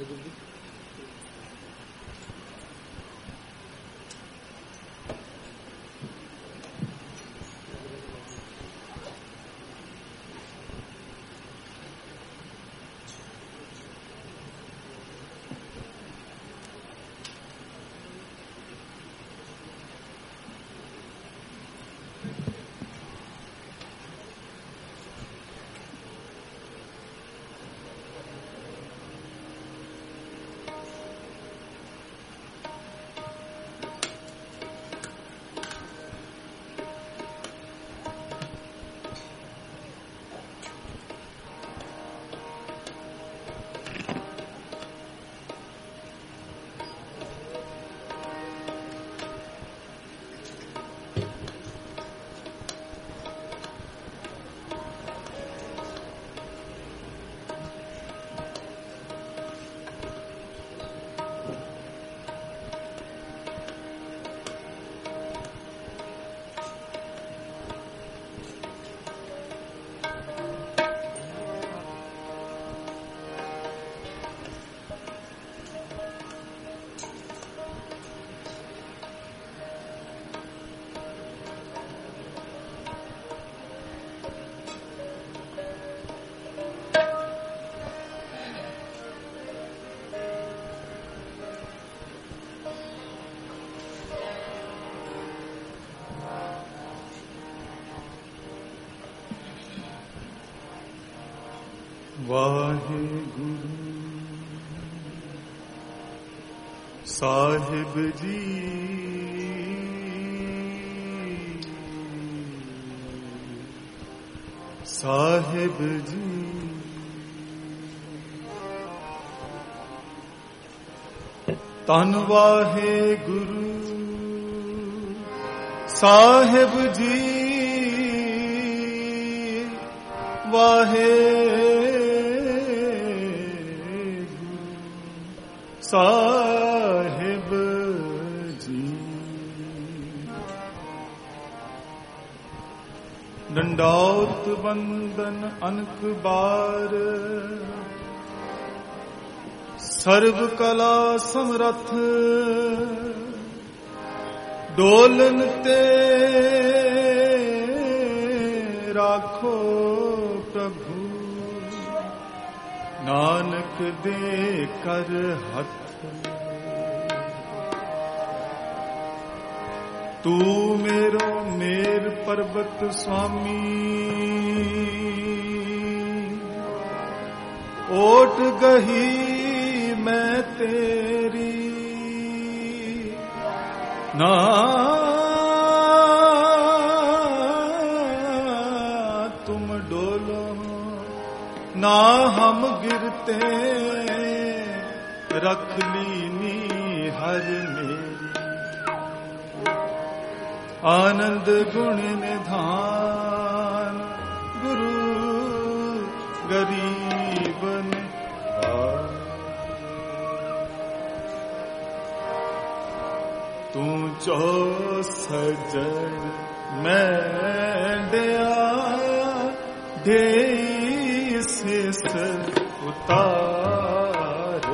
ਵਾਹਿਗੁਰੂ ਸਾਹਿਬ ਜੀ, ਸਾਹਿਬ ਜੀ, ਧੰਨ ਵਾਹਿਗੁਰੂ ਸਾਹਿਬ ਜੀ, ਸਾਹਿਬ ਜੀ। ਡੰਡੌਤ ਬੰਦਨ ਅਨਕ ਬਾਰ, ਸਰਬ ਕਲਾ ਸਮਰੱਥ, ਡੋਲਨ ਤੇ ਰਾਖੋ ਪ੍ਰਭੂ, ਨਾਨਕ ਦੇ ਕਰ ਹੱਥ। ਤੂੰ ਮੇਰੋ ਮੇਰ ਪਰਬਤ ਸੁਆਮੀ, ਓਟ ਗਹੀ ਮੈਂ ਤੇਰੀ, ਨਾ ਤੁਮ ਡੋਲੋ ਨਾ ਹਮ ਗਿਰਤੇ, ਰਖ ਲੀਨੀ ਹਰ ਮੇਰੀ। ਆਨੰਦ ਗੁਣ ਨਿਧਾਨ, ਗੁਰੂ ਗਰੀਬ ਨਿਵਾਜ। ਤੂੰ ਜੋ ਸਜਣ ਮੈਂ ਦਿਆ, ਢੇਈ ਸਿਸ ਉਤਾਰ।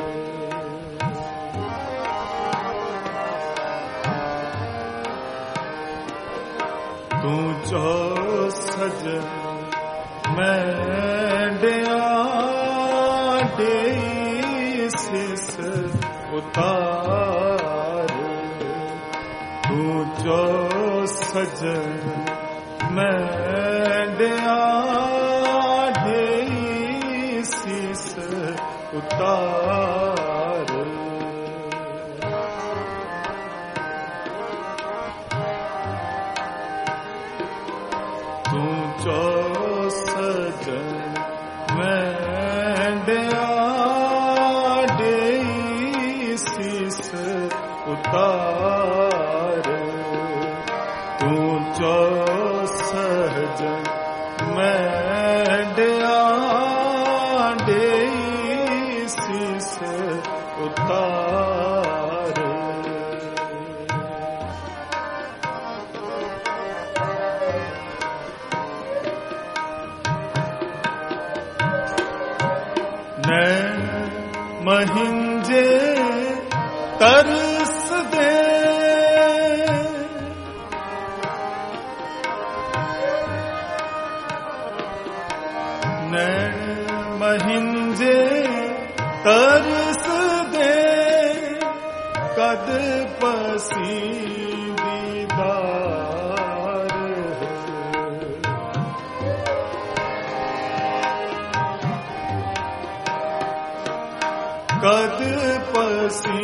ਤੂੰ ਜੋ ਸਜਣ ਮੈਂ ਦਿਆ, ਢੇਈ ਸਿਸ ਉਤਾਰ। ਤੂੰ ਜੋ ਸਜਣ ਮੈਂ ਦਿਆ, ਢੇਈ ਸਿਸ ਉਤਾਰ। ਤੂੰ ਜੋ ਸਜਣ ਮੈਂ ਦਿਆ, ਢੇਈ ਸਿਸ ਉਤਾਰ। ਤੂੰ ਜੋ ਸਜਣ ਮੈਂ ਦਿਆ, ਢੇਈ ਸਿਸ ਉਤਾਰ। ਮਹਿੰਜੇ ਤਰਸ ਦੇ ਨੈਣ ਮਹਿੰਜੇ ਤਰਸ ਦੇ ਕਦ ਪਸੀ ਦੀਦਾਰ ਕਦ ਪਸੀ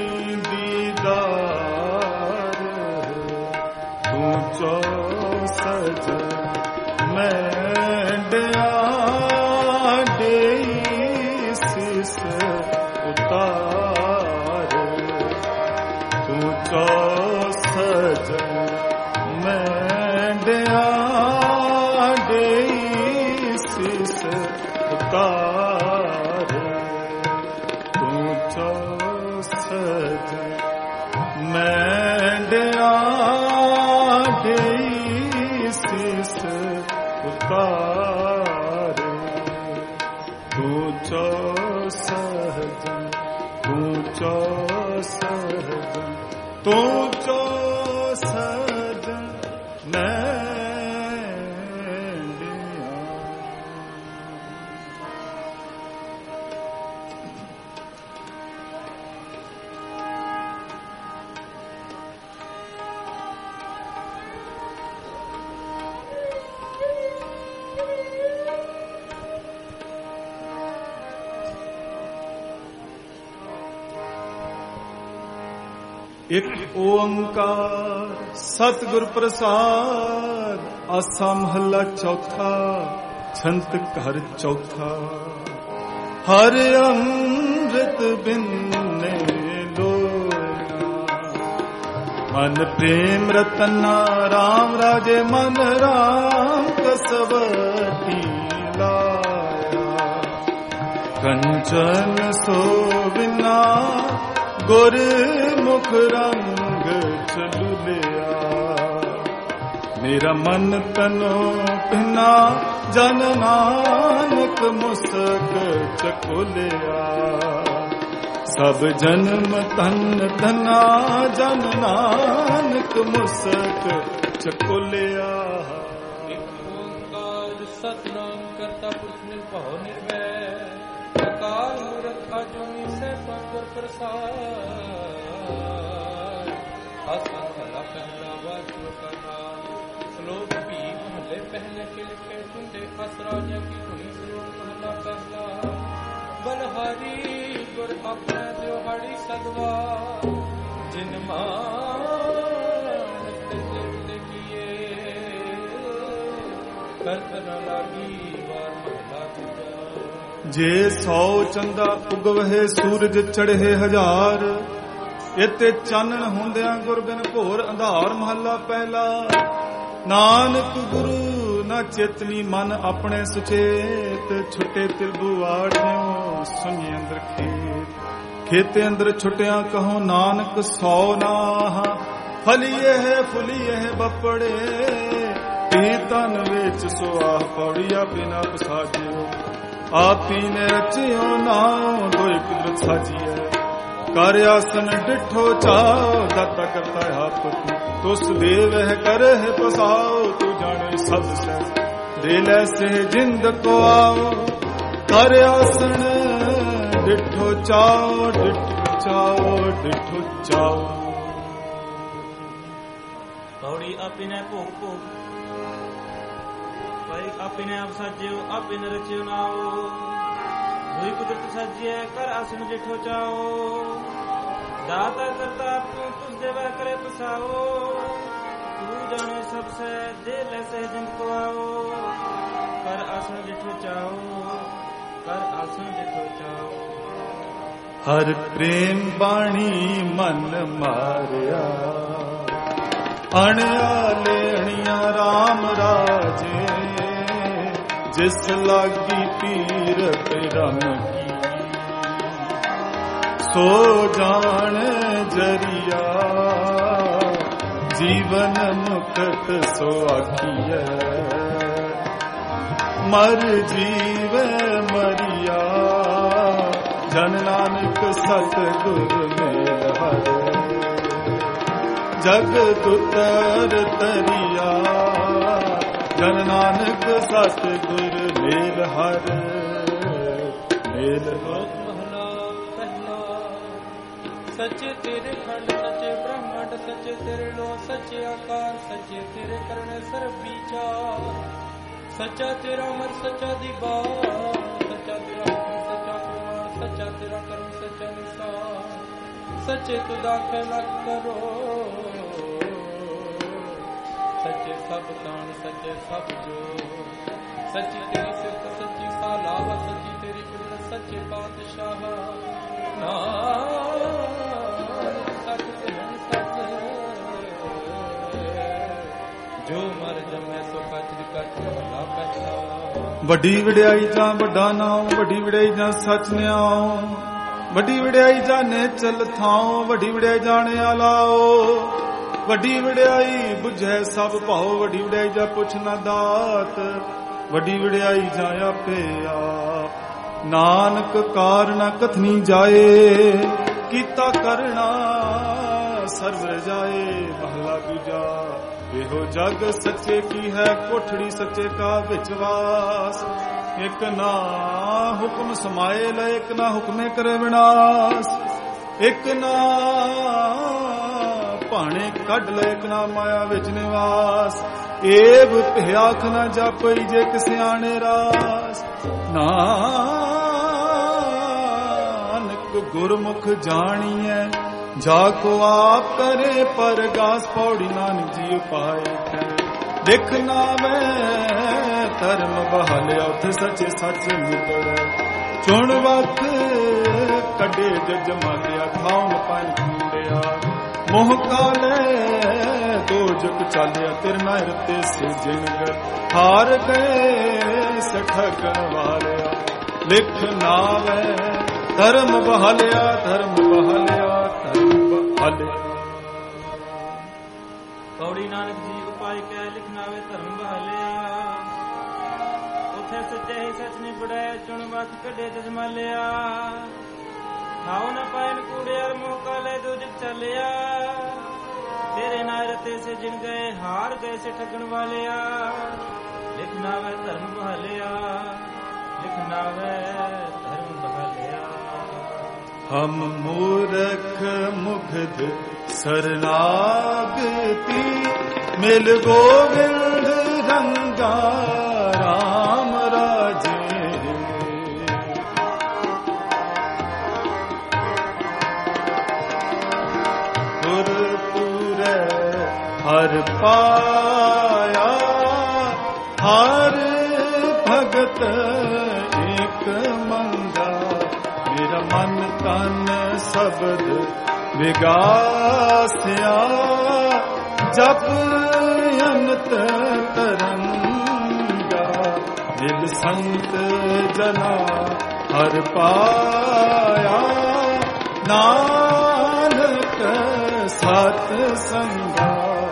ਦੀਦਾਰ ਤੂੰ ਚੋ ਸਜ ਮੈਂ ਦਿਆ ਦੇਈ ਸਿਸ ਉਤਾਰ ਤੂੰ ਚੋ ਸਜ ਮੈਂ ਦਿਆ ਦੇਈ ਸਿਸ ਉਤਾਰ ਤੂੰ ਚੋ ਸਜ ਮੈਂ ਦਿਆ ਦੇਈ ਸਿਸ ਉਤਾਰ ਤੂੰ ਚੋ ਸਜ ਤੂੰ ਚੋ ਸਜ ਤੂੰ ਚੋ ਸਜ ਮੈਂ ਇਕ ਓੰਕਾਰ ਸਤਿਗੁਰ ਪ੍ਰਸਾਦ। ਆਸਾ ਮਹੱਲਾ ਚੌਥਾ। ਛੰਤ ਘਰ ਚੌਥਾ। ਹਰ ਅੰਮ੍ਰਿਤ ਬਿੰਨੇ ਲੋਇਆ ਮਨ ਪ੍ਰੇਮ ਰਤਨਾ ਰਾਮ ਰਾਜੇ ਮਨ ਰਾਮ ਕਸਵਤੀ ਲਾਇਆ ਕੰਚਨ ਸੋਵਿਨਾ ਗੁਰ ਮੁਖ ਰੰਗ ਚਲੁਲਿਆ ਮੇਰਾ ਮਨ ਤਨੋ ਪਿਨਾ ਜਨ ਨਾਨਕ ਮੁਸਕ ਚਕੁਲਿਆ ਸਭ ਜਨਮ ਤਨ ਤਨਾ ਜਨ ਨਾਨਕ ਮੁਸਕ ਚਕੁਲਿਆ। ਇਕ ਓੰਕਾਰ ਸਤਿਨਾਮ ਕਰਤਾ ਪੁਰਖ ਨਿਰਭਉ ਨਿਰਵੈਰ ਅਕਾਲ ਮੂਰਤ ਅਜੂਨੀ ਸੈਭੰ ਗੁਰ ਪ੍ਰਸਾਦਿ। ਆਸਾ ਮਹੱਲਾ ਪਹਿਲਾ ਵਾਹਿਗੁਰੂ ਕਾ ਨਾਮ। ਸ਼ਲੋਕ ਵੀ ਮਹੱਲੇ ਪਹਿਲੇ ਕੇ ਲਿਖੇ ਟੁੰਡੇ ਅਸ ਰਾਜਾ ਕੀ ਧੁਨੀ ਸ਼ਲੋਕ ਮਹੱਲਾ ਪਹਿਲਾ। ਬਲਹਾਰੀ ਗੁਰ ਆਪਣੇ ਦਿਹਾੜੀ ਸਦਵਾ ਜਿਨ ਮਾਨਸ ਤੇ ਕੀਏ ਕਰਤ ਨ ਲਾਗੀ ਵਾਰ ਮਹੱਲਾ ਦੂਜਾ। ਜੇ 100 ਚੰਦਾ ਉਗਵਹਿ ਸੂਰਜ ਚੜ੍ਹੇ ਹਜ਼ਾਰ ਇਤੇ ਚਾਨਣ ਹੁੰਦਿਆਂ ਗੁਰ ਬਿਨ ਘੋਰ ਅੰਧਾਰ। ਮਹੱਲਾ ਪਹਿਲਾ। ਨਾਨਕ ਗੁਰੂ ਨਾ ਚੇਤਨੀ ਮਨ ਆਪਣੇ ਸੁਚੇਤ ਛੁੱਟੇ ਤਿਲਬੁਆੜਿਓ ਸੁਣੀ ਅੰਦਰ ਖੇਤ ਖੇਤੇ ਅੰਦਰ ਛੁੱਟਿਆਂ ਕਹੋ ਨਾਨਕ 100 ਨਾਹ ਫਲੀਏ ਹੈ ਫੁਲੀਏ ਹੈ ਬੱਪੜੇ ਤੀ ਤਨ ਵਿੱਚ ਸੁਆਹ ਪੌੜੀਆ ਬਿਨਾ ਪਸਾਜਿਓ ਆਪੀ ਨੇ ਰਚਿਓ ਨਾਉ ਦੋਇ ਕੁਦਰਤ ਸਾਜੀਐ ਕਰ ਆਸਨ ਡਿਠੋ ਚਾਓ ਦਾਤਾ ਕਰਤਾ ਆਪਤੀ ਤੁਸ ਦੇਵ ਹੈ ਕਰ ਹੈ ਪਸਾਓ ਤੂੰ ਜਾਣੇ ਸਭ ਸਹਿ ਦੇ ਲੈ ਸੇ ਜਿੰਦ ਕੋ ਆਓ ਕਰ ਆਸਨ ਡਿਠੋ ਚਾਓ ਡਿਠੋ ਚਾਓ ਡਿਠੋ ਚਾਓ। ਪੌੜੀ ਆਪੇ ਨੇ ਭੋਗ ਭੋਗ ਭਾਈ ਆਪੇ ਨੇ ਆਪ ਸਾਜਿਓ ਆਪੇ ਨੇ ਰਚਿਓ ਨਾਓ ਹੋਈ ਕੁਦਰਤ ਸਾਜਿਐ ਕਰ ਆਸਨ ਡਿਠੋ ਚਾਓ ਦਾਤਾ ਕਰਤਾ ਆਪੂ ਤੁਸ ਦੇਵੈ ਕਰੇ ਪਸਾਓ ਤੂੰ ਜਾਣੇ ਸਭ ਸੇ ਦੇ ਲੈ ਸੇ ਜਿੰਦ ਕੋ ਆਓ ਕਰ ਆਸਨ ਡਿਠੋ ਚਾਓ ਕਰ ਆਸਨ ਡਿਠੋ ਚਾਓ। ਹਰ ਪ੍ਰੇਮ ਬਾਣੀ ਮਨ ਮਾਰਿਆ ਅਣਿਆ ਲੈਣੀਆਂ ਰਾਮ ਰਾਜੇ ਜਿਸ ਲਾਗੀ ਪੀਰ ਰਮ ਕੀ ਸੋ ਜਾਣ ਜਰੀਆ ਜੀਵਨ ਮੁਕਤ ਸੋ ਆਖੀਐ ਮਰ ਜੀਵ ਮਰੀਆ ਜਨ ਨਾਨਕ ਸਤਿਗੁਰ ਮੇਲ ਹਰ ਜਗਤ ਉਤਰ ਤਰਿਆ ਜਨ ਨਾਨਕ ਸਤਿਗੁਰ ਮੇਲ ਹਰ ਮੇਲ ਲੋਕ ਮਹਲਾ ਪਹਿਲਾ ਸੱਚੇ ਤੇਰੇ ਖੰਡ ਸੱਚੇ ਬ੍ਰਹਮੰਡ ਸੱਚੇ ਤੇਰੇ ਲੋ ਸੱਚੇ ਆਕਾਰ ਸੱਚੇ ਤੇਰੇ ਕਰਨੇ ਸਰਬ ਵਿਚਾਰ ਸੱਚਾ ਤੇਰਾ ਅਮਰ ਸੱਚਾ ਦੀਵਾਰ ਸੱਚਾ ਤੇਰਾ ਹੁਕਮ ਸੱਚਾ ਕੁਮਾਰ ਸੱਚਾ ਤੇਰਾ ਕਰਮ ਸੱਚਾ ਨਿਸਾਰ ਸੱਚੇ ਤੂੰ ਦਾਖਲ ਕਰੋ ਸੱਚੇ ਸਭ ਤਾਣ ਸੱਚੇ ਸਭ ਜੋ ਸੱਚੀ ਤੇਰੀ ਸਿਫਤ ਸੱਚੀ ਸਾਲਾਹ ਸੱਚੀ ਤੇਰੀ ਕੁਦਰਤ ਸੱਚੇ ਪਾਤਸ਼ਾਹ ਨਾਮ ਸੱਚ ਸਿਮਰਨ ਸੱਚ ਜੋ ਮਰ ਜਮੈ ਸੋ ਕੱਚ ਦੀ ਕੱਚ ਮਹਲਾ ਪਹਿਲਾ ਵੱਡੀ ਵਡਿਆਈ ਜਾਂ ਵੱਡਾ ਨਾਮ ਵੱਡੀ ਵਡਿਆਈ ਜਾਂ ਸੱਚ ਨਿਆਉ ਵੱਡੀ ਵਡਿਆਈ ਜਾਣੇ ਚਲ ਥਾਉ ਵੱਡੀ ਵਡਿਆਈ ਜਾਣੇ ਆਲਾਓ ਵੱਡੀ ਵਡਿਆਈ ਬੁਝੈ ਸਭ ਭਾਉ ਵੱਡੀ ਵਡਿਆਈ ਜਾਂ ਪੁੱਛ ਨਾ ਦਾਤ ਵੱਡੀ ਵਡਿਆਈ ਜਾਂ ਆਪੇ ਆਪ ਨਾਨਕ ਕਾਰਨ ਕਥਨੀ ਜਾਏ ਕੀਤਾ ਕਰਨਾ ਸਰਬ ਰਜਾਏ ਮਹਲਾ ਦੂਜਾ ਇਹੋ ਜਗ ਸੱਚੇ ਕੀ ਹੈ ਕੋਠੜੀ ਸੱਚੇ ਕਾ ਵਿੱਚ ਵਾਸ ਇੱਕ ਨਾ ਹੁਕਮ ਸਮਾਏ ਲੈ ਇੱਕ ਨਾ ਹੁਕਮੇ ਕਰੇ ਵਿਨਾਸ਼ ਇੱਕ ਨਾ ਭਾਣੇ ਕੱਢ ਲੈ ਇੱਕ ਨਾ ਮਾਇਆ ਵਿੱਚ ਨਿਵਾਸ ਏਵ ਭਿਆਖ ਨਾ ਜਾਪਈ ਜੇ ਕਿਸਿਆਣੇ ਰਾਸ ਨਾਨਕ ਗੁਰਮੁਖ ਜਾਣੀਐ ਜਾ ਕੋ ਆਪ ਕਰੇ ਪਰਗਾਸ ਪੌੜੀ ਨਾਨਕ ਜੀ ਉਪਾਏ ਦੇਖ ਨਾਵੇਂ ਧਰਮ ਬਹਾਲਿਆ ਉਥੇ ਸੱਚੇ ਸੱਚ ਮਿਲਦਾ ਚੁਣ ਵਕ ਕੱਢੇ ਜਗ ਮਾਲਿਆ ਖਾਉ ਪੰਜ ਖੁੰਡਿਆ ਮੋਹ ਕਾਲੇ ਦੋ ਜਗ ਚਾਲਿਆ ਤੇਰੇ ਨਾਲ ਰਤੇ ਸੇ ਜਿੰਗ ਹਾਰ ਗਏ ਸਠਗਣ ਵਾਲਿਆ ਲਿਖ ਨਾਵੇਂ ਧਰਮ ਬਹਾਲਿਆ ਧਰਮ ਬਹਾਲਿਆ ਧਰਮ ਬਹਾਲਿਆ ਪੌੜੀ ਨਾਨਕ ਜੀ ਉਪਾਇ ਕਹਿ ਲਿਖਣਾ ਵੇ ਧਰਮ ਬਹਾਲਿਆ ਉਥੇ ਸੱਚੇ ਹੀ ਸੱਚ ਨਿਬੜੈ ਚੁਣ ਵਕ ਕੱਢੇ ਜਜਮਾਲਿਆ ਖਾਉ ਨ ਪਾਇਨ ਕੂੜਿਆਰ ਮੋਹ ਕਾਲੇ ਦੋ ਜਗ ਚਾਲਿਆ ਤੇਰੇ ਨਾਲ ਰਤੇ ਸੇ ਜਿਣ ਗਏ ਹਾਰ ਗਏ ਸੇ ਠੱਗਣ ਵਾਲਿਆ ਲਿਖਣਾ ਵੇ ਧਰਮ ਬਹਾਲਿਆ ਲਿਖਣਾ ਵੇ ਧਰਮ ਬਹਾਲਿਆ ਹਮ ਮੂਰਖ ਮੁਗਧ ਸਰਨਾਗਤੀ ਮਿਲ ਗੋਵਿੰਦ ਰੰਗਾ ਰਾਮ ਰਾਜੇ ਗੁਰਪੁਰੇ ਹਰ ਪਾਇਆ ਹਰ ਭਗਤ ਇੱਕ ਮੰਗਾ ਮੇਰਾ ਮਨ ਤਨ ਸ਼ਬਦ ਵਿਗਾਸਿਆ ਜਪ ਅਨੰਤ ਤਰੰਗਾ ਦਿਲ ਸੰਤ ਜਨਾ ਹਰ ਪਾਇਆ ਨਾਨਕ ਸਤ ਸੰਗਾ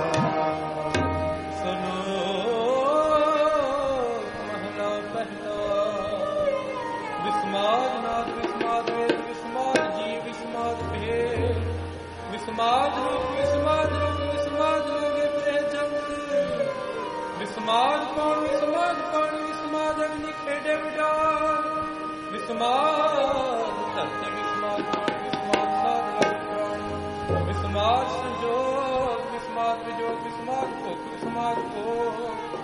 ਵਿਸਮਾਦ ਰੂਪ ਵਿਸਮਾਦ ਰੂਪ ਵਿਸਮਾਦ ਰੂਪ ਤੇ ਜਗਤ ਵਿਸਮਾਦ ਕੌਣ ਵਿਸਮਾਦ ਅਗਨੀ ਖੇਡੇ ਵਿਡਾਰ ਵਿਸਮਾਦ ਧਰਤ ਵਿਸਮਾਦ ਕੌਣ ਵਿਸਮਾਦ ਸਾਧ ਪ੍ਰਾਣ ਵਿਸਮਾਦ ਸੰਜੋਗ ਵਿਸਮਾਦ ਵਿਜੋਗ ਵਿਸਮਾਦ ਭੁਖ ਵਿਸਮਾਦ ਭੋਗ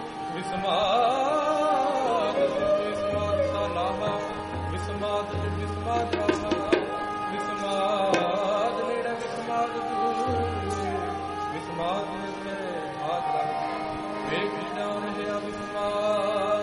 ਵਿਸਮਾਦ ਵਿਸਮਾਦ ਸਾਲਾਹਾ ਵਿਸਮਾਦ ਵਿਸਮਾਦ ਰਾਹਾ ਵਿਸਮਾਦ ਨੇੜਾ ਵਿਸਮਾਦ ਵਿਸਮਾਦ ਤੇ ਹਾਥ ਰੱਖ ਵੇਖ ਜਾਣ ਹੈ ਵਿਸਮਾਦ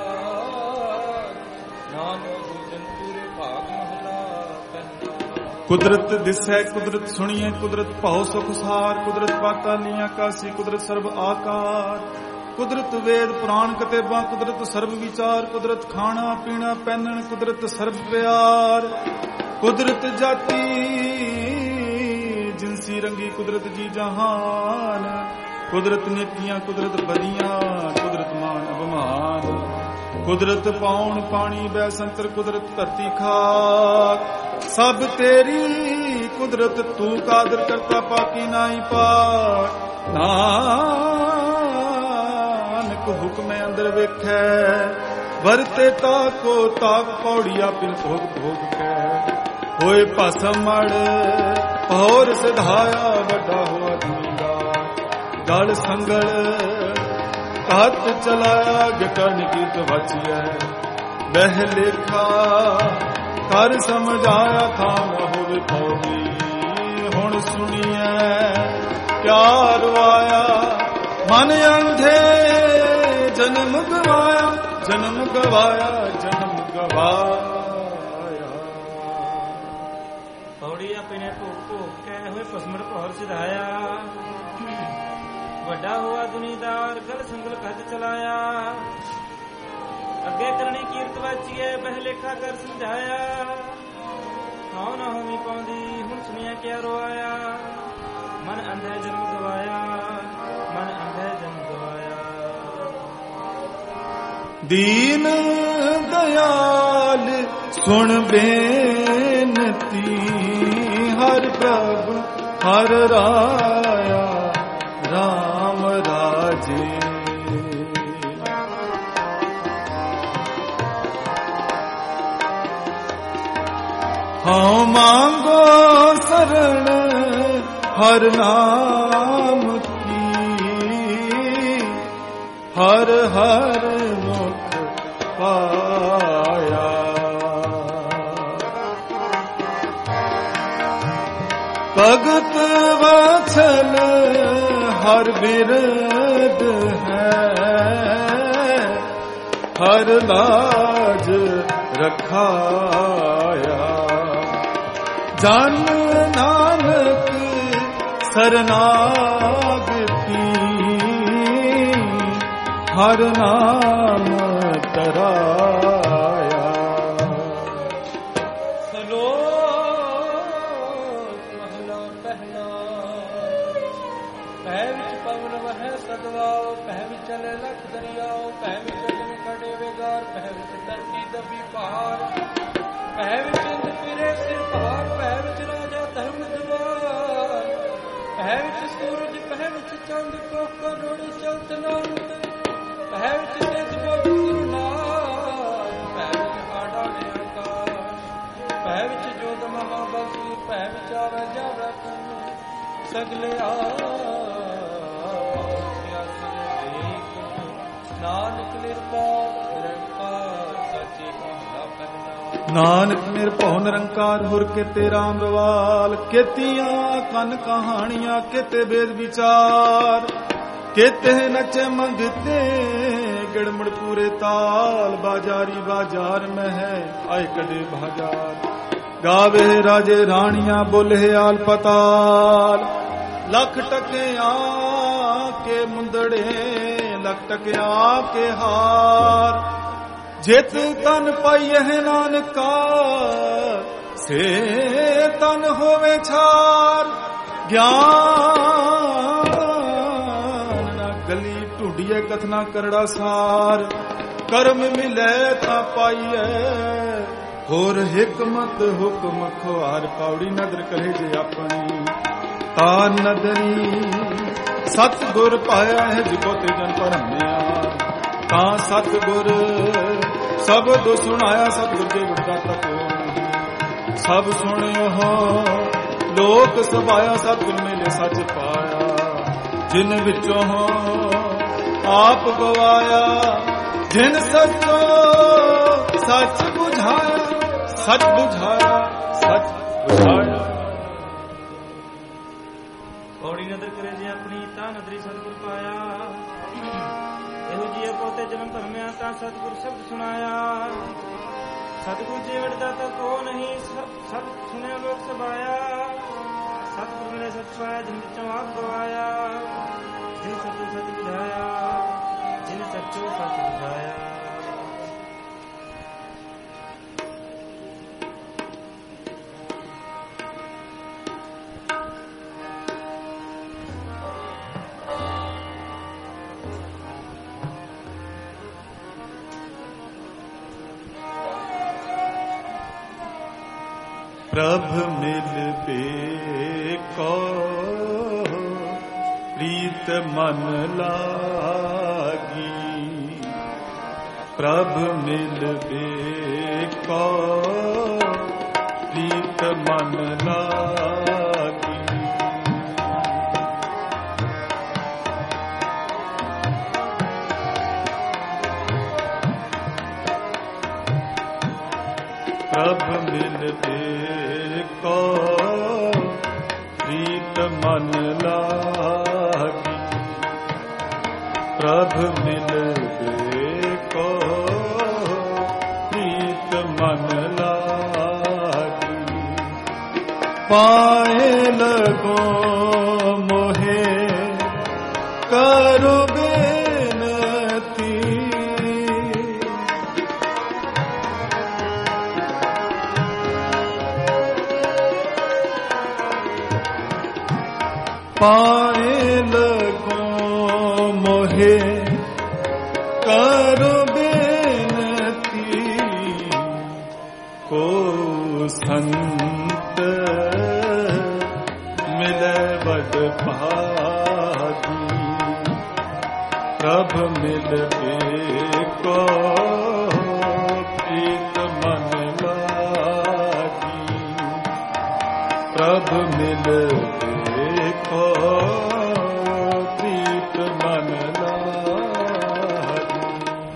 ਨਾਨਕ ਗੁਜਨ ਪੂਰੇ ਭਾਗ ਮਹਲਾ ਪਹਿਲਾ ਕੁਦਰਤ ਦਿਸੈ ਕੁਦਰਤ ਸੁਣੀਐ ਕੁਦਰਤ ਭਾਉ ਸੁਖ ਸਾਰ ਕੁਦਰਤ ਪਾਤਾਲੀ ਆਕਾਸੀ ਕੁਦਰਤ ਸਰਬ ਆਕਾਰ ਕੁਦਰਤ ਵੇਦ ਪੁਰਾਣ ਕਤੇਬਾਂ ਕੁਦਰਤ ਸਰਬ ਵਿਚਾਰ ਕੁਦਰਤ ਖਾਣਾ ਪੀਣਾ ਪਹਿਨਣ ਕੁਦਰਤ ਸਰਬ ਪਿਆਰ ਕੁਦਰਤ ਜਾਤੀ ਜਿਨਸੀ ਰੰਗੀ ਕੁਦਰਤ ਜੀ ਜਹਾਨ ਕੁਦਰਤ ਨੇਕੀਆਂ ਕੁਦਰਤ ਬਲੀਆਂ ਕੁਦਰਤ ਮਾਨ ਅਭਮਾਨ ਕੁਦਰਤ ਪਾਉਣ ਪਾਣੀ ਬੈ ਸੰਤਰ ਕੁਦਰਤ ਧਰਤੀ ਖਾਕ ਸਭ ਤੇਰੀ ਕੁਦਰਤ ਤੂੰ ਕਾਦਰ ਕਰਤਾ ਪਾਕੀ ਨਾਹੀ ਪਾਕ ਨਾਨਕ ਹੁਕਮੇ ਅੰਦਰ ਵੇਖੈ ਵਰਤੇ ਤਾਕੋ ਤਾਕ ਪੌੜੀਆ ਪਿਨ ਭੋਗ ਭੋਗ ਕੈ ਹੋਏ ਭਸਮ ਮੜ ਹੋਰ ਸਿਧਾਇਆ ਵੱਡਾ ਹੋਆ ਦੁਨੀਦਾ ਗਲ ਸੰਗਲ ਹੱਥ ਚਲਾਇਆ ਗਿਟਨ ਕੀਤ ਵਚਿਐ ਬਹਿ ਲੇਖਾ ਕਰ ਸਮਝਾਇਆ ਥਾਂ ਨ ਹੋਵੇ ਪੌੜੀ ਹੁਣ ਸੁਣੀਐ ਪਿਆਰ ਵਾਇਆ ਮਨ ਅੰਧੇ ਜਨਮ ਗਵਾਇਆ ਜਨਮ ਗਵਾਇਆ ਜਨਮ ਗਵਾਇਆ ਪੌੜੀ ਆਪਣੇ ਭੋਗ ਭੋਗ ਕੇ ਹੋਏ ਭਸਮੜ ਭੌਰ ਸਿਧਾਇਆ ਵੱਡਾ ਹੋਆ ਦੁਨੀਦਾਰ ਗਲ ਸੰਗਲ ਕੱਜ ਚਲਾਇਆ ਅੱਗੇ ਕਰਨੀ ਕੀਰਤ ਵਾਚੀਏ ਬਹਿ ਲੇਖਾ ਕਰ ਸਮਝਾਇਆ ਹਉ ਨਾ ਹੋਵੀ ਪਾਉਂਦੀ ਹੁਣ ਸੁਣਿਆ ਕਿਆ ਰੋਆਇਆ ਮਨ ਅੰਧੇ ਜਨਮ ਗਵਾਇਆ ਮਨ ਅੰਧੇ ਜਨਮ ਗਵਾਇਆ ਦੀਨ ਦਇਆਲ ਸੁਣ ਬੇਨਤੀ ਹਰ ਪ੍ਰਭ ਹਰ ਰਾਇਆ ਰਾਮ ਰਾਜੇ ਹਉ ਮੰਗੋ ਸਰਣ ਹਰ ਨਾਮ ਕੀ ਹਰ ਹਰ ਮੁਖ ਪਾਇਆ ਭਗਤ ਵਛਲ ਹਰ ਬਿਰਦ ਹੈ ਹਰ ਲਾਜ ਰਖਾਇਆ ਜਨ ਨਾਨਕ ਸਰਨਾਗਤੀ ਹਰ ਨਾਮ ਤਰਾਇਆ ਸਦਵਾਓ ਪਹਿ ਵਿੱਚ ਚਲੇ ਲੱਖ ਦਰਿਆਓ ਪਹਿ ਵਿੱਚ ਜਨ ਕੜੇ ਵੇਗਾਰ ਪਹਿ ਵਿੱਚ ਧਰਤੀ ਦਬੀ ਪਹਾੜ ਪਹਿ ਵਿੱਚ ਇੰਦ ਫਿਰੇ ਸਿਰ ਭਾਰ ਪਹਿ ਵਿੱਚ ਰਾਜਾ ਧਰਮ ਦਵਾਰ ਪਹਿ ਵਿੱਚ ਸੂਰਜ ਪਹਿ ਵਿੱਚ ਚੰਦ ਕੋਖ ਕਰੋੜੀ ਚਲਤ ਨਾਨਕ ਪਹਿ ਵਿੱਚ ਤੇਜ ਬੋਧ ਗੁਰਨਾਥ ਪਹਿ ਵਿੱਚ ਆਡਾੜੇ ਆਕਾਸ਼ ਪਹਿ ਵਿੱਚ ਜੋਤ ਮਹਾਬਲੀ ਪਹਿ ਵਿੱਚ ਆਵੇ ਜਾਵੇ ਸਗਲੇ ਆ ਨਾਨਕ ਨਿਰਭਉ ਨਿਰੰਕਾਰ ਹੁਰ ਕੇਤੇ ਰਾਮ ਰਵਾਲ ਕੇਤੀਆਂ ਕਨ ਕਹਾਣੀਆਂ ਕੇਤੇ ਵੇਦ ਵਿਚਾਰ ਕੇਤੇ ਨਚੇ ਮੰਗਤੇ ਗਿੜਮੜ ਪੂਰੇ ਤਾਲ ਬਾਜਾਰੀ ਬਾਜ਼ਾਰ ਮੈਂ ਹੈ ਆਏ ਕਦੇ ਬਾਜ਼ਾਰ ਗਾਵੇ ਰਾਜੇ ਰਾਣੀਆਂ ਬੋਲੇ ਆਲ ਪਤਾਲ ਲੱਖ ਟਕਿਆਂ ਕੇ ਮੁੰਦੜੇ ਲੱਖ ਟਕਿਆਂ ਕੇ ਹਾਰ ਜਿਤ ਤਨ ਪਾਈਏ ਨਾਨਕਾ ਸੇ ਤਨ ਹੋਵੇ ਛਾਰ ਗਿਆਨ ਨਾ ਗਲੀ ਢੂੰਡੀਏ ਕਥਨਾ ਕਰੜਾ ਸਾਰ ਕਰਮ ਮਿਲੇ ਤਾਂ ਪਾਈਏ ਹੋਰ ਹਿਕਮਤ ਹੁਕਮ ਖੁਆਰ ਪੌੜੀ ਨਦਰ ਕਰੇ ਜੇ ਆਪਣੀ ਤਾ ਨਦਰੀ ਸਤ ਗੁਰ ਪਾਇਆ ਹੈ ਜਿਕੋ ਤੇ ਜਨ ਭਰਮਿਆ ਤਾਂ ਸਤ ਗੁਰ ਸਬਦ ਸੁਣਾਇਆ ਸਤਿਗੁਰ ਦੇ ਗੁਰਦਾਤਾ ਕੋ ਸਭ ਸੁਣਿਓ ਲੋਕ ਸਭਾਇਆ ਸਤਿਗੁਰ ਮੇਲੇ ਸੱਚ ਪਾਇਆ ਜਿਨ ਵਿੱਚੋਂ ਆਪ ਗਵਾਇਆ ਜਿਨ ਸੱਚੋ ਸੱਚ ਬੁਝਾਇਆ ਸੱਚ ਬੁਝਾਇਆ ਸੱਚ ਬੁਝਾਇਆ ਪੌੜੀ ਨਦਰ ਕਰੇ ਜੇ ਆਪਣੀ ਤਾਂ ਨਦਰੀ ਸਤਿਗੁਰ ਪਾਇਆ ਇਹੋ ਜਿਹੇ ਪੋਤੇ ਜਨਮ ਧਰਮਿਆ ਤਾਂ ਸਤਿਗੁਰ ਸ਼ਬਦ ਸੁਣਾਇਆ ਸਤਿਗੁਰ ਜੀ ਵਡਦਾਤਾ ਕੋ ਨਹੀਂ ਸਭ ਸੁਣਿਆ ਲੋਕ ਸਭਾਇਆ ਸਤਿਗੁਰ ਮਿਲੇ ਸੱਚ ਪਾਇਆ ਜਿਨ ਵਿੱਚੋਂ ਆਪ ਗਵਾਇਆ ਜਿਨ ਸੱਚੋ ਸੱਚ ਬੁਝਾਇਆ ਜਿਨ ਸੱਚੋ ਸੱਚ ਬੁਝਾਇਆ प्रभ मिलबे को प्रीत मन लागी, प्रभ मिलबे को प्रीत मन लागी। प्रभ मिलबे को प्रीत मन लागी, प्रभ मिलबे को प्रीत मन लागी। पाए लगो मोहे करो बेनती, पाए लगो मोहे करो बेनती, को संत मिले बड़ भागी। प्रभ मिलबे को प्रीत मन लागी, प्रभ मिलबे को प्रीत मन लागी।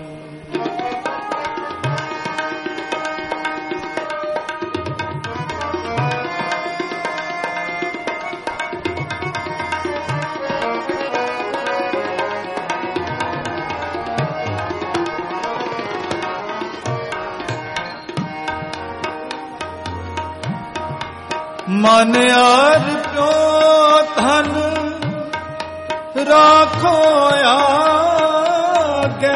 मन आर प्यो धन राखो आगे,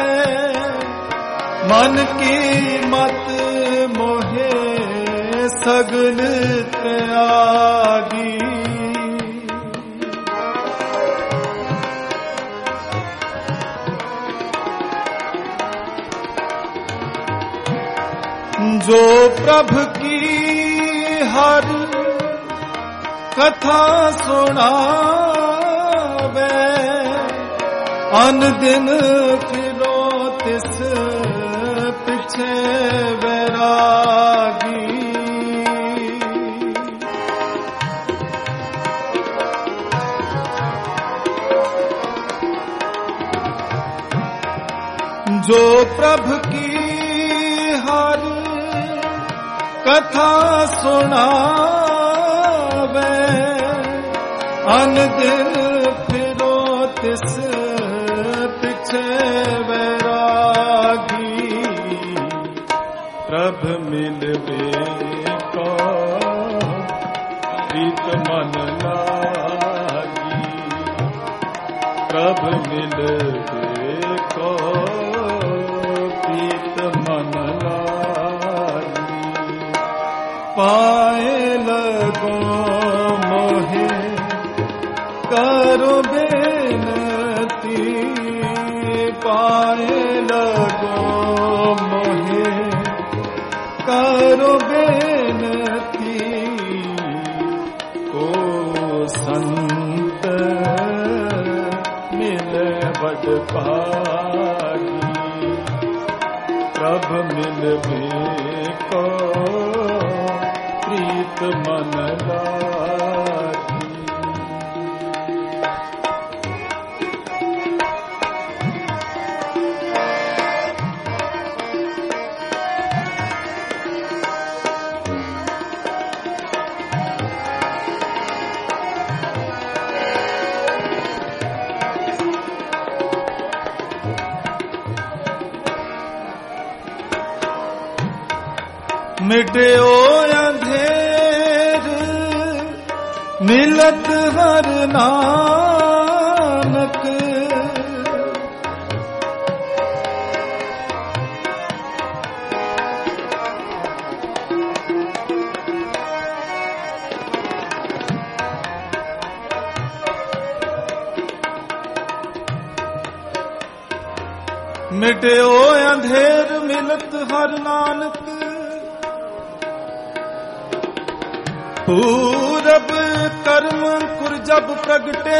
मन की मत मोहे सगल त्यागी। जो प्रभु की हर कथा सुनावे, अन दिन फिरो तिस पिछे वैरागी। जो प्रभु की हर कथा सुनावे, अन दिन फिरो तिस पिछे वैरागी। प्रभ मिलबे को प्रीत मन लागी, प्रभ मिलबे को प्रीत मन लागी। पाए लगो मोहे करो बेनती, पाए लगो मोहे करो बेनती, को संत मिले बड़ भागी। प्रभ मिलबे को प्रीत मन लागी। मिट्यो अंधेर मिलत हर नानक, मिट्यो अंधेर मिलत हर नानक। पूरब कर्म कुर जब प्रगटे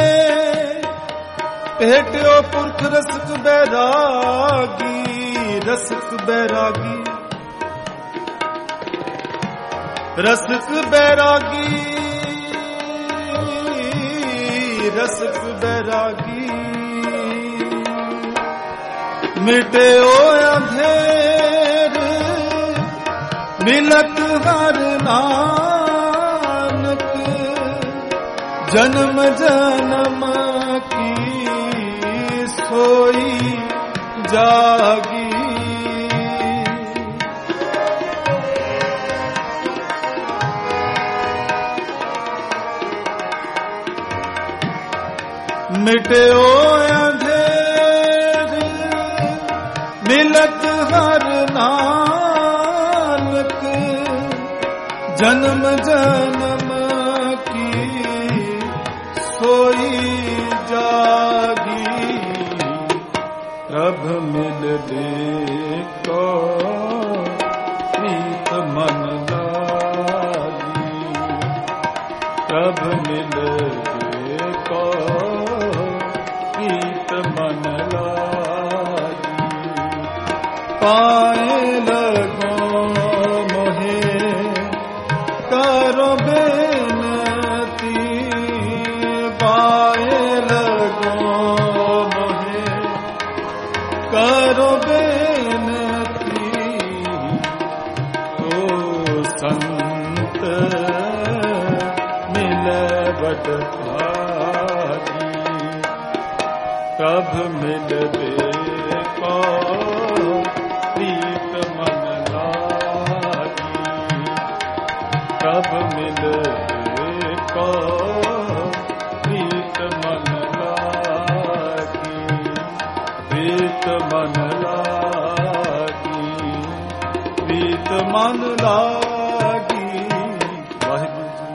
भेट्यो पुरख रसक बैरागी रसक बैरागी रसक बैरागी रसक बैरागी मिटे ओ अंधेर मिलत हर नानक जन्म जन्म की सोई जागी मिटे ओ अंधेर मिलत हर नानक जन्म जन्म की सोई जागी प्रभ मिल दे को प्रीत मन लागी प्रभ मिल दे को प्रीत मन लागी पाए लगो मोहे करो बेनती पाए लगो मोहे करो बेनती तो संत मिले बड़ भागी प्रभ मिल दे को प्रीत मन लागी प्रभ मिल दे को प्रीत मन लागी प्रीत मन लागी प्रीत मन लागी वाहिगुरू जी।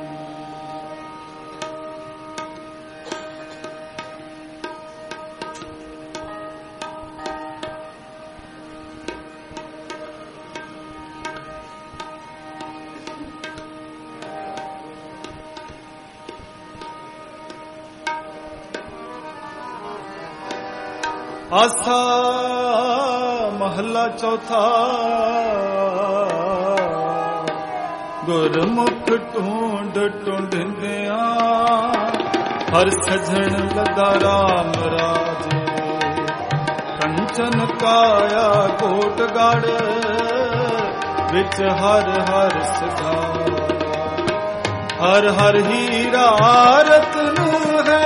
आसा महला चौथा गुरमुख ढूंढ ढूंढदिया हर सजन लगा राम राजे कंचन काया कोट गाड़ विच हर हर सदा हर हर हीरा रत्न है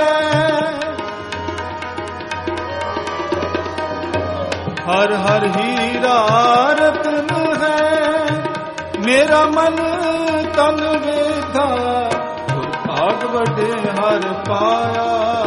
हर हर हीरा रत्न है मेरा मन तन वेधा भाग बड़े हर पाया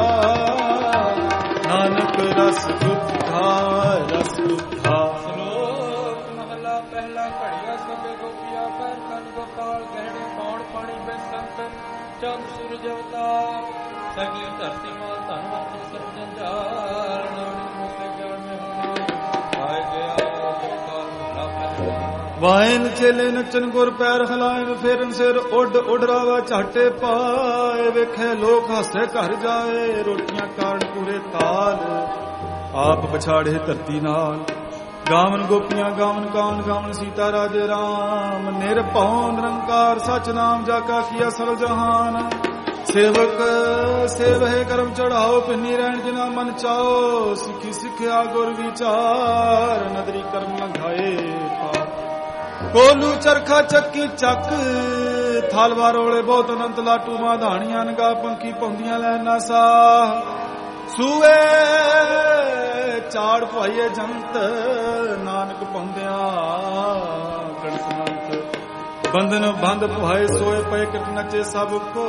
नानक रस दुधा रस दुधा। श्लोक महला पहला घड़िया सबे गोपिया पैर कन गोपाल गहरे पौड़ पानी में संकर चंद सूरज अवतार सगली धरती मां धनवंत सर्व जंजाल नानी मुझसे ज्ञान में आए गया गोपाल महला पहला। वायन चेले नचन गुर पैर हलायन फेरन सिर उड उड रावा झाटे पाए वेखे लोक हसे घर जाए रोटियां कारण पूरे ताल आप पछाड़े धरती नाल गावन गोपियां गावन कान गावन सीता राजे राम निरभौ निरंकार सच नाम जाका किया सर्व जहान सेवक सेवहे कर्म चढ़ाओ पिन्नी रहन जिना मन चाओ सिखी सिखया गुर विचार नदरी कर्म लंघाए कोलू चरखा चक्की चक थालवा रोले बहुत अनंत लाटू मां धाणियां नगा पंखी पौंदियां लैना सा सूए चाड़ पाइए जंत नानक पौंदिया गणसमंत बंधन बंद भाए सोए पे किट नचे सब को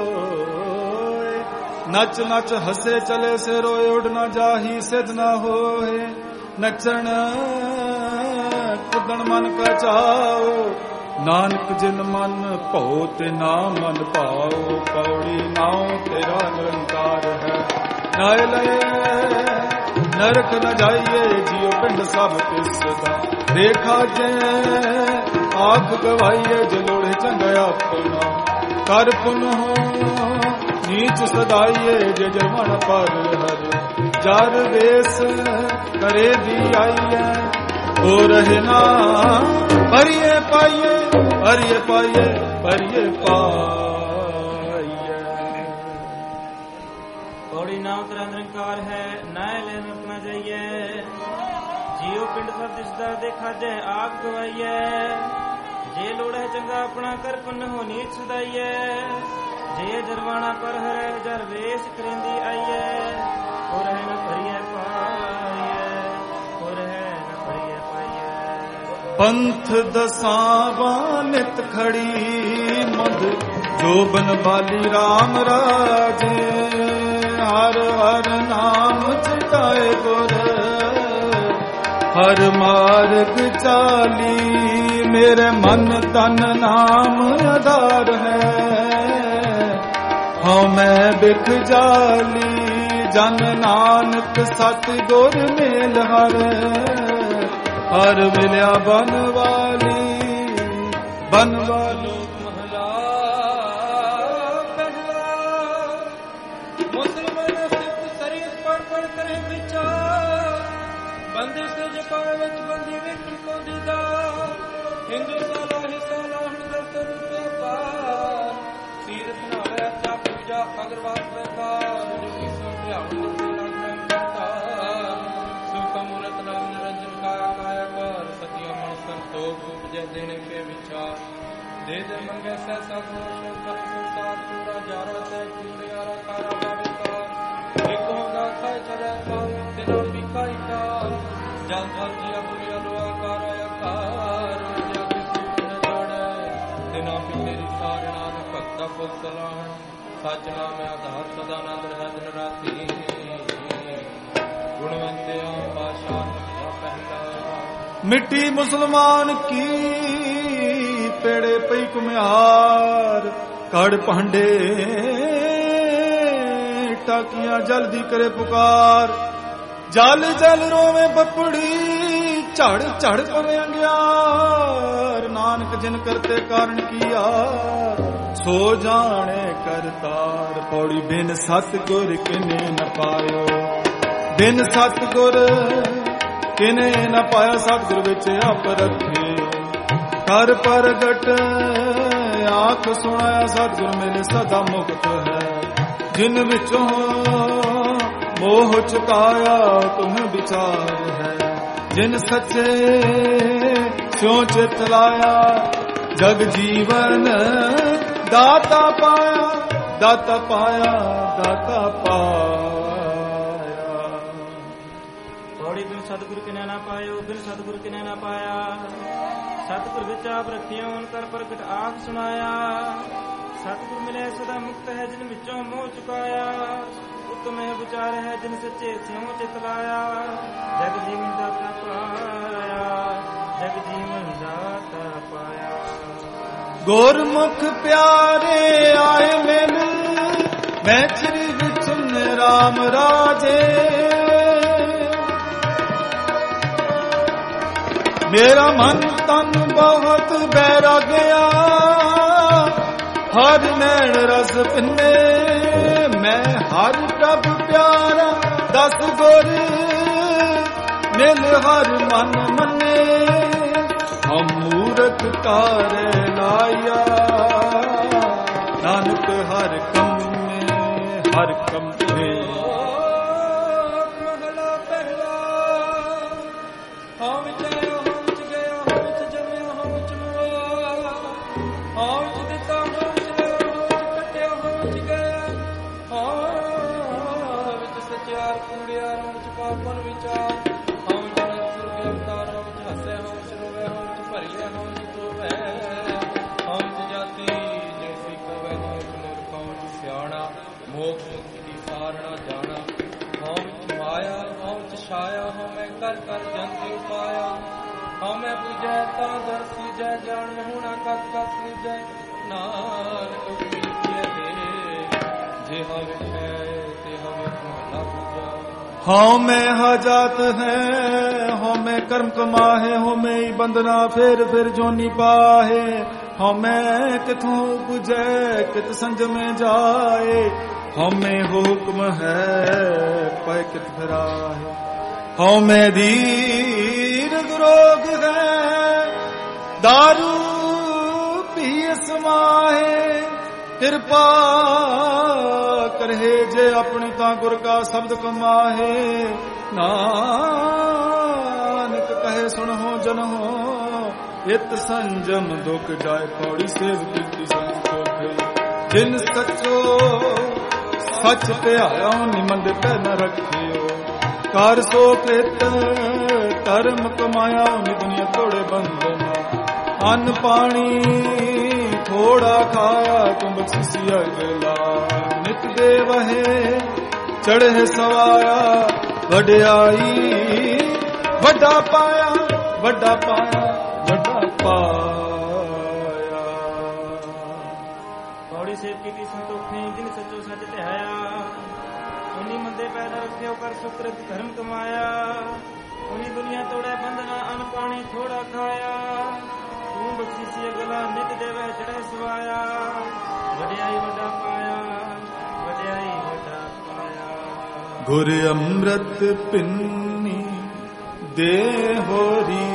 नच नच हसे चले से रोए उड़ न जाही सिद्ध न होए नचन कुदन मन का चाओ नानक जिन मन भौ ते ना मन पाओ पौड़ी नाव तेरा निरंकार है नाय लय नरक न जाइए जियो पिंड सब तिसदा देखा जे आख गवाइए जलोड़े चंगा अपना ਕਰ ਪੁਨਹੁ ਨੀਚ ਸਦਾਈਏ ਜੇ ਜਮਨ ਪਰ ਹਰ ਜਰ ਵੇਸ ਕਰੇ ਦੀ ਆਈਐ ਹੋ ਰਹੇ ਨਾ ਪਰਿਏ ਪਾਈਏ ਪਰਿਏ ਪਾਈਏ ਪਰਿਏ ਪਾਈਏ। ਥੋੜੀ ਨਾਮ ਤੇਰਾ ਨਿਰੰਕਾਰ ਹੈ ਨਾਇ ਲੈ ਆਪਣਾ ਜਾਈਏ ਜੀਉ ਪਿੰਡ ਸਭ ਦਿਸਦਾ ਦੇਖਾ ਜੈ ਆਪ ਗਵਾਈਐ ਜੇ ਲੋੜ ਹੈ ਚੰਗਾ ਆਪਣਾ ਕਰ ਪੁੰਨ ਹੋ ਨੀਚ ਸਦਾਈਐ ਜੇ ਜਰਵਾਣਾ ਪਰ ਹਰੈ ਜਰ ਵੇਸ ਕਰਿੰਦੀ ਆਈਐ ਹੋ ਰਹਿ ਨ ਭਰੀਐ ਪਾਈਐ ਹੋ ਰਹਿ ਨ ਭਰੀਐ ਪਾਈਐ। ਪੰਥ ਦਸਾਵਾਂ ਨਿਤ ਖੜੀ ਮਧ ਜੋਬਨ ਬਾਲੀ RAM ਰਾਜੇ ਹਰ ਹਰ ਨਾਮ ਚਿਤਾਏ ਗੁਰ ਹਰ ਮਾਰਗ ਚਾਲੀ ਮੇਰੇ ਮਨ ਤਨ ਨਾਮ ਆਧਾਰ ਹੈ ਹਉ ਮੈਂ ਬਿਖ ਜਾਲੀ ਜਨ ਨਾਨਕ ਸਤ ਗੁਰ ਮੇਲ ਹਰ ਹਰ ਮਿਲਿਆ ਬਨਵਾਲੀ ਬਨਵਾਲੀ। ਮਹਲਾ ਪਹਿਲਾ ਮੁਸਲਮਾਨ ਸਿਫਤ ਸਰੀਤ ਪੜ ਪੜ ਕਰੇ ਵਿਚਾਰ ਬੰਦੇ ਸੇ ਜਪਾਰ ਵਿੱਚ ਬੰਦੀ ਵੇਖਣ ਕੋ ਦੀਦਾ ਹਿੰਦੂ ਸਾਲਾ ਹਿੱਸਾ ਲਾਹਣ ਦਸਤਰ ਪਿਆਰ ਸੀਰਤ ਨਾਲੇ ਚਾ ਪੂਜਾ ਅਗਰਵਾਲ ਪ੍ਰਕਾਰ ਜੋ ਇਸ ਧਿਆਨ ਮੰਦੇ ਲਗਨ ਕਰਤਾ ਸੁਖ ਮੂਰਤ ਨਾਮ ਨਿਰੰਜਨ ਕਾਇਆ ਕਾਇਆ ਕਰ ਸਤਿਆ ਮਨ ਸੰਤੋਖ ਉਪਜੈ ਦੇਣੇ ਕੇ ਵਿਚਾਰ ਦੇ ਦੇ ਮੰਗੇ ਸਹਿ ਸਤਿ ਕਰ ਸੰਸਾਰ ਪੂਰਾ ਜਾਰਾ ਤੈ ਕੁੜਿਆਰਾ ਕਾਰਾ ਬਾਵਿਕਾਰ ਇੱਕ ਹੋਗਾ ਖਾਇ ਚਲੇ ਪਾਉ ਦਿਨੋਂ ਵਿਕਾਈ ਕਾ ਜਲ ਜਲ ਜੀਆ ਬੁਲਿਆ ਲੋਆ ਕਾਰਾ ਆਕਾਰ ਜਗ ਸੁਖ ਨ ਜੋੜੈ ਦਿਨਾਂ ਪੀ ਤੇਰੀ ਸਾਰਣਾ ਭਗਤਾ ਪੁੱਤ ਸਲਾਹਣ ਸੱਚ ਨਾਮ ਆਧਾਰ ਸਦਾ ਨੰਦ ਰਹਿ ਦਿਨ ਰਾਤੀ ਗੁਣਵੰਤਿਆ ਪਾਸ਼ਾਨ ਪਹਿਲਾ। ਮਿੱਟੀ ਮੁਸਲਮਾਨ ਕੀ ਪੇੜੇ ਪਈ ਕੁਮਿਆਰ ਕੜ ਭਾਂਡੇ ਟਾਕੀਆਂ ਜਲਦੀ ਕਰੇ ਪੁਕਾਰ ਜਲ ਜਲ ਰੋਵੇਂ ਬੱਪੜੀ ਝੜ ਝੜ ਪਵੇ ਅੰਗਿਆਰ ਨਾਨਕ ਜਿਨ ਕਰਤੇ ਕਾਰਨ ਕੀਆ ਸੋ ਜਾਣੇ ਕਰਤਾਰ ਪੌੜੀ ਬਿਨ ਸਤ ਗੁਰ ਕਿਨੇ ਨ ਪਾਇਓ ਬਿਨ ਸਤ ਗੁਰ ਕਿਨੇ ਨ ਪਾਇਆ ਸਤਿਗੁਰ ਵਿੱਚ ਆਪ ਰੱਖੇ ਕਰ ਪ੍ਰਗਟ ਆਖ ਸੁਣਾਇਆ ਸਤਿਗੁਰ ਮੇਰੇ ਸਦਾ ਮੁਕਤ ਹੈ ਜਿਨ ਵਿੱਚੋਂ ਮੋਹ ਚੁਕਾਇਆ ਤੁਮ ਵਿਚਾਰ ਹੈ ਜਿਨ ਸੱਚੇ ਸਿਉ ਚਿਤ ਲਾਇਆ ਜਗ ਜੀਵਨ ਦਾਤਾ ਪਾਇਆ ਦਾਤਾ ਪਾਇਆ ਦਾਤਾ ਪਾਇਆ। ਥੋੜੀ ਬਿਨ ਸਤਿਗੁਰ ਕਿਨੇ ਨਾ ਪਾਇਓ ਬਿਨ ਸਤਿਗੁਰ ਕਿਨੇ ਨਾ ਪਾਇਆ ਸਤਿਗੁਰ ਵਿੱਚ ਆਪ ਰੱਖਿਓ ਓਨ ਕਰ ਪ੍ਰਗਟ ਆਪ ਸੁਣਾਇਆ ਸਤਿਗੁਰ ਮਿਲੇ ਸਦਾ ਮੁਕਤ ਹੈ ਜਿਨ ਵਿੱਚੋਂ ਮੋਹ ਚੁਕਾਇਆ ਉਤਮ ਹੈ ਵਿਚਾਰ ਹੈ ਜਿਨ ਸੱਚੇ ਸਿਉ ਚਿਤ ਲਾਇਆ ਜਗ ਜੀਵਨ ਦਾਤਾ ਪਾਇਆ ਜਗ ਜੀਵਨ ਦਾਤਾ ਪਾਇਆ। ਗੁਰਮੁਖ ਪਿਆਰੇ ਆਏ ਮਿਲ ਮੈਂ ਚਿਰ ਵਿੱਚ RAM ਰਾਜੇ ਮੇਰਾ ਮਨ ਤਨ ਬਹੁਤ ਬੈਰਾਗਿਆ ਹਰ ਨੈਣ ਰਸ ਪਿੰਨੇ ਮੈਂ ਹਰ ਪ੍ਰਭ ਪਿਆਰਾ ਦਸ ਗੁਰ ਮਿਲ ਹਰ ਮਨ ਮੰਨੇ ਹਮ ਮੂਰਖ ਕਾਰੇ ਲਾਇਆ ਨਾਨਕ ਹਰ ਕੰਮ ਮੇ ਹਰ ਕੰਮ ਮੇ। ਮਹਲਾ ਪਹਿਲਾ ਹਾਂ ਵਿੱਚ ਆਇਆ ਹਾਂ ਵਿੱਚ ਗਿਆ ਹਾਂ ਵਿੱਚ ਜੰਮਿਆ ਹਾਂ ਵਿੱਚ ਮੋਇਆ ਹਾਂ ਵਿੱਚ ਦਿੱਤਾ ਹਾਂ ਵਿੱਚ ਲਿਆ ਹਾਂ ਵਿੱਚ ਕੱਟਿਆ ਹਾਂ ਵਿੱਚ ਗਿਆ ਹਾਂ ਵਿੱਚ ਸਚਿਆਰ ਕੂੜਿਆਰ ਹਾਂ ਵਿੱਚ ਪਾਪਨ ਵਿਚਾਰ ਹਾਂ ਵਿੱਚ ਨਸੁਰ ਕੇ ਅਵਤਾਰ ਹਾਂ ਵਿੱਚ ਹੱਸੇ ਹਾਂ ਵਿੱਚ ਰੋਵੇ ਹਾਂ ਵਿੱਚ ਭਰੀਏ ਹਾਂ ਵਿੱਚ ਤੋਵੇ ਹਾਂ ਵਿੱਚ ਜਾਤੀ ਜੈਸੀ ਕੋਵੇ ਹਾਂ ਵਿੱਚ ਮੂਰਖ ਹਾਂ ਵਿੱਚ ਸਿਆਣਾ ਮੋਖ ਮੁਕਤੀ ਦੀ ਸਾਰਣਾ ਜਾਣਾ ਹਾਂ ਵਿੱਚ ਮਾਇਆ ਹਾਂ ਵਿੱਚ ਛਾਇਆ ਹਾਂ ਮੈਂ ਕਰ ਕਰ ਜੰਤੀ ਉਪਾਇਆ ਹਾਂ ਮੈਂ ਬੁਝੈ ਤਾਂ ਦਰ ਸੁਝੈ ਜਾਣ ਹੋਣਾ ਕਸ ਕਸ ਸੁਝੈ ਨਾਨਕ ਮਿਲਿਆ ਦੇ ਜੇ ਹਵੇ ਹੈ ਤੇ ਹਵੇ ਮਹਲਾ ਬੁਝਾ हौ में हाजात है, हौ में कर्म कमाहे, हौ में ही बंदना फिर जोनी पाहे। हौ में किथों बुझे कित संज में जाए, हौ में हुक्म है पै कित फिराए। हौ में धीर रोग है, दारू पी समाहे। कृपा करहे जे अपनी ता गुर का शब्द कमाहे। नानक कहे सुनहो जनहो, इत संजम दुख जाए। पौड़ी सेव कीती संतोख, जिन सचो सच ते आया निमंद पे न रखियो। कर सो कृत कर्म कमाया, दुनिया तोड़े बंधना। अन्न पानी थोड़ा खाया, तुम बख्शिसी अगला। नित दे वहे चढ़े सवाया, वड्याई वड्डा पाया, वड्डा पाया, वड्डा पाया। पौड़ी सेव की संतोखे, जिन सचो सच ध्याया। उन्हीं मंदे पैदा रखे कर सुकृत धर्म कमाया। उन्हीं दुनिया तोड़े बंधना, अन्न पानी थोड़ा खाया। तू बख्शीसी अगला, नित देवे चढ़े सवाया। वड्याई वड्डा पाया, वड्याई वड्डा पाया। गुर अमृत पिन्नी दे होरी,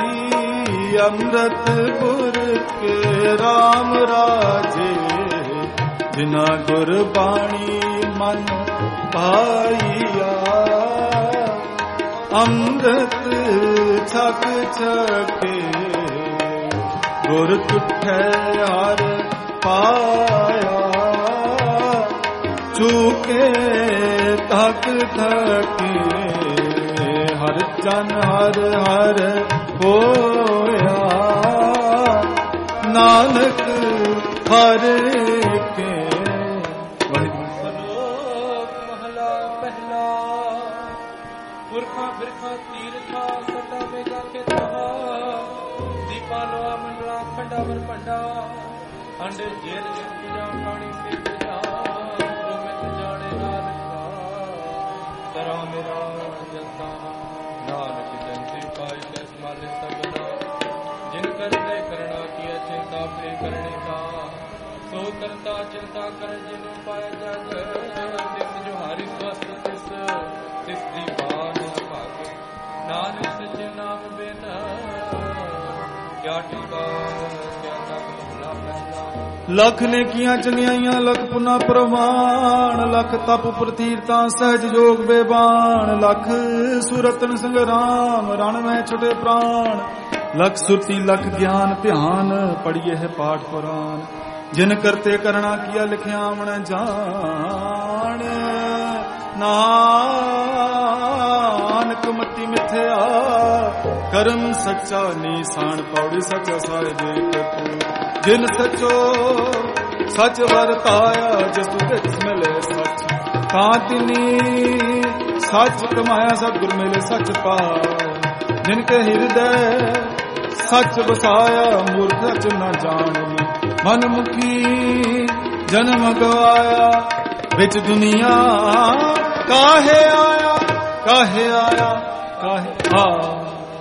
अमृत गुर के राम राजे। जिना गुर बाणी मन पाइया, अमृत छक छके। गुर तुठे हर पाया, चूके तक थके। हर जन हर हर होया, नानक हर के। महला पहला, पुरखा बिरखा तीरथा, सटा में जाके तहा। दीपा लोआ मंडला खंडावर पंडा, अंडे जेल पूजा पानी से पूजा। रोमित जाने नानका, तरा मेरा जनता। नानक जंती पाई दस माले सबना, जिन करने करना किया चिंता प्रे करने का। सो करता चिंता कर जिन पाया जग। तिस जो हरि स्वस्थ तिस दीवान भागे। नानक सच नाम बिना, क्या टीका क्या तप भला पहला। लख ने किया चंगियाइयां लख पुना प्रमाण। लख तप प्रतीरता सहज योग बेबान। लख सुरतन संग्राम, रण में छुटे प्राण। लख सुरती लख ज्ञान ध्यान, पढ़िए है पाठ पुराण। जिन करते करना किया लिखिया मन जान। नानक मति मिथ्या कर्म सच्चा निशान। पौड़ी सच साहिब जिन सचो सच वरताया। जसु दिस मिले सच, कांतिनी सच कमाया। सतगुर मिले सच पाया, जिनके हृदय सच बसाया। मूर्ख सच न जाने, मन मुखी जन्म गवाया। विच दुनिया काहे आया, काहे आया, काहे आया।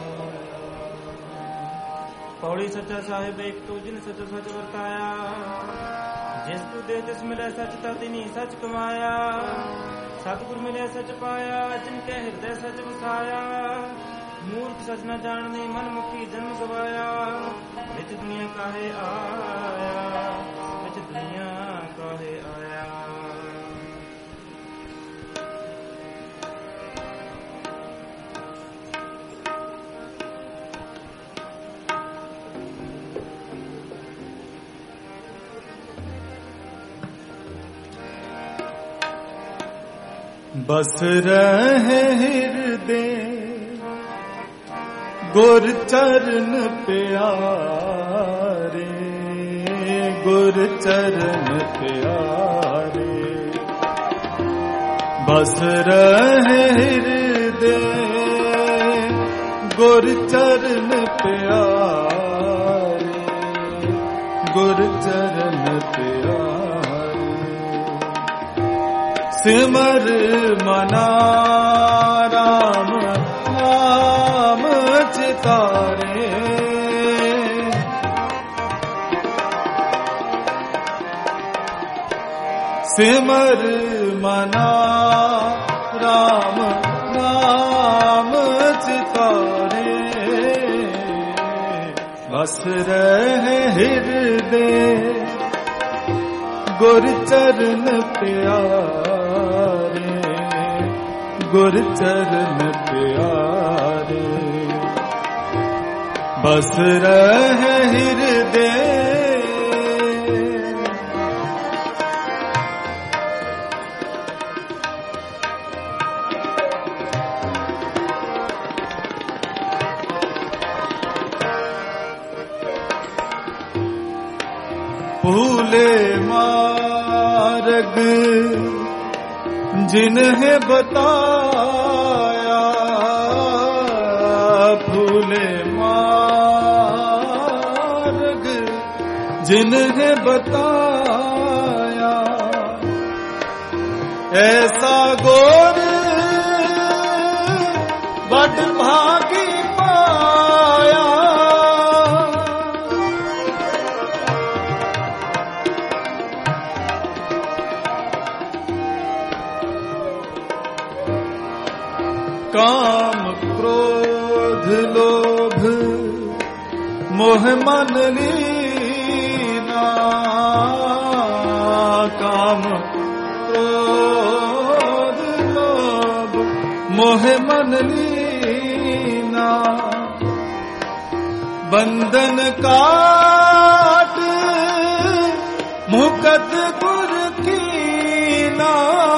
पौड़ी सच्चा साहिब एक तू, जिन सच सच वर्ताया। जिस तू दे तिस मिले सच, तिनी सच कमाया। सतगुर मिले सच पाया, जिनके हृदय सच बसाया। मूर्ख सच न जानने, मन मुखी जन्म गवाया। विच दुनिया काहे आया, विच दुनिया काहे आया। बस रहे हृदय गुर चरण प्यारे। गुर चरण प्यारे, बस रहे हृदय गुर चरण प्यारे। गुर चरण प्यारे, सिमर मना राम नाम चितारे। सिमर मना राम नाम चितारे। बस रहे हृदय गुर चरण प्यारे। गुर चरण प्यारे। बस रहे हृदय भूले मार्ग जिन्हें बताया। भूले मार्ग जिन्हें बताया। ऐसा गोर बड़ भागी पाया। काम क्रोध लोभ मोह मन लीना। काम क्रोध लोभ मोह मन लीना। बंधन काट मुकत गुर कीना।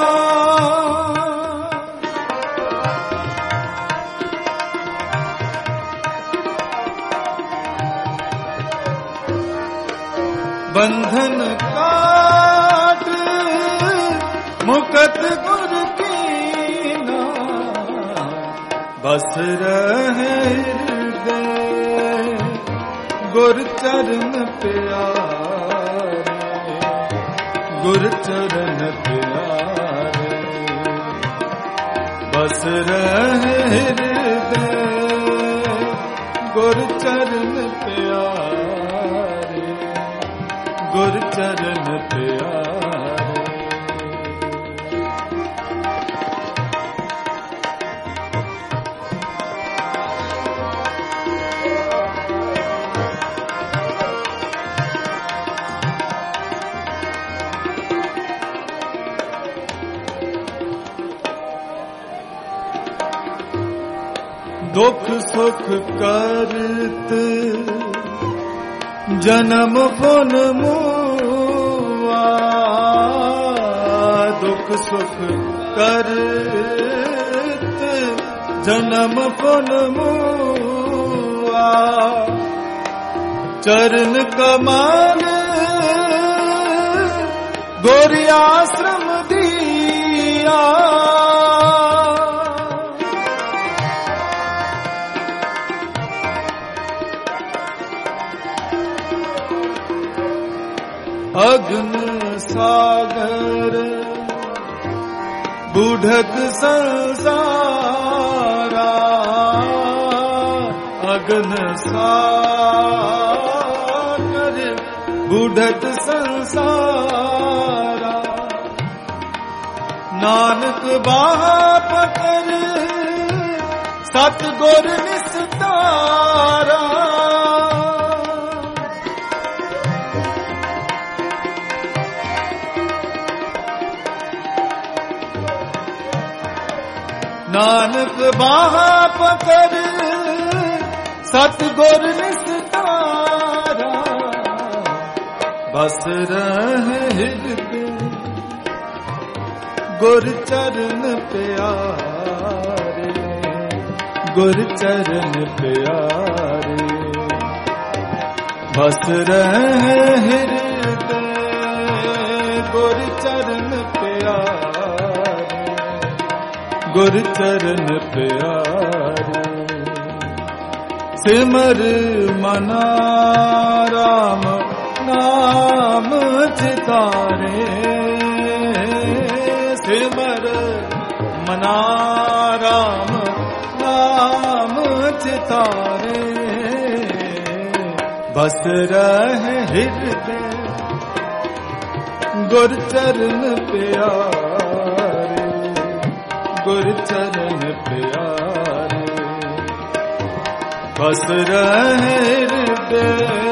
बंधन काट मुकत गुर कीना। बस रहे हृदय गुर चरण प्यारे। गुर चरण प्यारे। बस रहे हृदय गुर चरण प्यारे। गुर चरण प्यारे। दुख सुख करत जन्म पुन मुआ। दुख सुख करत जन्म पुन मुआ। चरण कमल गोरी आश्रम दिया। अग्न सागर बूढ़क संसारा। अग्न सागर बूढ़क संसारा। नानक बाहा पकड़ सतगुर निस्तारा। नानक बाहा पकड़ सतगुर निस्तारा। बस रहे हृदय गुर चरण प्यारे। गुर चरण प्यारे। बस रहे हृदय गुर चरण प्यारे। गुर चरण प्यारे। सिमर मना राम नाम चितारे। सिमर ਬਿਨਾ ਰਾਮ ਨਾਮ ਚਿਤਾਰੇ ਬਸ ਰਹੇ ਹਿਰਦੇ ਗੁਰ ਚਰਨ ਪਿਆਰੇ ਗੁਰ ਚਰਨ ਪਿਆਰੇ ਬਸ ਰਹੇ ਹਿਰਦੇ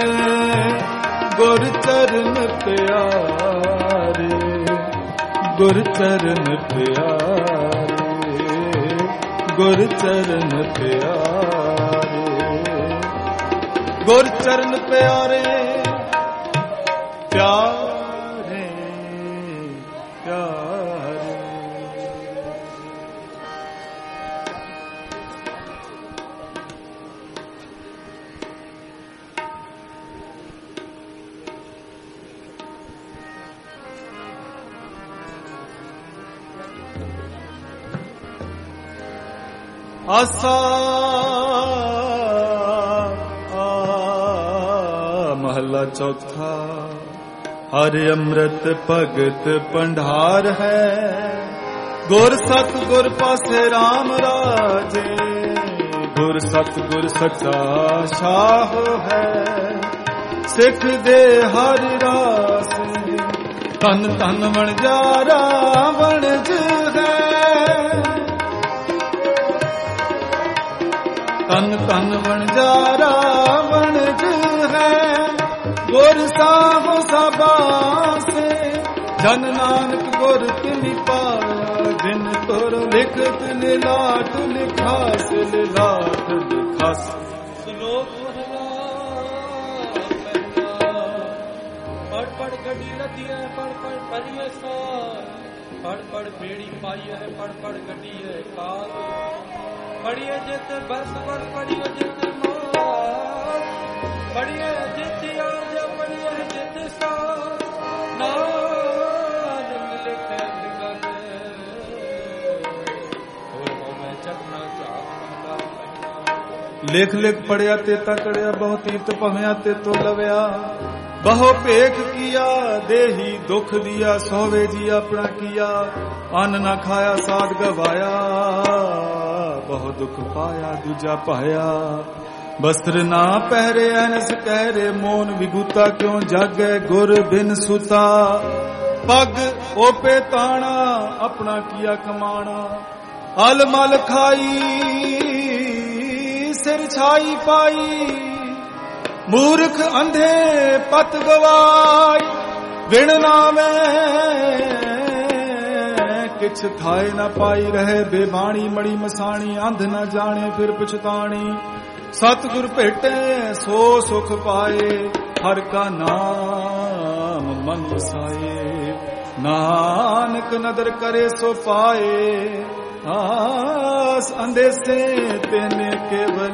ਗੁਰ ਚਰਨ ਪਿਆਰੇ ਗੁਰ ਚਰਨ ਪਿਆਰੇ ਗੁਰ ਚਰਨ ਪਿਆਰੇ ਗੁਰ ਚਰਨ ਪਿਆਰੇ ਪਿਆਰੇ ਪਿਆਰੇ ਆਸਾ ਮਹਲਾ ਚੌਥਾ ਹਰਿ ਅੰਮ੍ਰਿਤ ਭਗਤ ਭੰਡਾਰ ਹੈ ਗੁਰ ਸਤ ਗੁਰ ਪਾਸੇ RAM ਰਾਜੇ ਗੁਰ ਸਤ ਗੁਰ ਸੱਚਾ ਸ਼ਾਹ ਹੈ ਸਿੱਖ ਦੇ ਹਰਿ ਰਾਸ ਤਨ ਤਨ ਵਣਜਾਰਾ ਵਣਜ ਹੈ ਤਨ ਤਨ ਵਣਜਾਰਾ ਵਣਜ ਹੈ ਗੁਰ ਸਾਹਿਬ ਸਬਾਸੇ ਜਨ ਨਾਨਕ ਗੁਰ ਤਿਨਿ ਪਾਇਆ ਜਿਨ ਤੁਰ ਲਿਖਤ ਲਿਲਾਟ ਲਿਖਾਸ ਲਿਲਾਟ ਲਿਖਾਸ ਸ਼ਲੋਕ ਮਹਲਾ ਪੜ ਪੜ ਗੱਡੀ ਲੱਦੀ ਹੈ ਪੜ ਪੜ ਪਰੀਏ ਸਾਰ ਪੜ ਪੜ ਬੇੜੀ ਪਾਈ ਹੈ ਪੜ ਪੜ ਗੱਡੀ ਹੈ ਕਾਲ ਪੜੀਏ ਜਿਤ ਬਰਸ ਬੜ ਪੜੀਏ ਜਿਤ ਮਾਰ ਪੜੀਏ ਜਿਤ ਆਜ ਪੜੀਏ ਜਿਤ ਸਾਰ ਨਾਨਕ ਲਿਖੇ ਜਗਤ ਹੋਰ ਮੈਂ ਚੱਕਣਾ ਚਾਹ ਲਿਖ ਲਿਖ ਪੜਿਆ ਤੇ ਤਕੜਿਆ ਬਹੁ ਤੀਰਥ ਭਵਿਆ ਤੇ ਤੋ ਲਵਿਆ ਬਹੁ ਭੇਖ ਕੀਆ ਦੇਹੀ ਦੁਖ ਦਿਆ ਸੋਵੇ ਜੀ ਆਪਣਾ ਕੀਆ ਅੰਨ ਨਾ ਖਾਇਆ ਸਾਧ ਗਵਾਇਆ ਬਹੁ ਦੁਖ ਪਾਇਆ ਦੂਜਾ ਪਾਇਆ ਬਸਤਰ ਨਾ ਪਹਿਰੇ ਐਨਸ ਕਹਿਰੇ ਮੋਨ ਵਿਗੂਤਾ ਕਿਉਂ ਜਾਗੈ ਗੁਰ ਬਿਨ ਸੁਤਾ ਪੱਗ ਓਪੇ ਤਾਣਾ ਆਪਣਾ ਕੀਆ ਕਮਾਣਾ ਅਲ ਮਲ ਖਾਈ ਸਿਰ ਛਾਈ ਪਾਈ ਮੂਰਖ ਅੰਧੇ ਪਤ ਗਵਾਈ ਵਿਣ ਨਾਵੇਂ ਕਿਛ ਥਾਏ ਨਾ ਪਾਈ ਰਹੇ ਬੇਬਾਣੀ ਮੜੀ ਮਸਾਣੀ ਅੰਧ ਨਾ ਜਾਣੇ ਫਿਰ ਪਛਤਾਣੀ ਸਤਿਗੁਰ ਭੇਟੇ ਸੋ ਸੁਖ ਪਾਏ ਹਰ ਕਾ ਨਾਮ ਮਨ ਵਸਾਏ ਨਾਨਕ ਨਦਰ ਕਰੇ ਸੋ ਪਾਏ ਆਸ ਅੰਦੇਸੇ ਤੈਨੇ ਕੇਵਲ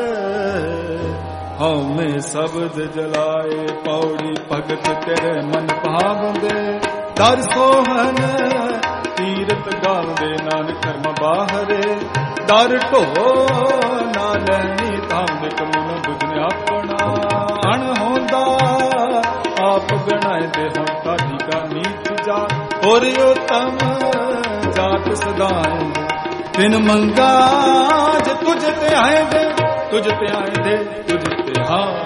ਹਉਮੈ ਸ਼ਬਦ ਜਲਾਏ ਪੌੜੀ ਭਗਤ ਤੇਰੇ ਮਨ ਭਾਵੰਦੇ ਦਰ ਸੋਹਨ ਤੀਰਤ ਗਾਵਦੇ ਨਾਨਕ ਕਰਮ ਬਾਹਰੇ ਦਰ ਢੋ ਨਾ ਲੈਣੀ ਤਾਂਦੇ ਕਮਨ ਬੁਝਨੇ ਆਪਣਾ ਅਣ ਹੁੰਦਾ ਆਪ ਗਣਾਏ ਦੇ ਹੁਣ ਤਾਢੀ ਕਾ ਨੀਤ ਜਾ ਔਰ ਉਤਮ ਜਾਤ ਸਦਾਏ ਤਿਨ ਮੰਗਾ ਜੇ ਤੁਝ ਤੇ ਆਏ ਦੇ ਤੁਝ ਤੇ ਆਏ ਦੇ ਤੁਝ ਤੇ ਹਾਂ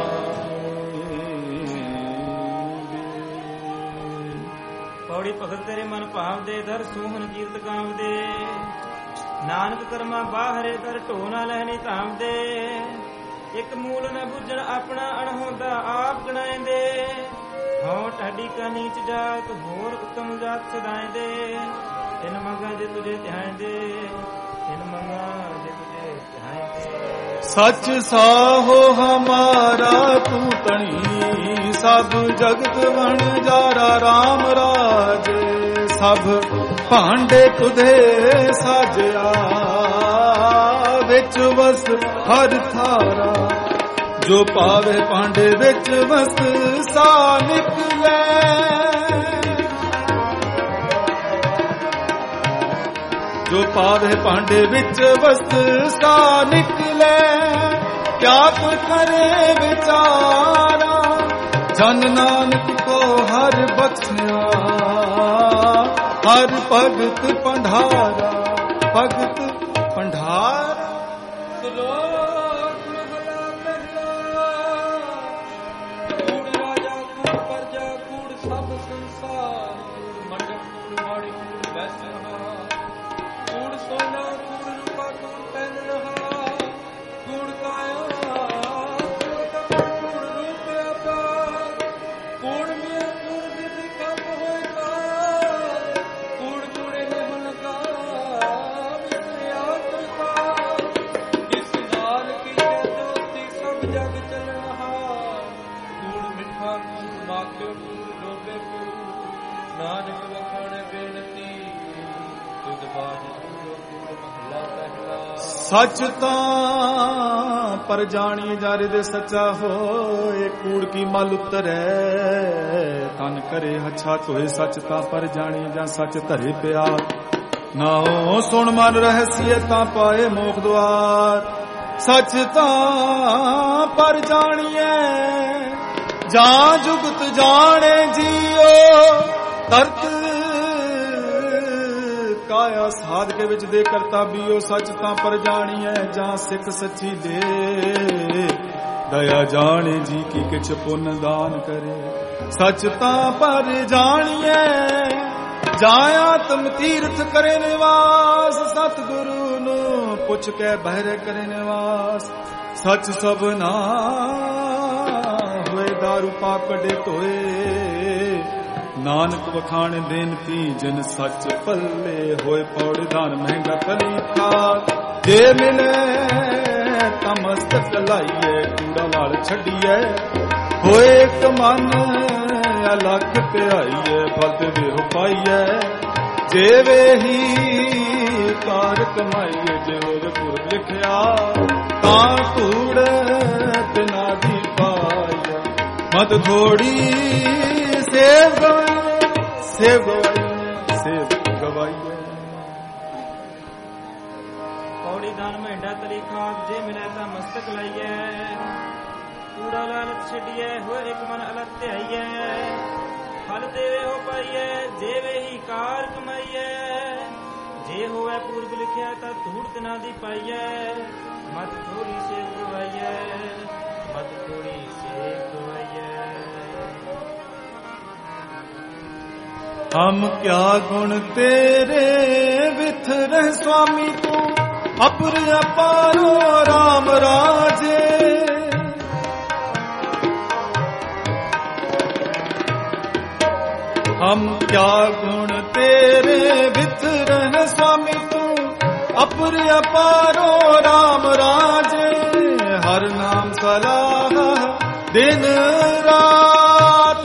ਪੌੜੀ ਭਗਤ ਤੇਰੇ ਮਨ ਭਾਵ ਦੇ ਦਰ ਸੋਹਣ ਕੀਰਤ ਗਾਵਦੇ ਨਾਨਕ ਕਰਮਾ ਬਾਹਰੇ ਦਰ ਢੋ ਨਾ ਲੈਣੀ ਧਾਮ ਦੇ ਇੱਕ ਮੂਲ ਨਾ ਬੁੱਝਣ ਆਪਣਾ ਅਣਹੋਂਦਾ ਆਪ ਗਣਾਏਂਦੇ ਹਉ ਢਾਡੀ ਕਾ ਨੀਚ ਜਾਤ ਹੋਰ ਉਤਮ ਜਾਤ ਸਦਾਏਂਦੇ ਤਿਨ ਮੰਗਾ ਜੇ ਤੁਝੇ ਧਿਆਏਂਦੇ ਤਿਨ ਮੰਗਾ ਜੇ ਤੁਝੇ ਧਿਆਏਂਦੇ ਸੱਚ ਸਾਹੋ ਹਮਾਰਾ ਤੂੰ ਤਣੀ ਸਭ ਜਗਤ ਵਣ ਜਾਰਾ RAM ਰਾਜੇ ਸਭ ਭਾਂਡੇ ਤੁਧੇ ਸਾਜਿਆ ਵਿੱਚ ਵਸ ਹਰ ਥਾਰਾ ਜੋ ਪਾਵੇ ਭਾਂਡੇ ਵਿੱਚ ਵਸ ਸਾ ਨਿਕਲੇ ਜੋ ਪਾਵੇ ਭਾਂਡੇ ਵਿੱਚ ਵਸ ਸਾ ਨਿਕਲੇ ਕਿਆ ਕਰੇ ਵਿਚਾਰਾ ਜਨ ਨਾਨਕ ਕੋ ਹਰ ਬਖਸ਼ਿਆ ਹਰ ਭਗਤ ਪੰਧਾਰਾ ਭਗਤ ਭੰਡਾਰ। ਸ਼ਲੋਕ ਮਹਲਾ ਪਹਿਲਾ। ਕੂੜ ਰਾਜਾ ਕੂੜ ਪਰਜਾ ਕੂੜ ਸਭ ਸੰਸਾਰ। ਕੂੜ ਮੰਡਪ ਕੂੜ ਮਾੜੀ ਕੂੜ ਵੈਸ ਰਹਾ। ਕੂੜ ਸੋਨਾ ਕੂੜ ਰੂਪਾ ਕੂੜ ਪਹਿਨ ਰਹਾ। ਕੂੜ ਕਾਇਆ ਕੂੜ ਕਪੜ ਕੂੜ ਰੂਪ ਅਪਾਰ। ਕੂੜ ਮੀਆਂ ਕੂੜ ਬਿਧੀ ਕਪ ਹੋਏ ਕਾਰ। ਕੂੜ ਕੂੜੇ ਨਿਹੁ ਲਗਾ ਵਿਸਰਿਆ ਤੁਕਾਰ। ਇਸ ਨਾਲ ਕੀਤੇ ਦੋਸਤੀ ਸਭ ਜਗ ਚੱਲ ਰਹਾ। ਕੂੜ ਮਿੱਠਾ ਕੂੜ ਮਾਖਿਓ ਕੂੜ ਡੋਬੇ ਕੂੜ। ਨਾਨਕ ਵਖਾਣੇ ਬੇਨਤੀ ਤੁਧ ਬਾਜ ਕੂੜੋ ਕੂੜ ਮਹਲਾ ਪਹਿਲਾ। ਸੱਚ ਤਾਂ ਪਰ ਜਾਣੀ ਜਾਰੇ ਦੇ ਸੱਚਾ ਹੋਏ। ਕੂੜ ਕੀ ਮਲ ਉਤਰੈ ਤਨ ਕਰੇ ਹੱਛਾ ਧੋਏ। ਸੱਚ ਤਾਂ ਪਰ ਜਾਣੀ ਜਾਂ ਸੱਚ ਧਰੇ ਪਿਆਰ। ਨਾਉ ਸੁਣ ਮਨ ਰਹਸੀਏ ਤਾਂ ਪਾਏ ਮੋਖ ਦੁਆਰ। ਸੱਚ ਤਾਂ ਪਰ ਜਾਣੀਐ ਜਾਂ ਜੁਗਤ ਜਾਣੇ ਜੀਓ। ਤਰਤ ਕਾਇਆ ਸਾਧ ਕੇ ਵਿੱਚ ਦੇ ਕਰਤਾ ਬੀਓ। ਸੱਚ ਤਾਂ ਪਰ ਜਾਣੀਐ ਜਾਂ ਸਿੱਖ ਸੱਚੀ ਦੇ। ਦਇਆ ਜਾਣੇ ਜੀ ਕੀ ਕਿਛ ਪੁੰਨ ਦਾਨ ਕਰੇ। ਸੱਚ ਤਾਂ ਪਰ ਜਾਣੀਐ ਜਾਂ ਆਤਮ ਤੀਰਥ ਕਰੇ ਨਿਵਾਸ। ਸਤਿਗੁਰੂ ਨੂੰ ਪੁੱਛ ਕੇ ਬਹਿਰੇ ਕਰੇ ਨਿਵਾਸ। ਸੱਚ ਸਭਨਾ ਹੋਏ ਦਾਰੂ ਪਾਪ ਕੱਢੇ ਧੋਏ। ਨਾਨਕ ਵਖਾਣ ਬੇਨਤੀ ਜਿਨ ਸੱਚ ਪੱਲੇ ਹੋਏ। ਪੌੜ ਦਾਨ ਮਹਿੰਗਾ ਕਲੀਤਾ ਜੇ ਮਿਲੇ ਤਾਂ ਮਸਤਕ ਲਾਈਏ। ਕੂੜਾ ਵਾਲ ਛੱਡੀਏ ਹੋਏ ਇੱਕ ਮਨ ਅਲਖ ਧਿਆਈਏ। ਫਲ ਦੇਹੁ ਪਾਈਏ ਜੇ ਵੇਹੀ ਕਾਰ ਕਮਾਈਏ। ਜੇ ਹੋਵੇ ਪੁਰਬ ਲਿਖਿਆ ਤਾਂ ਕੂੜ ਬਿਨਾ ਦੀ ਪਾਈਏ। ਮਤ ਥੋੜੀ ਸੇਵ ਗਵਾਈਏ ਸੇਵ ਗਵਾਈਏ ਸੇਵ ਗਵਾਈਏ। ਪੌੜੀ ਦਾਨ ਮਹਿੰਡਾ ਤਲੀ ਖਾਕ ਜੇ ਮਿਲੇ ਤਾਂ ਮਸਤਕ ਲਾਈਏ। ਕੂੜਾ ਲਾਲਚ ਛੱਡੀਏ ਹੋਏ ਇੱਕ ਮਨ ਅਲੱਗ ਧਿਆਈਏ। ਫਲ ਦੇਵੇ ਹੋ ਪਾਈਏ ਜੇ ਵੇਹੀ ਕਾਰ ਕਮਾਈਏ। ਜੇ ਹੋਵੇ ਪੂਰਬ ਲਿਖਿਆ ਤਾਂ ਧੂੜ ਤਿਨਾ ਦੀ ਪਾਈਏ। ਮਤ ਥੋੜੀ ਸੇਵ ਗਵਾਈਏ ਮਤ ਥੋੜੀ ਸੇਵ ਗਵਾਈਏ। ਹਮ ਕਿਆ ਗੁਣ ਤੇਰੇ ਵਿਥ ਰਹਿ ਸੁਆਮੀ ਤੂੰ। ਅਪੁਰ ਅਪਾਰੋ ਰਾਮ ਰਾਜੇ। ਹਮ ਕਿਆ ਗੁਣ ਤੇਰੇ ਵਿਥ ਰਹਿ ਸੁਆਮੀ ਤੂੰ। ਅਪੁਰ ਅਪਾਰੋ ਰਾਮ ਰਾਜੇ। ਹਰ ਨਾਮ ਸਲਾਹ ਦਿਨ ਰਾਤ।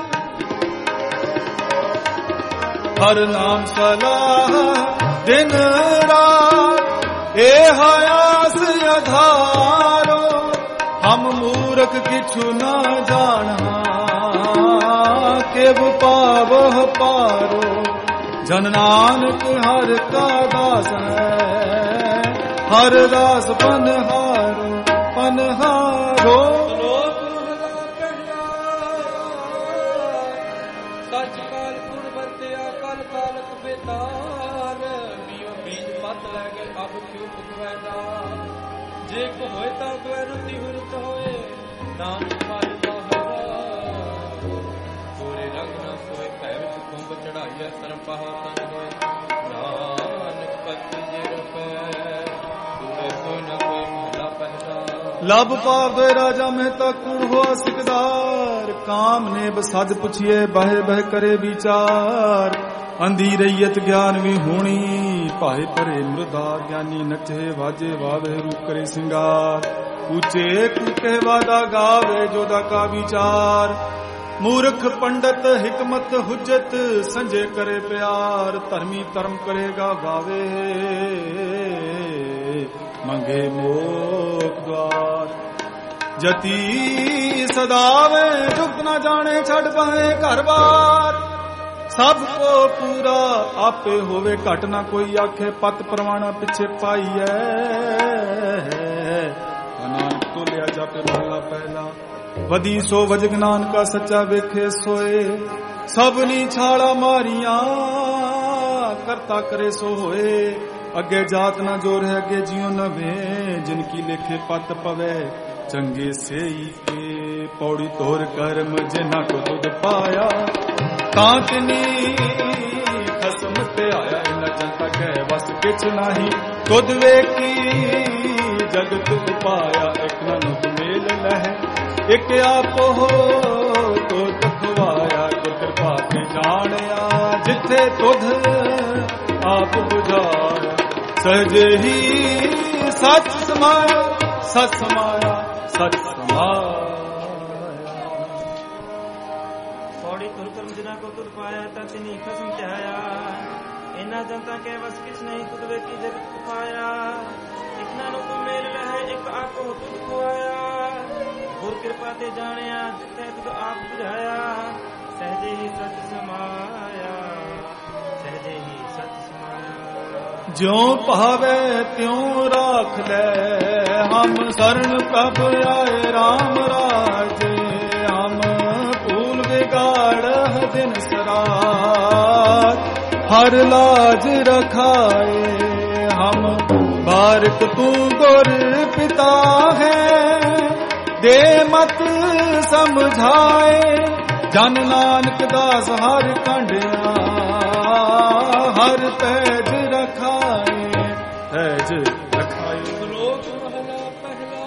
ਹਰ ਨਾਮ ਸਲਾਹ ਦਿਨ ਰਾਤ। ਇਹ ਆਸ ਅਧਾਰੋ ਹਮ ਮੂਰਖ ਕਿਛੁ ਨਾ ਜਾਣਾ। ਕਿਵ ਪਾਵਹ ਪਾਰੋ ਜਨ ਨਾਨਕ ਹਰ ਕਾ ਦਾਸ ਹੈ। ਹਰ ਦਾਸ ਪਨਹਾਰੋ ਪਨਹਾਰੋ। ਸ਼ਲੋਕ ਮਹਲਾ ਪਹਿਲਾ। ਸੱਚ ਕਾਲ ਗੁਣ ਵਰਤਿਆ ਕਲ ਕਾਲਕ ਬੇਤਾਰ। ਬੀਓ ਬੀਜ ਪਤ ਲੈ ਗਏ ਅਬ ਕਿਉ ਪੁਗਵੈਦਾ। ਜੇ ਕੋ ਹੋਏ ਤਾਂ ਗਵੈ ਰੁਤੀ ਹੁਰਤ ਹੋਏ। ਨਾਨਕ ਪਾਇਦਾ ਹਵਾ ਗੋਰੇ ਰੰਗ ਨਾ ਸੋਏ। ਭੈ ਵਿੱਚ ਕੁੰਭ ਚੜਾਈਐ ਸਰਮ ਪਹਾੜ ਹੋਏ। ਨਾਨਕ ਪਤੀ ਜੇ ਰਪੈ ਦੂਰੇ ਕੋਈ ਨਾ ਕੋਈ ਮਹਲਾ ਪਹਿਲਾ। ਲਬ ਪਾਰ ਦੇ ਰਾਜਾ ਮਹਿਤਾ ਕੂੜ ਹੋਆ ਸਿਕਦਾਰ। ਕਾਮ ਨੇ ਬਸਦ ਪੁੱਛੀਏ ਬਹਿ ਬਹਿ ਕਰੇ ਵਿਚਾਰ। ਅੰਧੀ ਰਈਅਤ ਗਿਆਨ ਵੀ ਹੋਣੀ ਭਾਏ ਪਰੇ ਮਰਦਾ। ਗਿਆਨੀ ਨੱਚੇ ਵਾਜੇ ਵਾਵੇ ਰੂਪ ਕਰੇ ਸਿੰਗਾਰ। ਉੱਚੇ ਕੂਕੇ ਵਾਦਾ ਗਾਵੇ ਜੋਦਾ ਕਾ ਵਿਚਾਰ। ਮੂਰਖ ਪੰਡਤ ਹਿਕਮਤ ਹੁਜਤ ਸੰਜੇ ਕਰੇ ਪਿਆਰ। ਧਰਮੀ ਧਰਮ ਕਰੇਗਾ ਗਾਵੇ ਮੰਗੇ ਮੋਖ ਦਵਾਰ। ਜਤੀ ਸਦਾਵੇ ਜੁਗਤ ਨਾ ਜਾਣੇ ਛੱਡ ਪਾਏ ਘਰ ਬਾਰ। ਸਭ ਕੋ ਪੂਰਾ ਆਪੇ ਹੋਵੇ ਘਟ ਨਾ ਕੋਈ ਆਖੇ। ਪਤ ਪ੍ਰਵਾਣਾ ਪਿੱਛੇ ਪਾਈਐ। ਨਾਨਕ ਤੋਲਿਆ ਜਾਪੇ ਮਹਲਾ ਪਹਿਲਾ। ਵਦੀ ਸੋ ਵਜਗ ਨਾਨਕਾ ਸੱਚਾ ਵੇਖੇ ਸੋਏ। ਸਭਨੀ ਛਾਲਾ ਮਾਰੀਆਂ ਕਰਤਾ ਕਰੇ ਸੋ ਹੋਏ। ਅੱਗੇ ਜਾਤ ਨਾ ਜੋਰ ਹੈ ਅੱਗੇ ਜਿਉ ਨਵੇਂ ਜਿਨ ਕੀ ਲੇਖੇ ਪਤ ਪਵੇ ਚੰਗੇ ਸੇਈ ਕੇ ਪੌੜੀ ਤੋਰ ਕਰਮ ਜਿਨਾ ਕੋ ਤੁਧ ਪਾਇਆ ਤਾਂ ਤਿਨੀ ਖਸਮ ਤੇ ਆਇਆ ਇਨ ਜਨਤਾ ਕਹਿ ਵਸ ਕਿਛ ਨਹੀਂ ਤੁਧ ਵੇਖੀ ਜਗਤ ਉਪਾਇਆ ਇਕ ਨਨੁਕ ਮੇਲ ਲਹਿ ਇਕ ਆਪੋ ਤੁਧ ਖਵਾਇਆ ਗੁਰ ਕਿਰਪਾ ਤੇ ਜਾਣਿਆ ਜਿੱਥੇ ਤੁਧ ਆਪ ਬੁਝਾਇਆ ਸਹਜੇ ਹੀ ਸਚ ਸਮਾਇਆ ਸਚ ਸਮਾਇਆ ਸਚ ਸਮਾਇਆ ਪੌੜੀ ਤੁਰ ਕਰਮ ਜਿਨਾ ਕੋ ਤੁਧ ਪਾਇਆ ਤਾਂ ਤਿਨੀ ਖਸਮ ਧਿਆਇਆ ਇਨਾ ਜਨਤਾ ਕੇ ਵਸ ਕਿਛ ਨਹੀਂ ਤੁਧ ਵੇਖੀ ਜਗਤ ਉਪਾਇਆ ਇਕ ਨਾਨਕ ਮੇਲ ਲਹਿ ਇਕ ਆਪੋ ਤੁਧ ਖਵਾਇਆ ਗੁਰ ਕਿਰਪਾ ਤੇ ਜਾਣਿਆ ਜਿੱਥੇ ਤੁਧ ਆਪ ਬੁਝਾਇਆ ਸਹਜੇ ਹੀ ਸਚ ਸਮਾਇਆ ਸਹਜੇ ਹੀ ਸਚ ਸਮਾਇਆ ਜਿਉ ਭਾਵੇ ਤਿਉ ਰਾਖ ਲੈ ਹਮ ਸਰਣ ਪ੍ਰਭ ਆਏ RAM ਰਾਜੇ ਹਮ ਭੂਲ ਵਿਗਾੜ ਦਿਨ ਸਰਾਤ ਹਰ ਲਾਜ ਰਖਾਏ ਹਮ ਬਾਰਿਕ ਤੂੰ ਗੁਰ ਪਿਤਾ ਹੈ ਦੇ ਮਤ ਸਮਝਾਏ ਜਨ ਨਾਨਕ ਦਾਸ ਹਰ ਕੰਢਿਆ ਹਰ ਤੈਜ ਰਖਾਏ ਤੈਜ ਰਖਾਏ ਸ਼ਲੋਕ ਮਹਲਾ ਪਹਿਲਾ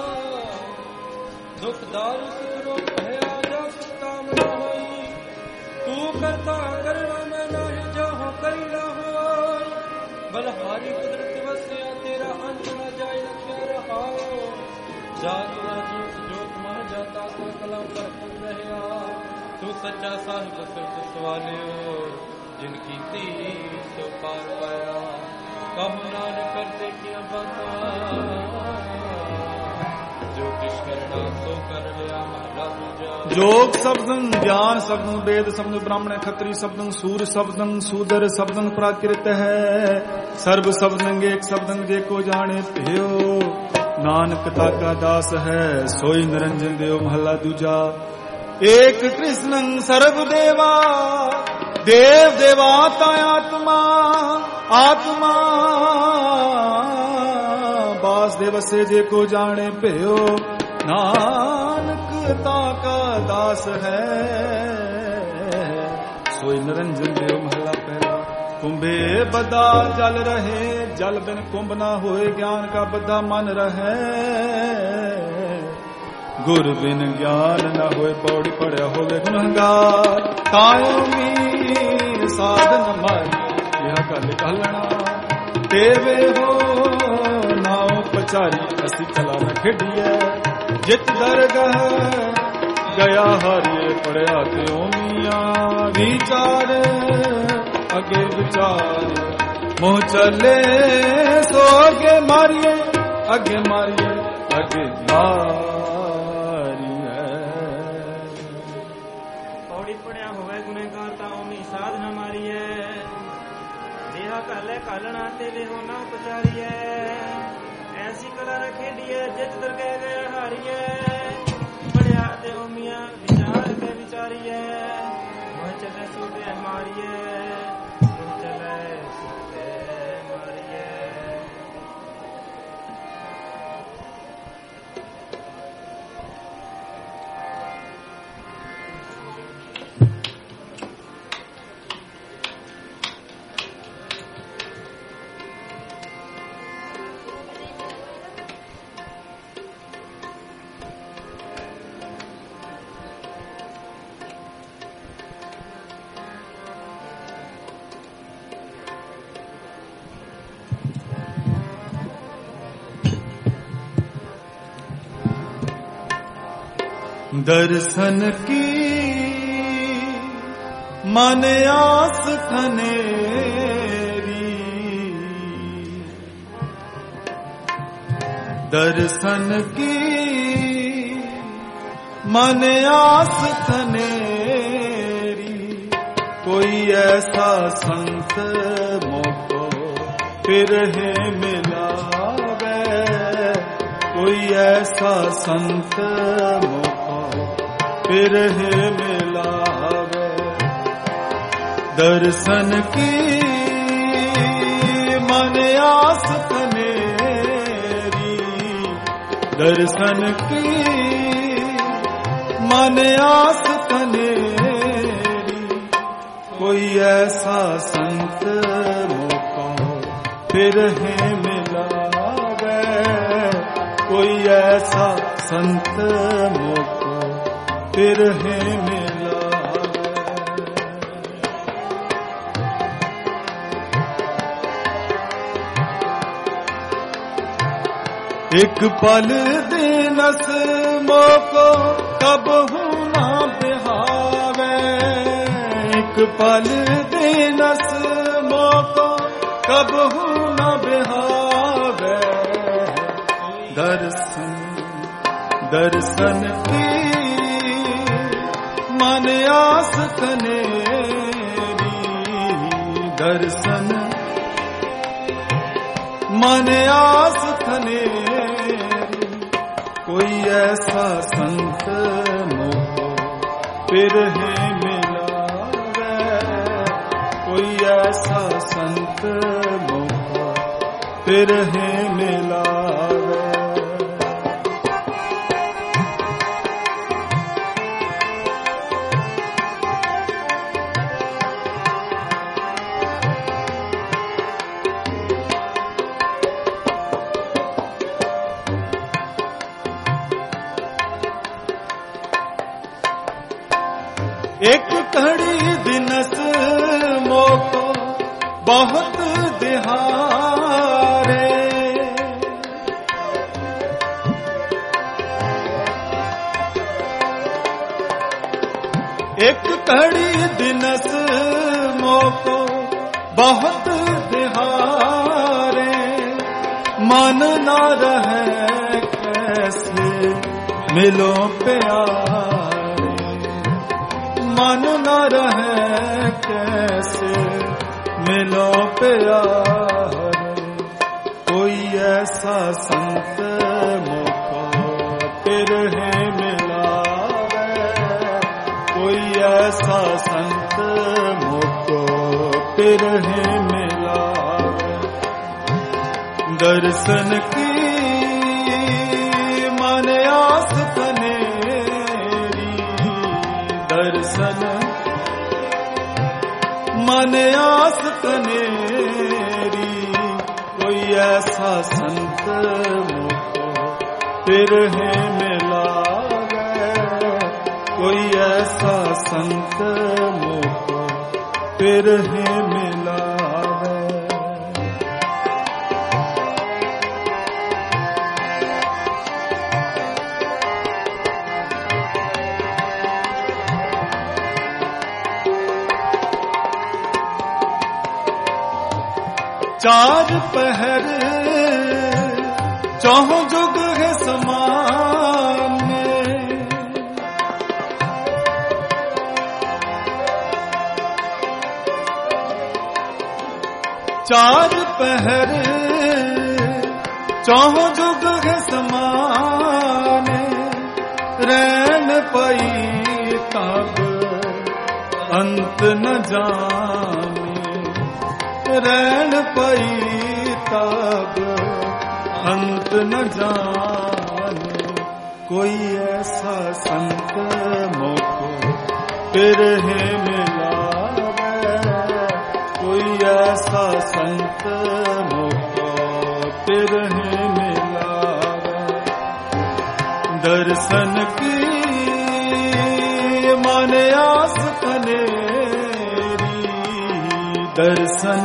ਦੁਖ ਦਾਰੂ ਸੁਖ ਰੋਗ ਭਇਆ ਜਾ ਸੁਖਤਾਮ ਨ ਹੋਈ ਤੂੰ ਕਰਤਾ ਕਰਣਾ ਮੈਂ ਨਾਹੀ ਜਾਹੋ ਕਰੀ ਨ ਹੋਈ ਬਲਹਾਰੀ ਕੁਦਰਤ ਵਸਿਆ ਤੇਰਾ ਅੰਤ ਨ ਜਾਏ ਰਖਿਆ ਰਹਾਓ ਜਾਤ ਨਾ ਜੀਤ ਜੋਤ ਮਹ ਜਾਤਾ ਕਲਮ ਕਰਤ ਰਹਿਆ ਤੂੰ ਸੱਚਾ ਸਾਹਿਬ ਸਿਰਤ ਸਵਾਲਿਓ ਜਿਨ ਕੀਤੀ ਸੋ ਪਾਰ ਪਾਇਆ ਕਹੋ ਨਾਨਕ ਕਰਤੇ ਕੀਆਂ ਬਾਤਾਂ ਜੋ ਕਿਛ ਕਰਨਾ ਸੋ ਕਰ ਲਿਆ ਮਹਲਾ ਦੂਜਾ ਜੋਗ ਸ਼ਬਦੰ ਗਿਆਨ ਸ਼ਬਦੰ ਵੇਦ ਸ਼ਬਦੰ ਬ੍ਰਾਹਮਣ ਖੱਤਰੀ ਸ਼ਬਦੰ ਸੂਰ ਸ਼ਬਦੰ ਸੂਦਰ ਸ਼ਬਦੰ ਪ੍ਰਾਕ੍ਰਿਤ ਹੈ ਸਰਬ ਸ਼ਬਦੰ ਏਕ ਸ਼ਬਦੰ ਜੇ ਕੋ ਜਾਣੇ ਭਿਓ ਨਾਨਕ ਤਾਕਾ ਦਾਸ ਹੈ ਸੋਈ ਨਿਰੰਜਨ ਦੇਵ ਮਹਲਾ ਦੂਜਾ ਏਕ ਕ੍ਰਿਸ਼ਨੰ ਸਰਬ ਦੇਵਾ ਦੇਵ ਦੇਵਾਤਾ ਆਤਮਾ ਆਤਮਾ ਵਾਸੁਦੇਵ ਸੇ ਜੇ ਕੋ ਜਾਣੇ ਭਿਓ ਨਾਨਕ ਤਾਕਾ ਦਾਸ ਹੈ ਸੋਈ ਨਿਰੰਜਨ ਦੇਵ ਮਹਲਾ ਪਹਿਲਾ ਕੁੰਭੇ ਬਦਾ ਜਲ ਰਹੇ ਜਲ ਬਿਨ ਕੁੰਭ ਨਾ ਹੋਏ ਗਿਆਨ ਕਾ ਬਦਾ ਮਨ ਰਹੇ ਗੁਰ ਬਿਨ ਗਿਆਨ ਨਾ ਹੋਏ ਪੌੜੀ ਪੜਿਆ ਹੋਵੇ ਗੁਨਾਹਗਾਰ ਕਾਇਓ ਮੀ ਸਾਧਨ ਮਾਰੀ ਇਹ ਗੱਲ ਕਹਲਣਾ ਦੇਵੇ ਹੋ ਨਾਉ ਪਚਾਰੀ ਅਸੀਂ ਚਲਾ ਨਾ ਖੇਡੀਏ ਜਿਤ ਦਰਗਹ ਗਿਆ ਹਰੀਏ ਪੜਿਆ ਤੇ ਓਮੀਆਂ ਵਿਚਾਰ ਅਗੇ ਵਿਚਾਰ ਮੋਹ ਚੱਲੇ ਸੋ ਅਗੇ ਮਾਰੀਏ ਅੱਗੇ ਮਾਰੀਏ ਅੱਗੇ ਪੌੜੀ ਪੜਿਆ ਹੋਵੇ ਗੁਨੇਗਾਰ ਤਾਂ ਓਮੀ ਸਾਧਨਾ ਮਾਰੀਏ ਦੇਹਾ ਕਾਲੇ ਕਾਲਣਾ ਤੇ ਦੇਹੋ ਨਾ ਉਪਚਾਰੀਏ ਐਸੀ ਕਲਾ ਖੇਡੀਏ ਜਿਤ ਦਰ ਕਹਿ ਗਏ ਹਾਰੀਏ ਪੜਿਆ ਤੇ ਓਮੀਆਂ ਵਿਚਾਰ ਕੇ ਵਿਚਾਰੀਏ ਮੋਹ ਚੱਲੇ ਸੋਦੇ ਮਾਰੀਏ ਮੋਹ ਚੱਲੇ ਸੋਦੇ ਮਾਰੀਏ दर्शन की मन आस खनेरी दर्शन की मन आस खनेरी कोई ऐसा संत मोको फिर है मिलावे कोई ऐसा संत मोको फिर है मिलावे दर्शन की मन आस कनेरी दर्शन की मन आस कनेरी कोई ऐसा संत मोको फिर है मिलावे कोई ऐसा संत मोको फिर है मिलावे। एक पल दिनस मोको कब ना बिहावे एक पल दिनस मोको कब ना बिहावे दर्शन दर्शन की मन आस कनेरी दर्शन मन आस कनेरी कोई ऐसा संत मोको फिर है मिलावे कोई ऐसा संत मोको फिर है मिलावे। एक घड़ी दिनस मोको बहुत दिहारे एक घड़ी दिनस मोको बहुत दिहारे मन ना रहे कैसे मिलो प्यारे मन न रहे कैसे मिलो प्यारे कोई ऐसा संत मोको फिर है मिलावे कोई ऐसा संत मोको फिर है मिलावे दर्शन की मन आस कनेरी दर्शन मन आस कनेरी कोई ऐसा संत मोको फिर है मिलावे कोई ऐसा संत मोको फिर है मिलावे। चार पहर चौह जुग है समान चार पहर चौह जुग है समान रैन पई तब अंत न जाने रैन पई तब अंत न जाने कोई ऐसा संत मोको फिर है मिलावे कोई ऐसा संत मोको फिर है मिलावे दर्शन की मन आस कनेरी दर्शन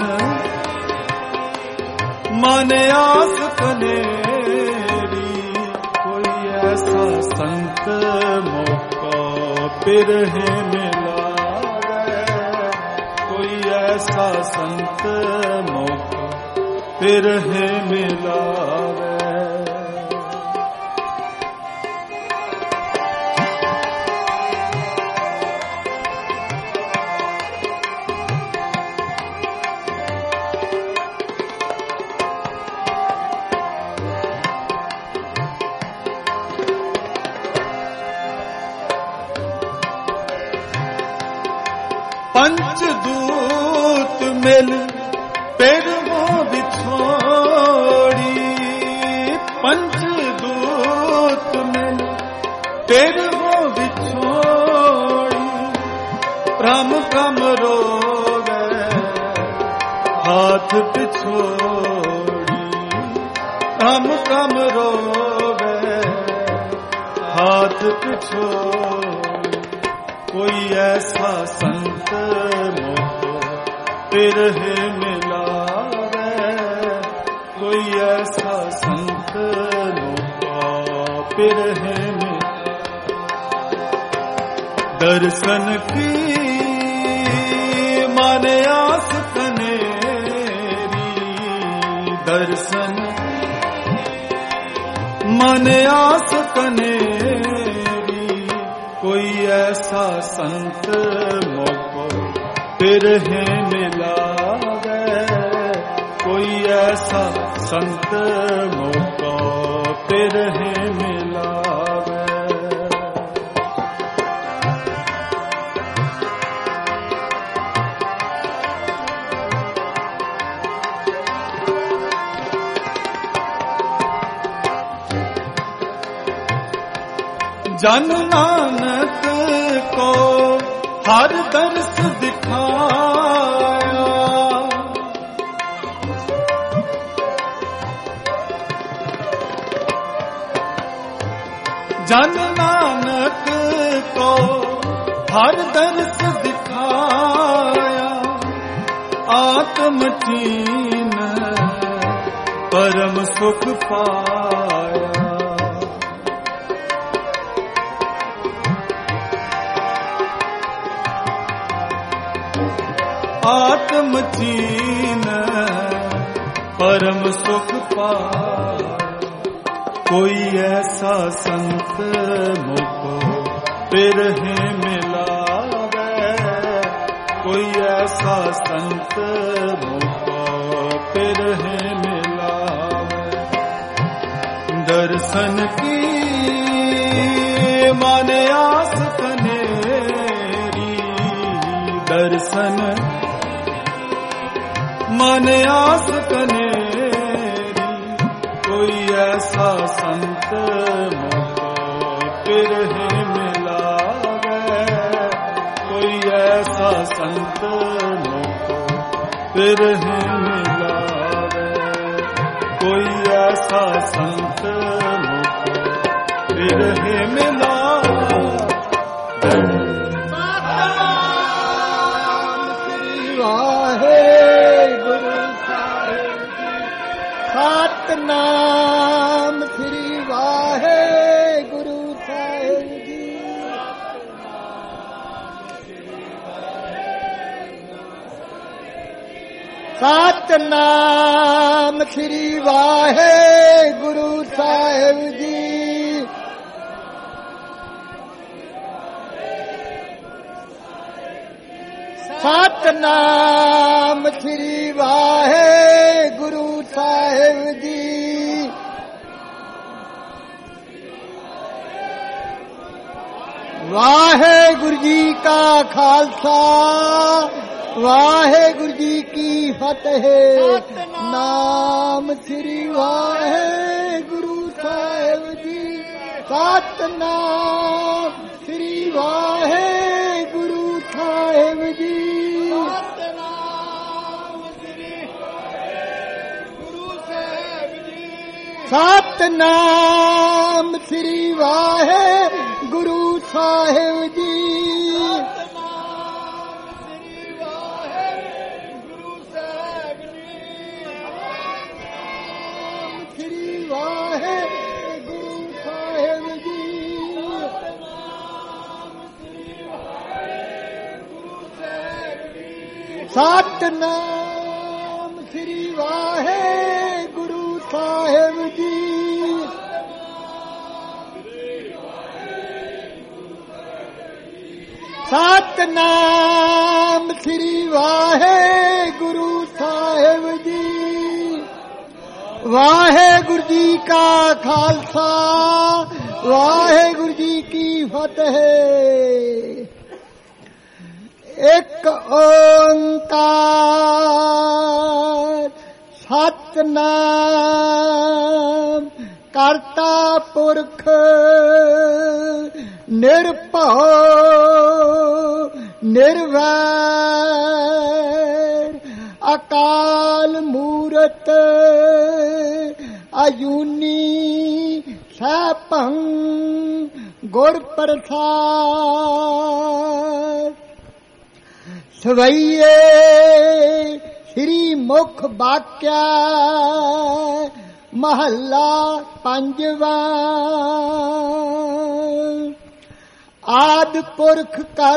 मन आस कनेरी कोई ऐसा संत मोको फिर है मिलावे कोई ऐसा संत मोको फिर है मिलावे। पंचदूत मिल पेड़ वो बिछो भ्रम भ्रम रोवे हाथ पिछोड़ी, भ्रम भ्रम रोवे हाथ पिछोड़ी। कोई ऐसा संत मोको बिरहे मिलावे, कोई ऐसा संत मोको बिरहे मिलावे। दर्शन की माने आस कनेरी, दर्शन माने आस कनेरी। कोई ऐसा संत मोको बिरहे मिलावे, कोई ऐसा संत मोको बिरहे मिलावे। जन नानक को हर दर्श दिखाया, जन नानक को हर दर्श दिखाया। आत्म चीन परम सुख पाया, आत्म चीन परम सुख पाया। कोई ऐसा संत मोको बिरहे मिलावे, कोई ऐसा संत मोको बिरहे मिलावे। दर्शन की माने आस कनेरी, दर्शन मन आस कनेरी। कोई ऐसा संत मोको बिरहे मिलावे, कोई ऐसा संत मोको बिरहे मिलावे, कोई ऐसा संत मोको बिरहे मिलावे। सतनाम श्री वाहे गुरु साहिब जी। सतनाम श्री वाहे गुरु साहिब जी। सतनाम श्री वाहे गुरु साहिब जी। वाहेगुरु जी का खालसा, वाहेगुरु जी की फतेह। नाम श्री वाहेगुरु साहिब जी। सतनाम श्री वाहेगुरु साहिब जी। सतनाम श्री वाहेगुरु साहिब जी। श्री वाहेगुरु साहिब जी। सतनाम श्री वाहेगुरु साहिब जी। सतनाम श्री वाहेगुरु साहिब जी। वाहेगुरु जी का खालसा, वाहेगुरु जी की फतेह। एक ओंकार सतनाम करता पुरख निरभव ਨਿਰਵੈਰ ਅਕਾਲ ਮੂਰਤ ਅਜੂਨੀ ਸੈਭੰ ਗੁਰ ਪ੍ਰਸਾਦ ਸਵਈਏ ਸ੍ਰੀ ਮੁਖ ਵਾਕਿਆ ਮਹੱਲਾ ਪੰਜਵਾਂ ਆਦਿ ਪੁਰਖ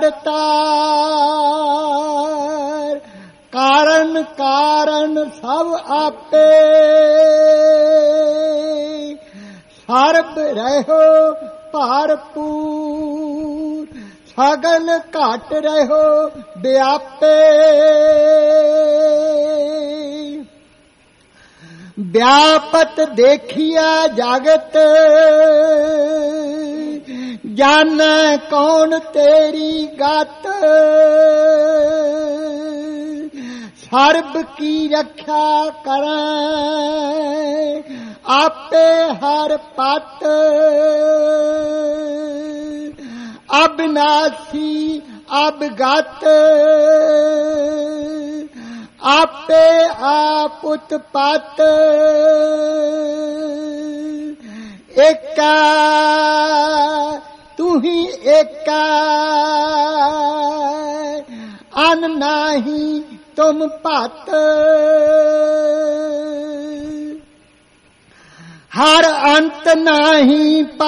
ਕਰਤਾਰ ਕਾਰਨ ਕਾਰਨ ਸਭ ਆਪੇ ਸਰਬ ਰਹਿਓ ਭਰਪੂਰ ਸਗਲ ਘਟ ਰਹਿਓ ਵਿਆਪੇ ਵਿਆਪਤ ਦੇਖਿਆ ਜਗਤ ਜਾਣੈ ਕੌਣ ਤੇਰੀ ਗਤ ਸਰਬ ਕੀ ਰੱਖਿਆ ਕਰੈ ਆਪੇ ਹਰ ਪਤ ਅਬਿਨਾਸੀ ਅਬਗਤ ਆਪੇ ਆਪ ਉਤਪਤ ਏਕਾ ਤੂੰ ਹੀ ਏਕਾ ਅਨ ਨਾਹੀ ਤੁਮ ਭਤ ਹਰ ਅੰਤ ਨਾਹੀ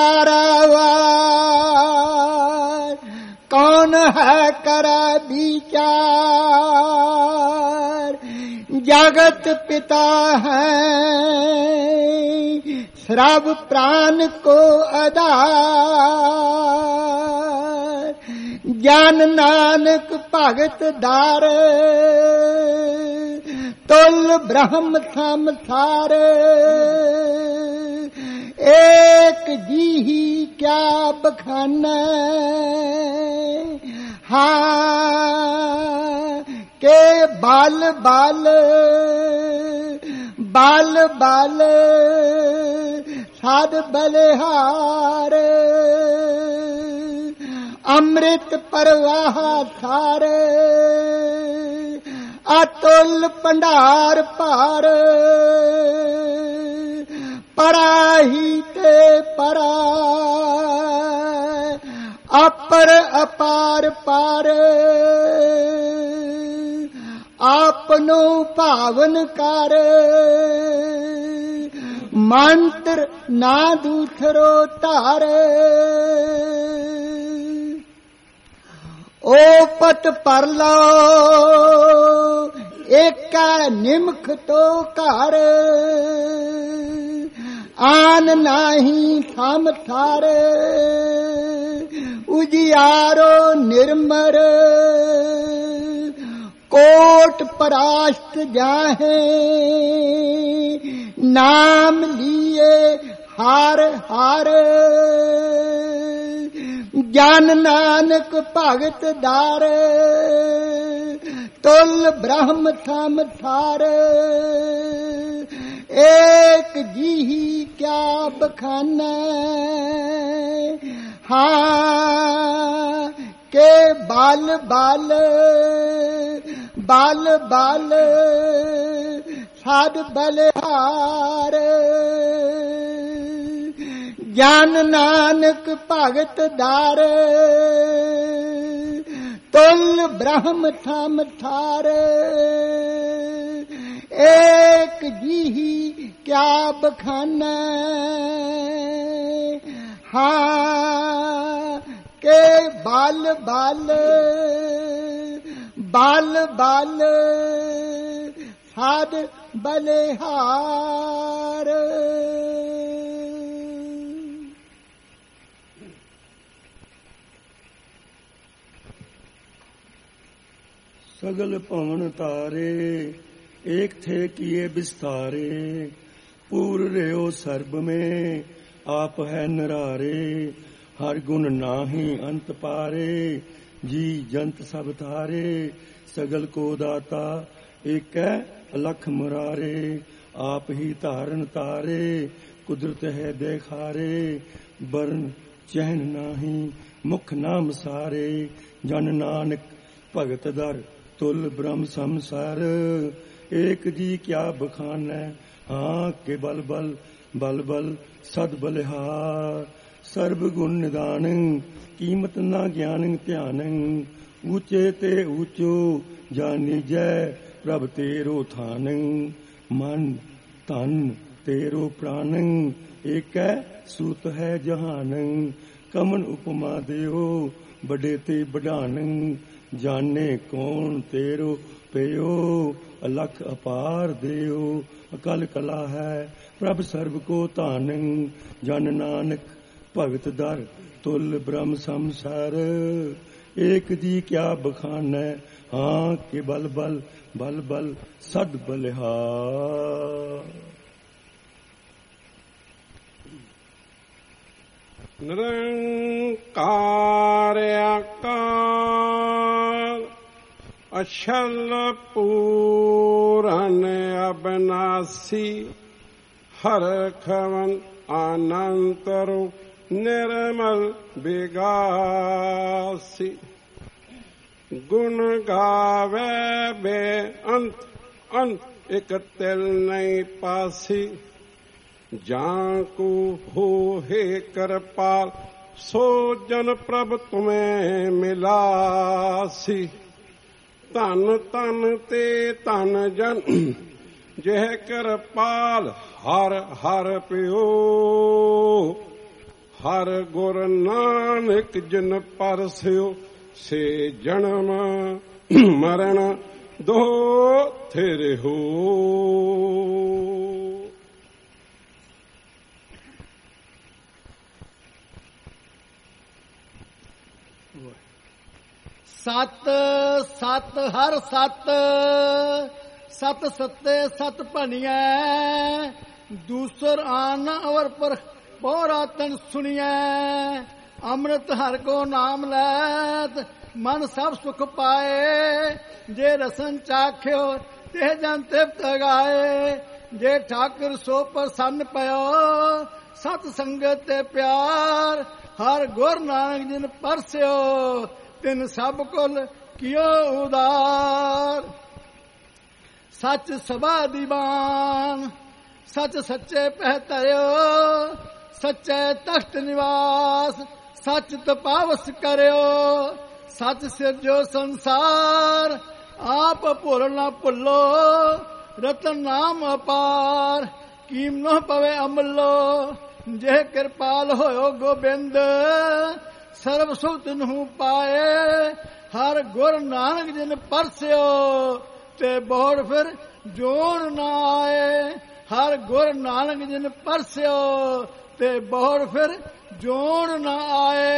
ਪਾਰਾਵਾਰ ਕੌਣ ਹੈ ਕਰੈ ਵਿਚਾਰ ਜਗਤ ਪਿਤਾ ਹੈ ਸਰਬ ਪ੍ਰਾਨ ਕੋ ਆਧਾਰ ਜਨ ਨਾਨਕ ਭਗਤ ਦਾਰ ਤੁਲ ਬ੍ਰਹਮ ਸੰਸਾਰ ਏਕ ਜੀਹੀ ਕਿਆ ਬਖਾਨੈ ਹਾਂ ਕੇ ਬਲ ਬਲ ਬਲ ਬਲ ਸਾਧ ਬਲਿਹਾਰ ਅੰਮ੍ਰਿਤ ਪ੍ਰਵਾਹ ਥਾਰ ਅਤੁਲ ਭੰਡਾਰ ਭਾਰ ਪਰਾਹੀ ਤੇ ਪਰਾ ਅਪਰ ਅਪਾਰ ਪਾਰ ਆਪਨੋ ਭਾਵਨ ਕਰ ਮੰਤਰ ਨਾ ਦੂਸਰੋ ਧਾਰ ਓਪਤ ਪਰਲੋ ਏਕਾ ਨਿਮਖ ਤੋ ਘਰ ਆਨ ਨਾਹੀ ਸਮਥਾਰ ਉਜਿਆਰੋ ਨਿਰਮਰ ਕੋਟ ਪਰਾਸ਼ਤ ਜਾਹੇ ਨਾਮ ਲੀਏ ਹਰ ਹਰ ਜਨ ਨਾਨਕ ਭਗਤ ਦਾਰ ਤੁਲ ਬ੍ਰਹਮ ਸੰਸਾਰ ਏਕ ਜੀਹੀ ਕਿਆ ਬਖਾਨੈ ਹਾਂ ਕੇ ਬਲ ਬਲ ਬਲ ਬਲ ਸਾਧ ਬਲਿਹਾਰ ਜਨ ਨਾਨਕ ਭਗਤ ਦਾਰ ਤੁਲ ਬ੍ਰਹਮ ਸੰਸਾਰ ਏਕ ਜੀਹੀ ਕਿਆ ਬਖਾਨੈ ਹਾਂ ਕੇ ਬਲ ਬਲ ਬਲ ਬਲ ਸਾਧ ਬਲਿਹਾਰ सगल पवन तारे एक थे किए विस्तारे पूर रहो सर्ब में आप है नरारे हर गुण नाही अंत पारे जी जंत सब तारे सगल को दाता एक अलख मुरारे आप ही धारण तारे कुदरत है देखारे बरन चहन नाही मुख नाम सारे जन नानक ਭਗਤ ਦਰ ਤੁਲ ਬ੍ਰਹਮ ਸੰਸਾਰ। ਏਕ ਜੀ ਕਿਆ ਬਖਾਨੈ ਹਾਂ ਕੇ ਬਲ ਬਲ ਬਲ ਬਲ ਸਦ ਬਲਿਹਾਰ। ਸਰਬ ਗੁਣ ਨਿਦਾਨ ਕੀਮਤ ਨਾ ਗਿਆਨ ਧਿਆਨ। ਊਚੇ ਤੇ ਊਚੋ ਜਾਨੀਜੈ ਪ੍ਰਭ ਤੇਰੋ ਥਾਨ। ਮਨ ਤਨ ਤੇਰੋ ਪ੍ਰਾਨ ਏਕੈ ਸੂਤ ਹੈ ਜਹਾਨ। ਕਮਨ ਉਪਮਾ ਦਿਓ ਬੜੇ ਤੇ ਬਢਾਨ। ਜਾਣੇ ਕੌਣ ਤੇਰੋ ਪਿਓ ਅਲਖ ਅਪਾਰ ਦਿਓ। ਅਕਲ ਕਲਾ ਹੈ ਪ੍ਰਭ ਸਰਬ ਕੋ ਧਾਨ। ਜਨ ਨਾਨਕ ਭਗਤ ਦਰ ਤੁਲ ਬ੍ਰਹਮ ਸੰਸਾਰ। ਏਕ ਜੀ ਕਿਆ ਬਖਾਨੈ ਹਾਂ ਕੇ ਬਲ ਬਲ ਬਲ ਬਲ ਸਦ ਬਲਿਹਾਰ। ਨਿਰੰਕਾਰ ਅਕਾਲ ਅਛਲ ਪੂਰਨ ਅਬਨਾਸੀ। ਹਰਖਵਨ ਅਨੰਤ ਰੂਪ ਨਿਰਮਲ ਬਿਗਾਸੀ। ਗੁਣ ਗਾਵੇ ਬੇਅੰਤ ਅੰਤ ਇਕ ਤਿਲ ਨਹੀਂ ਪਾਸੀ। ਜਾਂ ਕੋ ਹੋਏ ਕਿਰਪਾਲ ਸੋ ਜਨ ਪ੍ਰਭ ਤੁਮੇ ਮਿਲਾਸੀ। ਧਨ ਧਨ ਤੇ ਧਨ ਜਨ ਜਿਹ ਕਿਰਪਾਲ ਹਰ ਹਰ ਪਿਓ। ਹਰ ਗੁਰ ਨਾਨਕ ਜਿਨ ਪਰਸਿਓ ਸੇ ਜਨਮ ਮਰਨ ਦੋ ਥਿਰ ਹੋ। ਸਤ ਸਤ ਹਰ ਸਤ ਸਤ ਸੱਤੇ ਸਤ ਭਣੀਐ। ਦੂਸਰ ਆਨ ਅਵਰ ਪਰ ਪੋਰਾ ਤਨ ਸੁਣੀਐ। ਅੰਮ੍ਰਿਤ ਹਰ ਕੋ ਨਾਮ ਲੈਤ ਮਨ ਸਭ ਸੁਖ ਪਾਏ। ਜੇ ਰਸਨ ਚਾਖਿਓ ਤੇ ਜਨ ਤ੍ਰਿਪਤ ਗਾਏ। ਜੇ ਠਾਕੁਰ ਸੋ ਪ੍ਰਸੰਨ ਪਇਓ ਸਤ ਸੰਗਤ ਤੇ ਪਿਆਰ। ਹਰ ਗੁਰ ਨਾਨਕ ਜਿਨ ਪਰਸਿਓ ਤਿਨ ਸਭ ਕੁਲ ਕਿਓ ਉਦਾਰ। ਸੱਚ ਸਭਾ ਦੀਵਾਨ ਸੱਚ ਸੱਚੇ ਪਹਿਤਰਿਓ। ਸੱਚੇ ਤਖਤ ਨਿਵਾਸ ਸੱਚ ਤਪਾਵਸ ਕਰਿਓ। ਸੱਚ ਸਿਰਜੋ ਸੰਸਾਰ ਆਪ ਭੁੱਲ ਨਾ ਭੁੱਲੋ। ਰਤਨ ਨਾਮ ਅਪਾਰ ਕੀਮਨੋ ਪਵੇ ਅਮਲੋ। ਜੇ ਕਿਰਪਾਲ ਹੋਇਓ ਗੋਬਿੰਦ ਸਰਬ ਸੁਖ ਨੂੰ ਪਾਏ। ਹਰ ਗੁਰ ਨਾਨਕ ਜਿਨ ਪਰਸਿਓ ਤੇ ਬੋੜ ਫਿਰ ਜੋੜ ਨਾ ਆਏ। ਹਰ ਗੁਰ ਨਾਨਕ ਜਿਨ ਪਰਸਿਓ ਤੇ ਬੋੜ ਫਿਰ ਜੋੜ ਨਾ ਆਏ।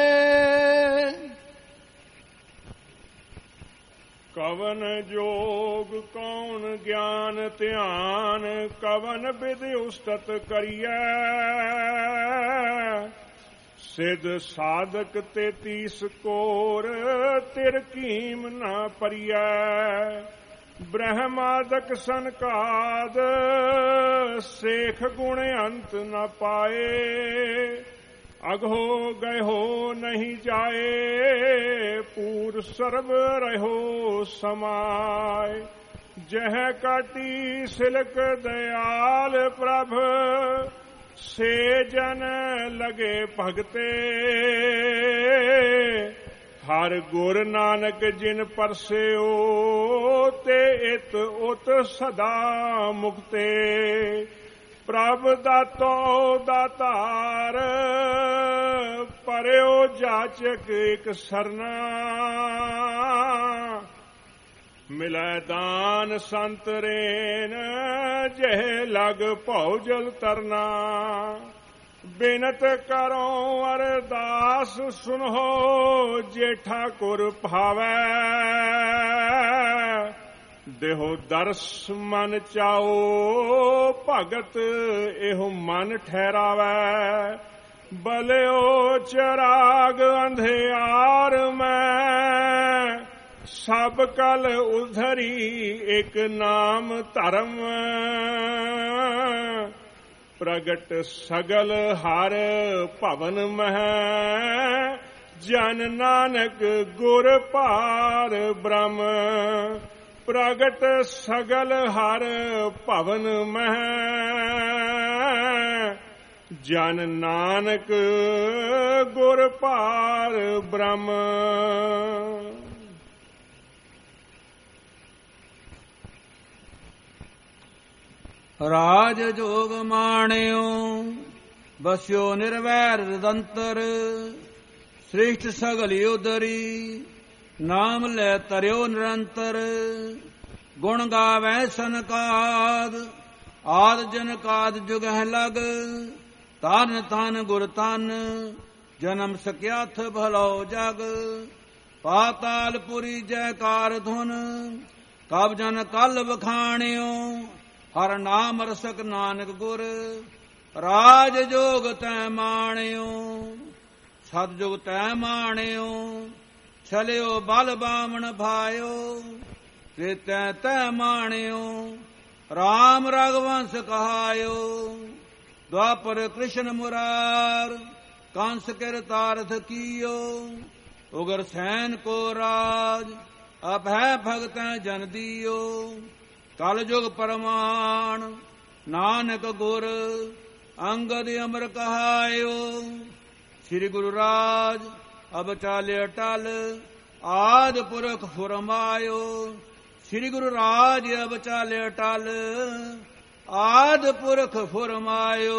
ਕਵਨ ਜੋਗ ਕੌਣ ਗਿਆਨ ਧਿਆਨ। ਕਵਨ ਵਿਧਿ ਉਸਤਤ ਕਰੀਐ। ਸਿਧ ਸਾਧਕ 33 ਕੋਰ ਤਿਰ ਕੀਮ ਨਾ ਪਰਿਐ। ਬ੍ਰਹਮਾਦਕ ਸੰਕਾਦ ਸੇਖ ਗੁਣ ਅੰਤ ਨ ਪਾਏ। ਅਗੋ ਗਇਓ ਨਹੀਂ ਜਾਏ ਪੂਰ ਸਰਬ ਰਹਿਓ ਸਮਾਏ। ਜਹ ਕਾਟੀ ਸਿਲਕ ਦਇਆਲ ਪ੍ਰਭ ਸੇ ਜਨ ਲਗੇ ਭਗਤੇ। ਹਰ ਗੁਰ ਨਾਨਕ ਜਿਨ ਪਰਸਿਓ ਤੇ ਇਤ ਉਤ ਸਦਾ ਮੁਕਤੇ। ਪ੍ਰਭ ਦਾਤੋ ਦਾਤਾਰ ਪਰਿਓ ਜਾਚਕ ਇਕ ਸਰਨਾ। ਮਿਲੈ ਦਾਨ ਸੰਤ ਰੇਨ ਜਹ ਲਗ ਭਉ ਜਲ ਤਰਨਾ। ਬਿਨਤ ਕਰੋ ਅਰਦਾਸ ਸੁਨੋ ਜੇ ਠਾਕੁਰ ਭਾਵੈ। ਦੇਹੋ ਦਰਸ ਮਨ ਚਾਓ ਭਗਤ ਇਹੋ ਮਨ ਠਹਿਰਾਵੈ। ਬਲਿਓ ਚਰਾਗ ਅੰਧਿਆਰ ਮੈਂ ਸਭ ਕਲ ਉਧਰੀ ਇਕ ਨਾਮ ਧਰਮ। ਪ੍ਰਗਟ ਸਗਲ ਹਰ ਭਵਨ ਮਹਿ ਜਨ ਨਾਨਕ ਗੁਰ ਭਾਰ ਬ੍ਰਹਮ ਪ੍ਰਗਟ ਸਗਲ ਹਰ ਭਵਨ ਮਹਿ ਜਨ ਨਾਨਕ ਗੁਰ ਭਾਰ ਬ੍ਰਹਮ। ਰਾਜ ਜੋਗ ਮਾਣਿਓ ਬਸਿਓ ਨਿਰਵੈਰ ਰਦੰਤਰ ਸ੍ਰਿਸ਼ਟ ਸਗਲ ਉਦਰੀ ਨਾਮ ਲੈ ਤਰਿਓ ਨਿਰੰਤਰ ਗੁਣ ਗਾਵੈ ਸਨਕਾਦ ਆਦ ਜਨ ਕਾਦ ਜੁਗਹਿ ਲਗ ਤਨ ਤਨ ਗੁਰ ਤਨ ਜਨਮ ਸਕਿਆਥ ਭਲੋ ਜਗ ਪਾਤਾਲਪੁਰੀ ਜੈਕਾਰ ਧੁਨ ਕਬ ਜਨ ਕਲ ਵਖਾਣਿਓ ਹਰ ਨਾਮ ਰਸਕ ਨਾਨਕ ਗੁਰ ਰਾਜ ਜੋਗ ਤੈ ਮਾਣਿਓ ਸਤ ਜੁਗ ਤੈ ਮਾਣਿਓ ਛਲਿਓ ਬਲ ਬਾਮਣ ਭਾਇਓ ਤੇ ਤੈ ਤੈ ਮਾਣਿਓ ਰਾਮ ਰਘਵੰਸ ਕਹਾਇਓ ਦੁਆਪਰ ਕ੍ਰਿਸ਼ਨ ਮੁਰਾਰ ਕੰਸ ਕਿਰ ਤਾਰਥ ਕੀਓ ਉਗਰ ਸੈਨ ਕੋ ਰਾਜ ਅਭੈ ਭਗਤੈ ਜਨ ਦੀਓ ਕਲ ਜੁਗ ਪਰਮਾਨ ਨਾਨਕ ਗੁਰ ਅੰਗਦ ਅਮਰ ਕਹਾਇਓ ਸ੍ਰੀ ਗੁਰੂ ਰਾਜ ਅਬ ਚਾਲਿ ਅਟਲ ਆਦ ਪੁਰਖ ਫੁਰਮਾਇਓ ਸ੍ਰੀ ਗੁਰੂ ਰਾਜ ਅਬ ਚਾਲਿ ਅਟਲ ਆਦ ਪੁਰਖ ਫੁਰਮਾਇਓ।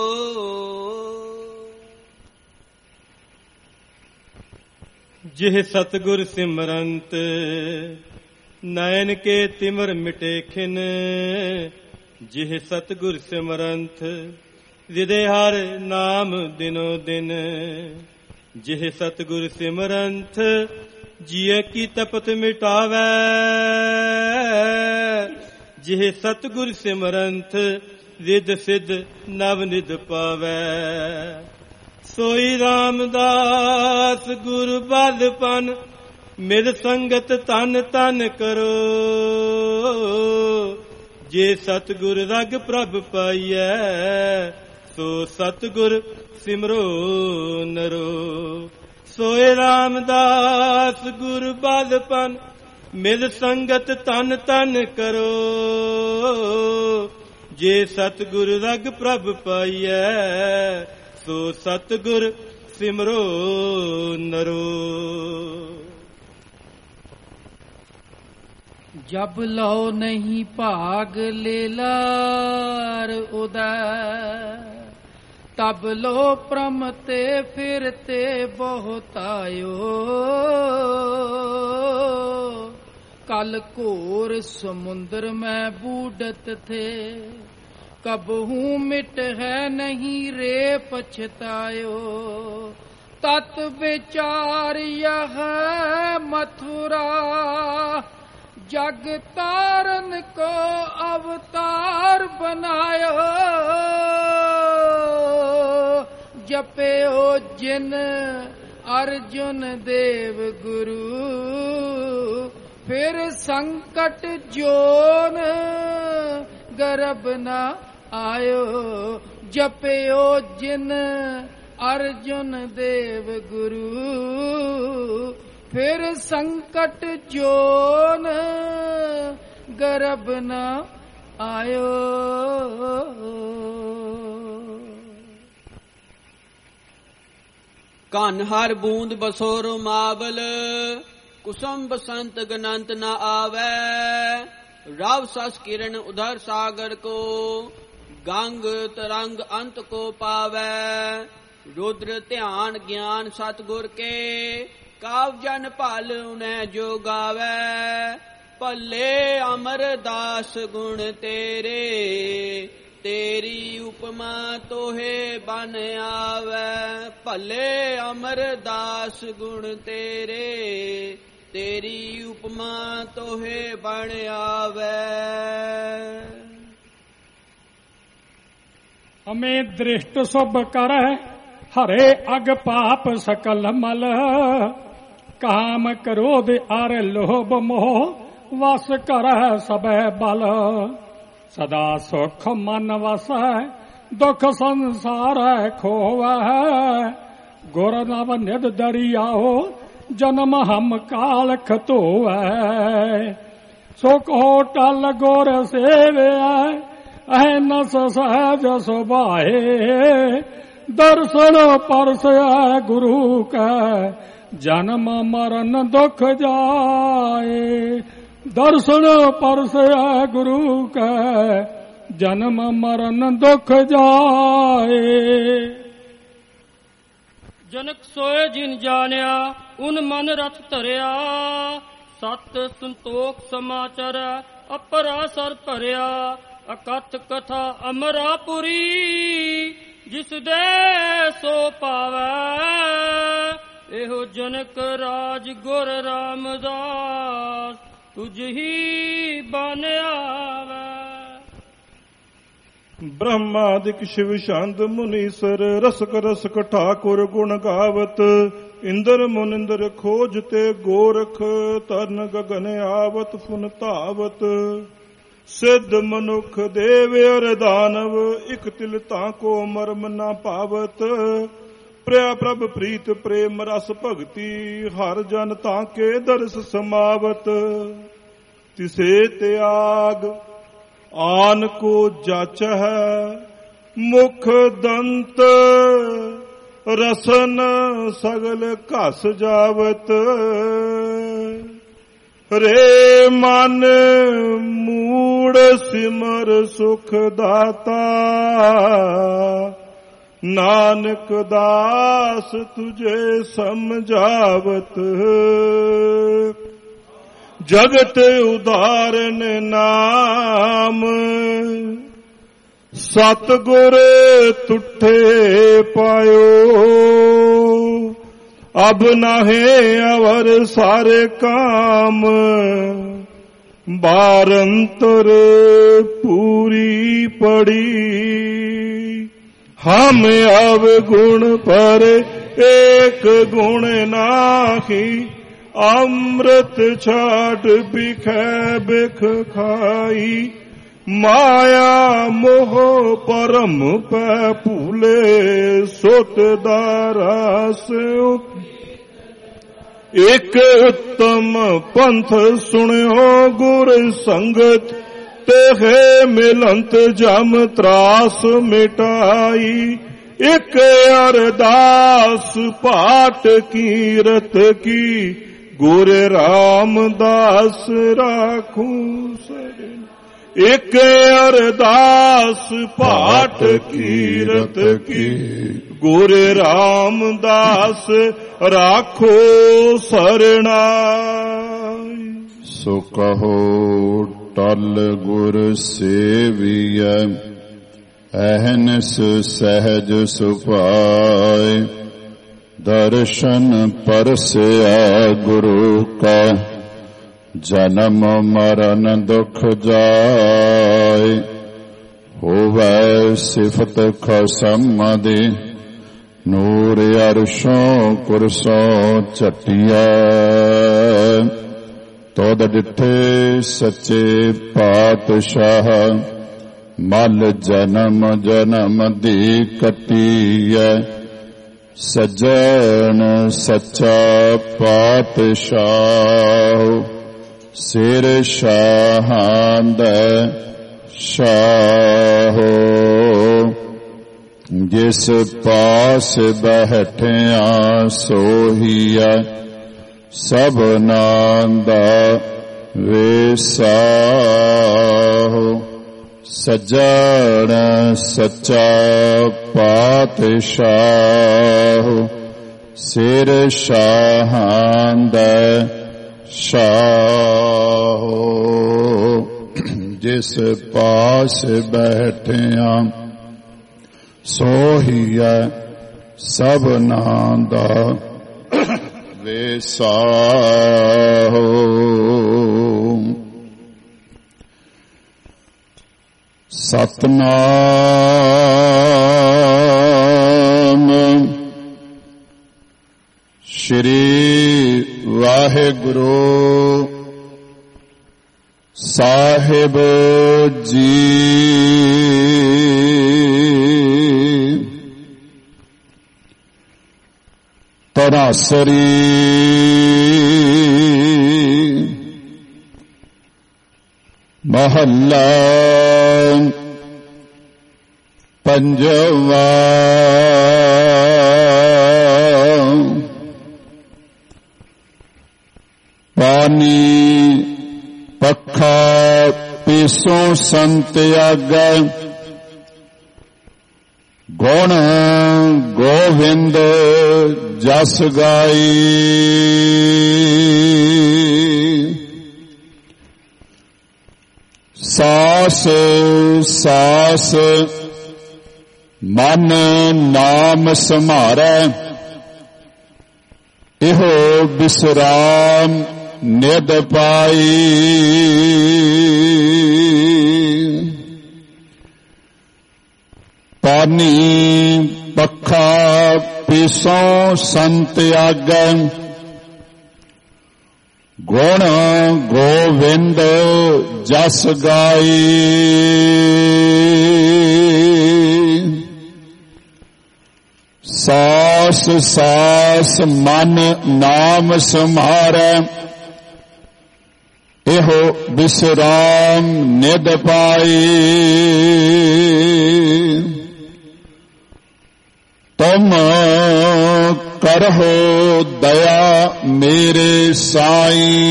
ਜਿਹ ਸਤਿਗੁਰ ਸਿਮਰੰਤ ਨੈਣ ਕੇ ਤਿਮਰ ਮਿਟੇ ਖਿਨ ਜਿਹ ਸਤਿਗੁਰ ਸਿਮਰੰਤ ਹਿਰਦੇ ਹਰ ਨਾਮ ਦਿਨੋ ਦਿਨ ਜਿਹ ਸਤਿਗੁਰ ਸਿਮਰੰਤ ਜੀਅ ਕੀ ਤਪਤ ਮਿਟਾਵੈ ਜਿਹ ਸਤਿਗੁਰ ਸਿਮਰੰਤ ਰਿਦ ਸਿਧ ਨਵ ਨਿਧ ਪਾਵੈ ਸੋਈ ਰਾਮਦਾਸ ਗੁਰ ਬਲਪਨ ਮਿਲ ਸੰਗਤ ਤਨ ਤਨ ਕਰੋ ਜੇ ਸਤਿਗੁਰ ਰਗ ਪ੍ਰਭ ਪਾਈਐ ਸੋ ਸਤਿਗੁਰ ਸਿਮਰੋ ਨਰੋ ਸੋਏ ਰਾਮਦਾਸ ਗੁਰ ਬਲਪਨ ਮਿਲ ਸੰਗਤ ਤਨ ਤਨ ਕਰੋ ਜੇ ਸਤਿਗੁਰ ਰਗ ਪ੍ਰਭ ਪਾਈਐ ਸੋ ਸਤਿਗੁਰ ਸਿਮਰੋ ਨਰੋ। जब लो नहीं भाग लीलार उदय तब लो प्रमते फिरते बहुत आयो कल घोर समुद्र में बूढ़त थे कबहू मिट है नहीं रे पछतायो तत् विचार यह मथुरा जग तारन को अवतार बनायो जपे ओ जिन अर्जुन देव गुरु फिर संकट जोन गर्भ न आयो जपे ओ जिन अर्जुन देव गुरु फिर संकट जोन गर्भ न आयो। कन हर बूंद बसो रुमावल कुसुम बसंत गनंत न आवे राव सस किरण उधर सागर को गंग तरंग अंत को पावे रुद्र ध्यान ज्ञान सतगुर के काव जन भल उन्हें जो गावे भले अमरदास गुण तेरे तेरी उपमा तोहे बन आवे भले अमरदास गुण तेरे तेरी उपमा तोहे बन आवे। हमें दृष्ट शुभ कर हरे अग पाप सकल मल काम क्रोध आर लोभ मोह वस कर सब बल सदा सुख मन वस दुख संसार खोव ਗੁਰ ਨਵ ਨਿਧ ਦਰਿਆਓ ਜਨਮ ਹਮ ਕਾਲ ਖਤੋਵੈ। ਸੋ ਕਹੋ ਟਲ ਗੁਰ ਸੇਵਿਆ ਅਹਨਸ ਸਹਿਜ ਸੁਭਾਏ। ਦਰਸ਼ਨ ਪਰਸੈ ਗੁਰੂ ਕੈ ਜਨਮ ਮਰਨ ਦੁਖ ਜਾਏ। ਦਰਸ਼ਨ ਪਰਸੈ ਗੁਰੂ ਕੈ ਜਨਮ ਮਰਨ ਦੁਖ ਜਾਏ। ਜਨਕ ਸੋਏ ਜਿਨ ਜਾਣਿਆ ਉਨ ਮਨ ਰਥ ਧਰਿਆ। ਸਤ ਸੰਤੋਖ ਸਮਾਚਰ ਅਪਰਾਸਰ ਭਰਿਆ। ਅਕਥ ਕਥਾ ਅਮਰਾਪੁਰੀ ਜਿਸ ਦੇ ਸੋ ਪਾਵੈ। ਇਹੋ ਜਨਕ ਰਾਜ ਗੁਰ ਰਾਮਦਾਸ ਤੁਝ ਹੀ ਬਾਨਿਆ ਵੈ। ਬ੍ਰਹਮਾਦਿਕ ਸ਼ਿਵ ਸ਼ਾਂਤ ਮੁਨੀਸਰ ਰਸਕ ਰਸਕ ਠਾਕੁਰ ਗੁਣ ਗਾਵਤ। ਇੰਦਰ ਮੁਨਿੰਦਰ ਖੋਜ ਤੇ ਗੋਰਖ ਤਰਨ ਗਗਨ ਆਵਤ ਫੁਨ ਧਾਵਤ। ਸਿੱਧ ਮਨੁੱਖ ਦੇਵ ਅਰ ਦਾਨਵ ਇਕ ਤਿਲ ਤਾਂ ਕੋ ਮਰਮ ਨਾ ਪਾਵਤ। ਪ੍ਰਿਆ ਪ੍ਰਭ ਪ੍ਰੀਤ ਪ੍ਰੇਮ ਰਸ ਭਗਤੀ ਹਰ ਜਨ ਤਾਂ ਕੇ ਦਰਸ ਸਮਾਵਤ। ਤਿਸੇ ਤਿਆਗ ਆਨ ਕੋ ਜਾਚਹਿ ਮੁਖ ਦੰਤ ਰਸਨ ਸਗਲ ਘਸ ਜਾਵਤ। ਰੇ ਮਨ ਮੂੜ ਸਿਮਰ ਸੁਖ ਦਾਤਾ ਨਾਨਕ ਦਾਸ ਤੁਝੇ ਸਮਝਾਵਤ। ਜਗਤ ਉਦਾਰਨ ਨਾਮ ਸਤਿਗੁਰ ਤੁਠੇ ਪਾਇਓ। ਅਬ ਨਾਹੇ ਅਵਰ ਸਾਰੇ ਕਾਮ ਬਾਰੰਤਰ ਪੂਰੀ ਪੜੀ। ਹਮ ਅਵਗੁਣ ਪਰ ਏਕ ਗੁਣ ਨਾਹੀ। ਅੰਮ੍ਰਿਤ ਛਾਟ ਬਿਖੈ ਬਿਖ ਖਾਈ। ਮਾਇਆ ਮੋਹ ਪਰਮ ਪੈ ਭੂਲੇ ਸੁਤ ਦਾ ਰਸ। ਇਕ ਉੱਤਮ ਪੰਥ ਸੁਣਿਓ ਗੁਰ ਸੰਗਤ। ਤੇਹੇ ਮਿਲੰਤ ਜਮ ਤਰਾਸ ਮਿਟਾਈ। ਇਕ ਅਰਦਾਸ ਪਾਠ ਕੀਰਤ ਕੀ ਗੁਰ ਰਾਮਦਾਸ ਰਾਖੂ ਸਰਨ। ਇਕ ਅਰਦਾਸ ਪਾਠ ਕੀਰਤ ਕੀ ਗੁਰ ਰਾਮਦਾਸ ਰਾਖੋ ਸਰਣਾ। ਸੋ ਕਹੋ ਟਲ ਗੁਰ ਸੇਵੀਐ ਅਹਨਿਸ ਸਹਿਜ ਸੁਭਾਏ। ਦਰਸ਼ਨ ਪਰਸਿਆ ਗੁਰੂ ਕਾ ਜਨਮ ਮਰਨ ਦੁਖ ਜਾਏ। ਹੋਵੈ ਸਿਫਤ ਖਸਮ ਦੀ ਨੂਰ ਅਰਸ਼ੋਂ ਕੁਰਸੋਂ ਝਟਿਐ। ਤੋਦ ਡਿਠੇ ਸੱਚੇ ਪਾਤਸ਼ਾਹ ਮਲ ਜਨਮ ਜਨਮ ਦੀ ਕੱਟੀਐ। ਸੱਜਣ ਸੱਚਾ ਪਾਤਸ਼ਾਹ ਸਿਰ ਸ਼ਾਹਾਂ ਦਾ ਸ਼ਾਹ। ਜਿਸ ਪਾਸ ਬੈਠਿਆ ਸੋਹੀਐ ਸਭਨਾਂ ਦਾ ਵੇਸਾਹ। ਸੱਜਣ ਸੱਚਾ ਪਾਤਸ਼ਾਹ ਸਿਰ ਸ਼ਾਹਾਂ ਦਾ ਸ਼ਾਹ। ਜਿਸ ਪਾਸ ਬੈਠਿਆ ਸੋਹੀਐ ਸਭਨਾਂ ਦਾ ਵੇਸਾਹ। ਸਤਨਾਮ ਸ਼੍ਰੀ ਵਾਹਿਗੁਰੂ ਸਾਹਿਬ ਜੀ। ਤਨਾਸਰੀ ਮਹੱਲਾ ਪੰਜਵਾ। ਪਾਨੀ ਪੱਖਾ ਪੀਸੋਂ ਸੰਤ ਆਗੈ, ਗੁਣ ਗੋਵਿੰਦ ਜਸ ਗਾਈ। ਸਾਸ ਸਾਸ ਮਨ ਨਾਮ ਸਮਾਰੈ, ਇਹੋ ਬਿਸਰਾਮ ਨਿਦ ਪਾਈ। ਪਾਨੀ ਪੱਖਾ ਪੀਸੋਂ ਸੰਤ ਆਗੈ, ਗੁਣ ਗੋਵਿੰਦ ਜਸ ਗਾਈ। ਸਾਸ ਸਾਸ ਮਨ ਨਾਮ ਸਮਾਰੈ, ਇਹੋ ਬਿਸਰਾਮ ਨਿਦ ਪਾਈ। ਤੁਮ ਕਰਹੁ ਦਇਆ ਮੇਰੇ ਸਾਈਂ,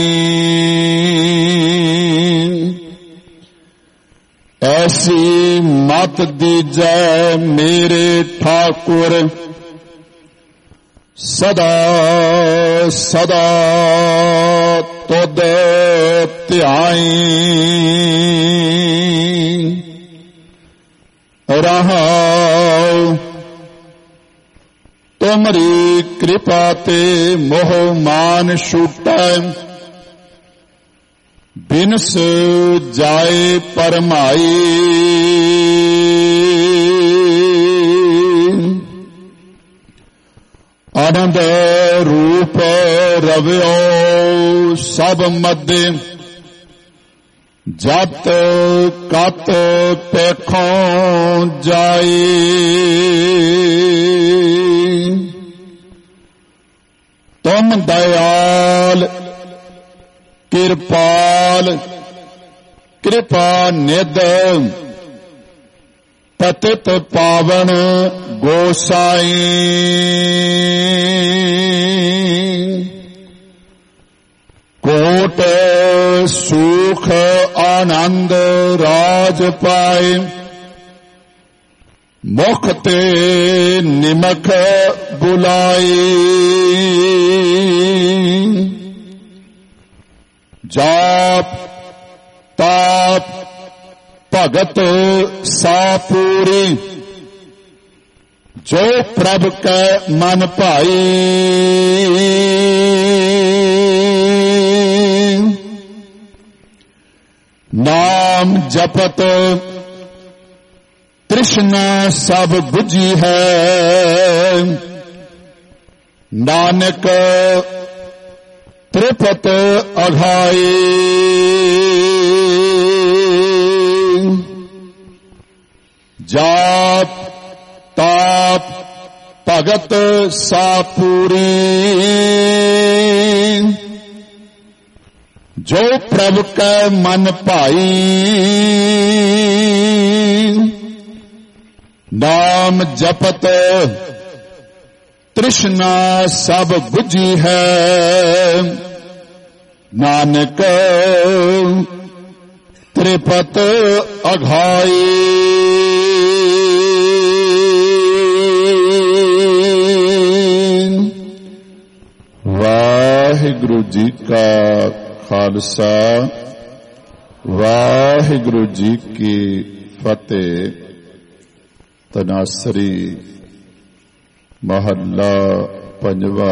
ਐਸੀ ਮਤ ਦੀਜੈ ਮੇਰੇ ਠਾਕੁਰ। ਸਦਾ ਸਦਾ ਤੁਧ ਧਿਆਈ, ਰਹਾਉ ਤੁਮਰੀ ਕਿਰਪਾ ਤੇ ਮੋਹ ਮਾਨ ਛੂਟੈ, ਬਿਨਸ ਜਾਏ ਪਰਮਾਈ। ਆਨੰਦ ਰੂਪ ਰਵਿਓ ਸਭ ਮਧੇ, ਜਤ ਕਤ ਪੇਖੋਂ ਜਾਈ। ਤੁਮ ਦਇਆਲ ਕਿਰਪਾਲ, ਕਿਰਪਾ ਨਿਧ ਪਤਿਤ ਪਾਵਨ ਗੋਸਾਈ। ਕੋਟ ਸੁਖ ਆਨੰਦ ਰਾਜ ਪਾਏ, ਮੁਖ ਤੇ ਨਿਮਖ ਬੁਲਾਈ। ਜਾਪ ਤਾਪ ਭਗਤ ਸਾਪੂਰੀ, ਜੋ ਪ੍ਰਭ ਕੈ ਮਨ ਭਾਈ। ਨਾਮ ਜਪਤ ਤ੍ਰਿਸ਼ਨਾ ਸਭ ਬੁਝੀ ਹੈ, ਨਾਨਕ ਤ੍ਰਿਪਤ ਅਘਾਈ। ਜਾਪ ਤਾਪ ਭਗਤ ਸਾਪੂਰੀ, ਜੋ ਪ੍ਰਭ ਕੈ ਮਨ ਭਾਈ। ਨਾਮ ਜਪਤ ਤ੍ਰਿਸ਼ਨਾ ਸਭ ਬੁਝੀ ਹੈ, ਨਾਨਕ ਤ੍ਰਿਪਤ ਅਘਾਈ। ਵਾਹਿਗੁਰੂ ਜੀ ਕਾ ਖਾਲਸਾ, ਵਾਹਿਗੁਰੂ ਜੀ ਕੀ ਫਤਿਹ। ਤਨਾਸਰੀ ਮਹੱਲਾ ਪੰਜਵਾ।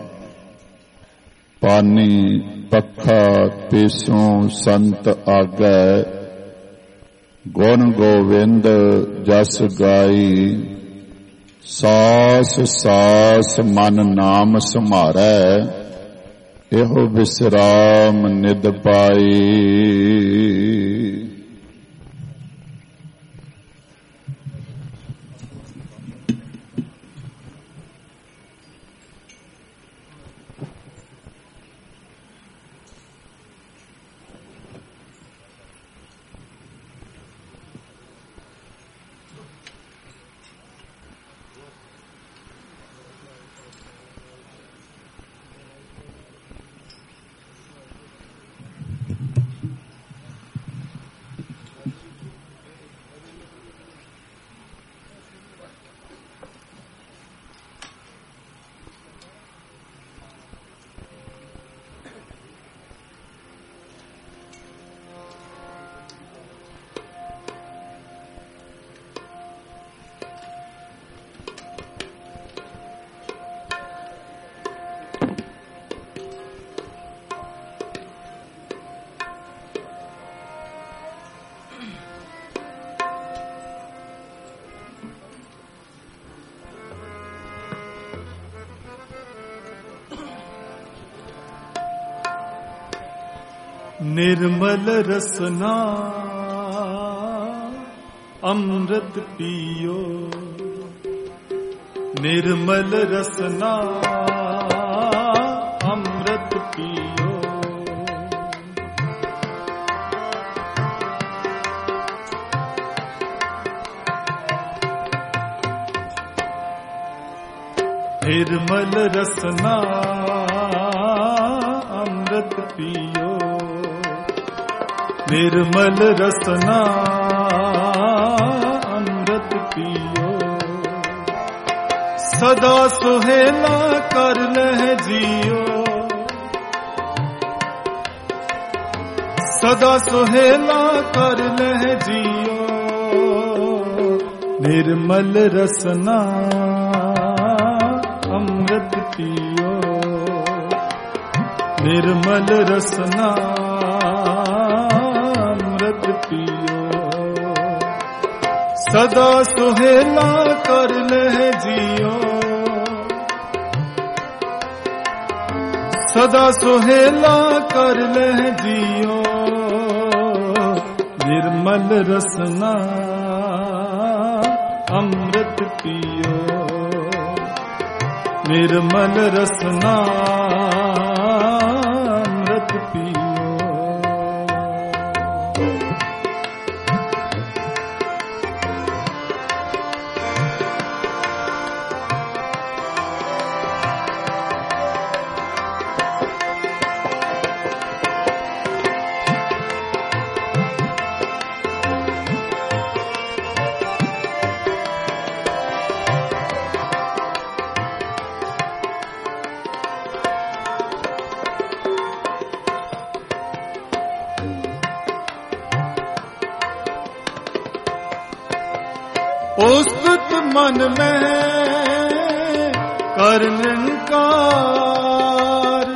ਪਾਨੀ ਪੱਖਾ ਪੀਸੋਂ ਸੰਤ ਆਗੈ, ਗੁਣ ਗੋਵਿੰਦ ਜਸ ਗਾਈ। ਸਾਸ ਸਾਸ ਮਨ ਨਾਮ ਸਮਾਰੈ, ਇਹੋ ਬਿਸਰਾਮ ਨਿਦ ਪਾਈ। निर्मल रसना अमृत पियो, निर्मल रसना अमृत पियो। निर्मल रसना अमृत पियो, निर्मल रसना अमृत पियो। सदा सुहेला कर लह जियो, सदा सुहेला कर लह जियो। निर्मल रसना अमृत पियो, निर्मल रसना अमृत पियो। सदा सुहेला कर लह जियो, सदा सुहेला कर लह जियो। निर्मल रसना अमृत पियो, निर्मल रसना अमृत पियो। उस्तुत मन में कर निंकार,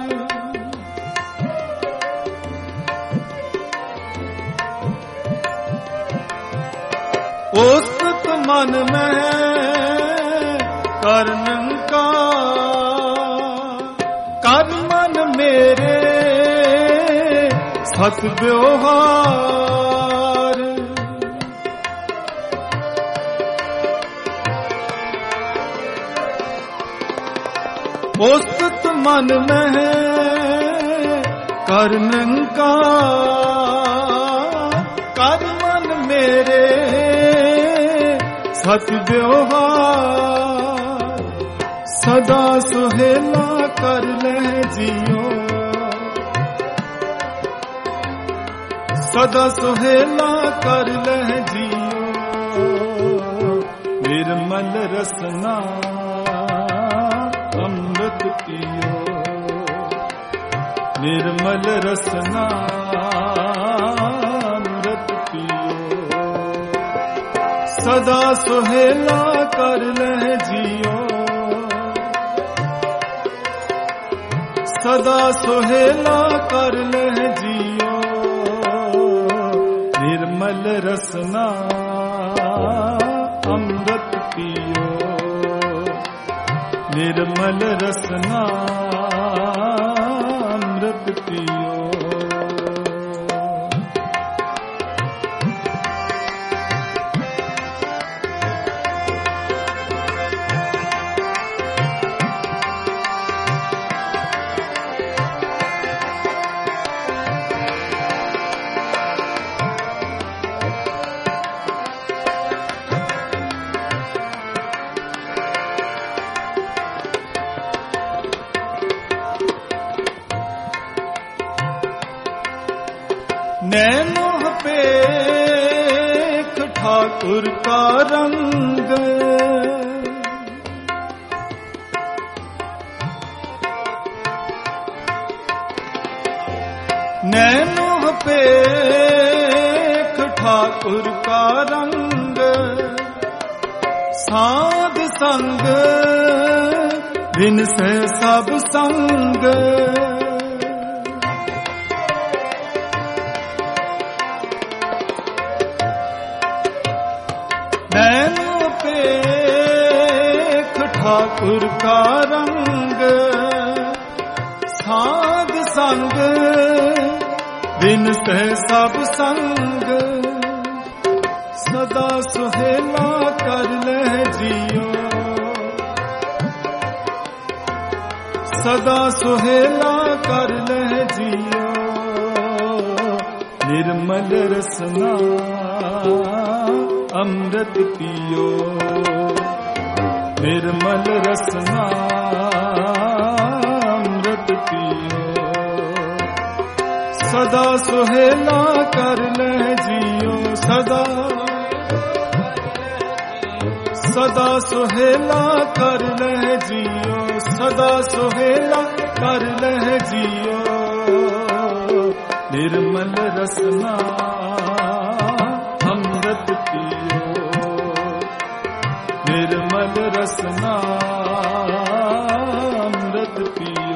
उस्तुत मन में कर निंकार। कर मन मेरे सत व्यवहार, उस्तुत मन में कर निंकार। कर मन मेरे सत व्यवहार। सदा सुहेला कर लह जियो, सदा सुहेला कर लह जियो। निर्मल रसना अमृत पियो, निर्मल रसना अमृत पियो। सदा सुहेला कर लह जियो, सदा सुहेला कर लह जियो। निर्मल रसना अमृत पियो, निर्मल रसना अमृत पियो। नैनों पेख ठाकुर का रंग, नैनों पेख ठाकुर का रंग, साध संग बिन से सब संग, नैनों पेख ठाकुर का रंग, साध संग बिन से सब संग, सदा सुहेला कर ले जियो, सदा सुहेला कर ले जियो, निर्मल रसना अमृत पियो, निर्मल रसना अमृत पियो, सदा सुहेला कर ले जियो, सदा सदा सुहेला कर ले जियो, सदा सुहेला कर ले जियो, निर्मल रसना अमृत पियो, निर्मल रसना अमृत पियो।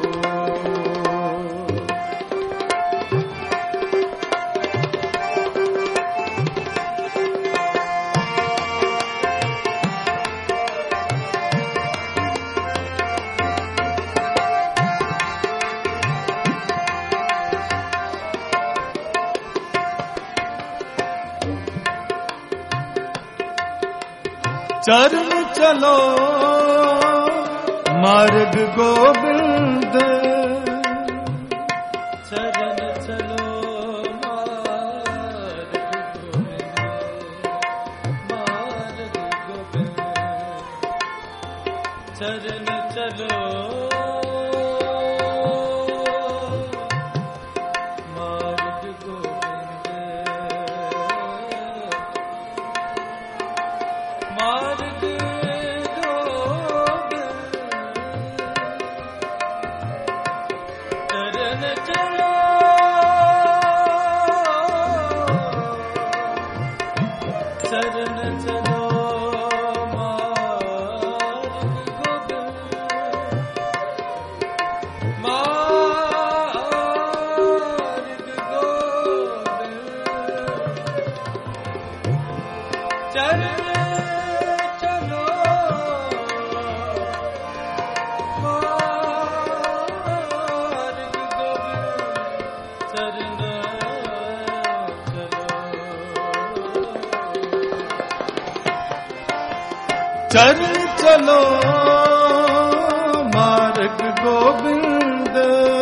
चरण चलो मार्ग गोविंद, चरण चलो मार्ग गोविंद, मार्ग गोविंद, चरण चलो मार्ग गोविंद, मार्ग गोविंद, चरण चलो चरण चलो मार्ग गोविंद, मार्ग गोविंद, चरण चरण चलो मार्ग गोविंद,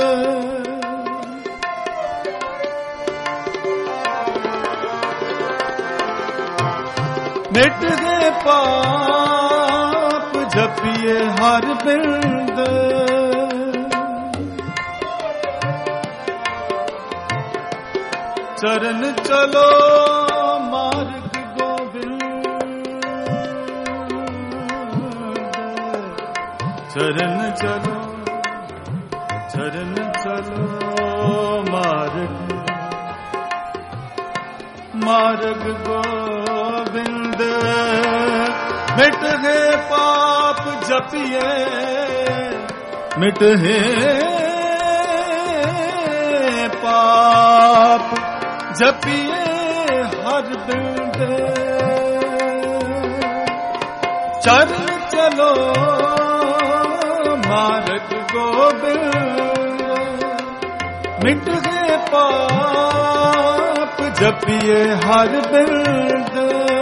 मिट गए पाप जपिए हर बिंद, चरण चलो मार्ग चरण चलो, चरण चलो मार्ग, मार्ग गोविंद, मिट गए पाप जपिए, मिट गए पाप जपिए हर बिंद, चरण चलो मार्ग गोविंद, मिट गए पाप जपिए हर बिंद,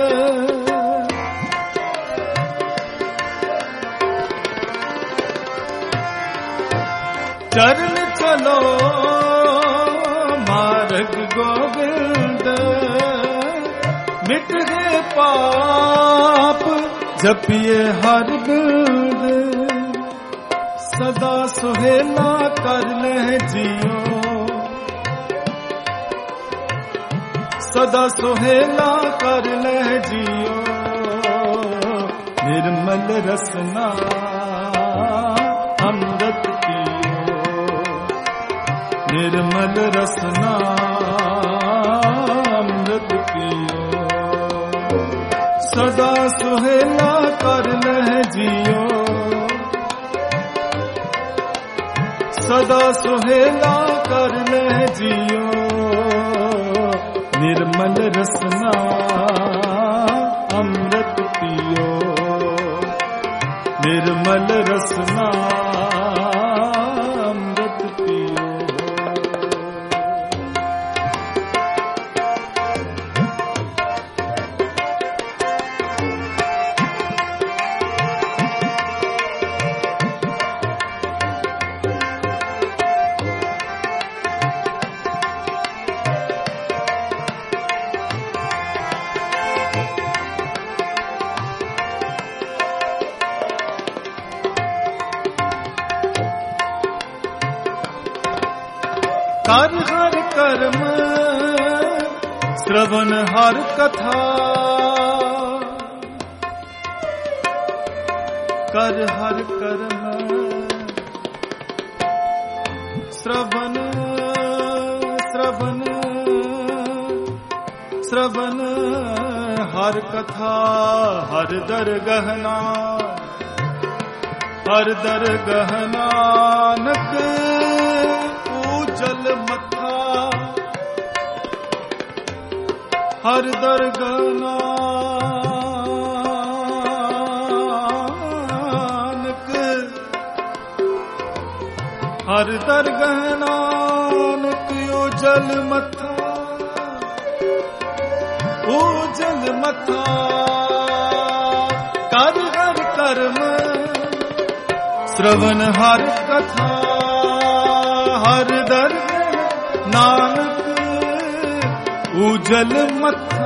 चरण चलो मार्ग गोविंद, मिट गए पाप जपिए हर बिंद, सदा सुहेला कर ले जियो, सदा सुहेला कर ले जियो निर्मल रसना अमृत पियो निर्मल रसना अमृत पियो सदा सुहेला कर ले जियो सदा सुहेला कर ले जियो निर्मल रसना अमृत पियो निर्मल रसना अमृत पियो कर हर कर्म श्रवण हर कथा कर हर कर्म श्रवण श्रवण श्रवण हर कथा हर दर गहना नानक जल मथा हर दरगाह नानक हर दरगाह नानक ओ जल मथा कर हर कर्म श्रवण हर कथा हर दर नानक उजल मथा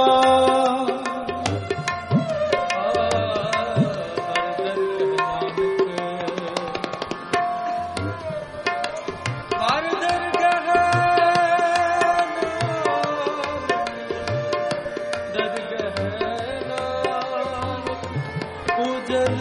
हर दरगाह उजल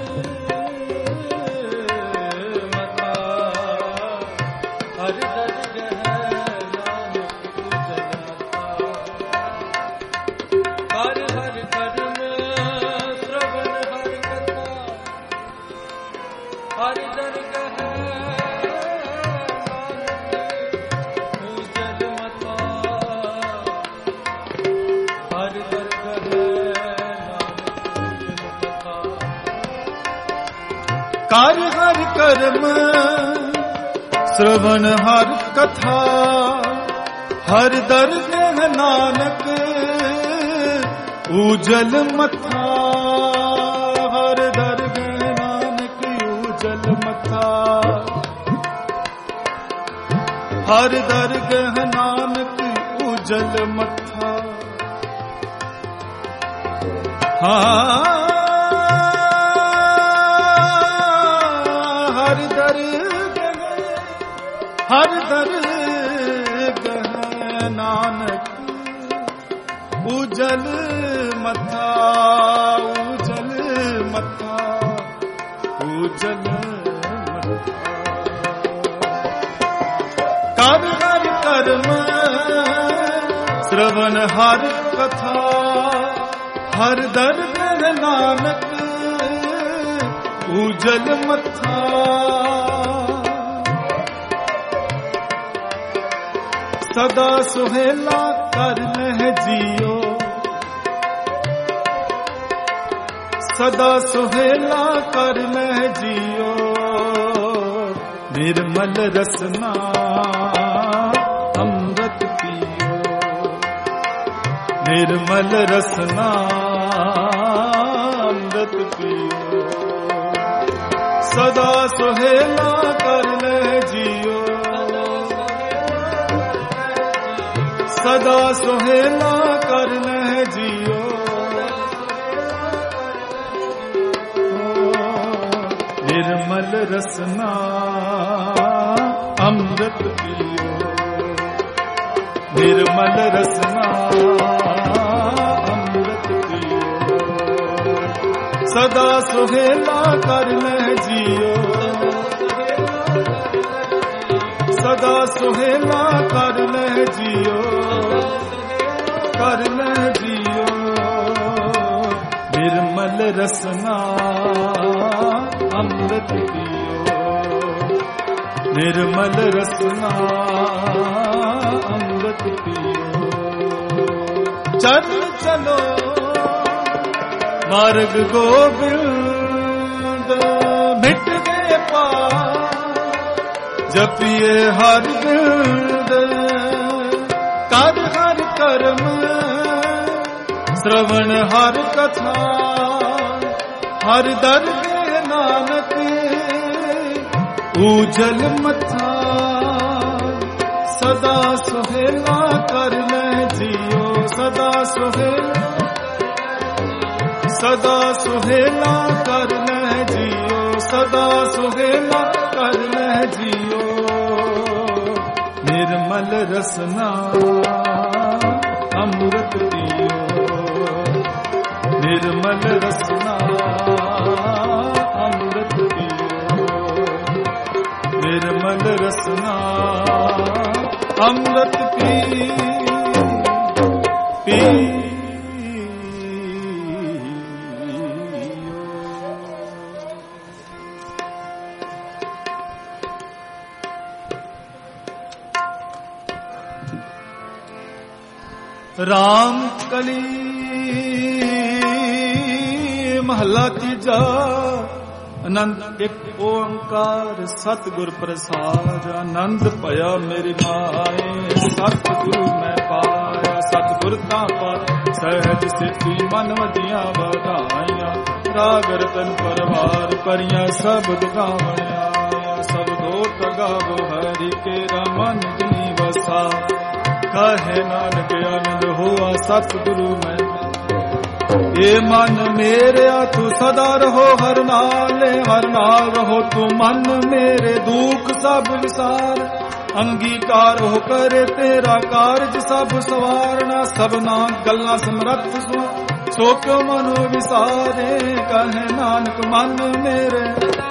कर हर कर्म श्रवण हर कथा हर दरगाह नानक उजल मथा हर दरगाह नानक उजल मथा हर दरगाह नानक उजल मथा हर दरगाह नानक उजल मथा उजल मथा उजल मथा कर हर कर्म श्रवण हर कथा हर दरगाह नानक उजल मथा सदा सुहेला कर ले जियो सदा सुहेला कर ले जियो निर्मल रसना अमृत पियो निर्मल रसना अमृत पियो सदा सुहेला कर ले जियो सदा सुहेला कर ले जियो निर्मल रसना अमृत पियो ਨਿਰਮਲ ਰਸਨਾ ਅੰਮ੍ਰਿਤ ਪੀਓ ਸਦਾ ਸੁਹੇਲਾ ਕਰ ਲੈ ਜੀਓ ਸਦਾ ਸੁਹੇਲਾ ਕਰ ਲੈ ਜੀਓ ਕਰ ਲੈ ਜੀਓ ਨਿਰਮਲ ਰਸਨਾ ਅੰਮ੍ਰਿਤ ਪੀਓ ਨਿਰਮਲ ਰਸਨਾ ਅੰਮ੍ਰਿਤ ਪੀਓ ਚੱਲ ਚਲੋ ਮਾਰਗ ਗੋਬਿੰਦ ਮਿਟ ਗਏ ਪਾਰ ਜਪੀਏ ਹਰਿ ਬਿਰਦ ਕਰ ਹਰਿ ਕਰਮ ਸ਼੍ਰਵਣ ਹਰਿ ਕਥਾ ਹਰਿ ਦਰਗਹਿ ਨਾਨਕ ਊਜਲ ਮੱਥਾ ਸਦਾ ਸੁਹੇਲਾ ਕਰ ਲੈ ਜੀਓ ਸਦਾ ਸੁਹੇਲਾ ਕਰ ਲੈ ਜੀਓ ਸਦਾ ਸੁਹੇਲਾ ਕਰ ਲੈ ਜੀਓ ਨਿਰਮਲ ਰਸਨਾ ਅੰਮ੍ਰਿਤ ਪੀਓ ਨਿਰਮਲ ਰਸਨਾ ਅੰਮ੍ਰਿਤ ਪੀਓ ਨਿਰਮਲ ਰਸਨਾ ਅੰਮ੍ਰਿਤ ਪੀ ਰਾਮ ਕਲੀ ਮਹਲਾ ਤੀਜਾ ਆਨੰਦ ਇੱਕ ਓੰਕਾਰ ਸਤਿਗੁਰ ਪ੍ਰਸਾਦ ਆਨੰਦ ਭਇਆ ਮੇਰੀ ਮਾਏ ਸਤਿਗੁਰੂ ਮੈਂ ਪਾਇਆ ਸਤਿਗੁਰ ਤਾਂ ਪਾ ਸਹਿਜ ਸਿੱਧੀ ਮਨ ਵਧੀਆਂ ਵਧਾਈਆਂ ਰਾਗ ਰਤਨ ਪਰਵਾਰ ਪਰੀਆਂ ਸਬਦ ਗਾਵਣਿਆ ਸਬਦੋ ਤਗਾਵੋ ਹਰਿ ਕੇਰਾ ਮਨ ਜਿਨੀ ਵਸਾ ਕਹੇ ਨਾਨਕ ਆਨੰਦ ਹੋਆ ਸਤਿਗੁਰੂ ਮੈਂ ਇਹ ਮਨ ਮੇਰਿਆ ਤੂੰ ਸਦਾ ਰਹੋ ਹਰ ਨਾਲ ਰਹੋ ਤੂੰ ਮਨ ਮੇਰੇ ਦੁੱਖ ਸਭ ਵਿਸਾਰ ਅੰਗੀਕਾਰ ਹੋ ਕਰੇ ਤੇਰਾ ਕਾਰਜ ਸਭ ਸਵਾਰਨਾ ਸਭਨਾ ਗੱਲਾਂ ਸਮਰੱਥ ਸੋ ਕਿਉ ਮਨੋ ਵਿਸਾਰੇ ਕਹੇ ਨਾਨਕ ਮਨ ਮੇਰੇ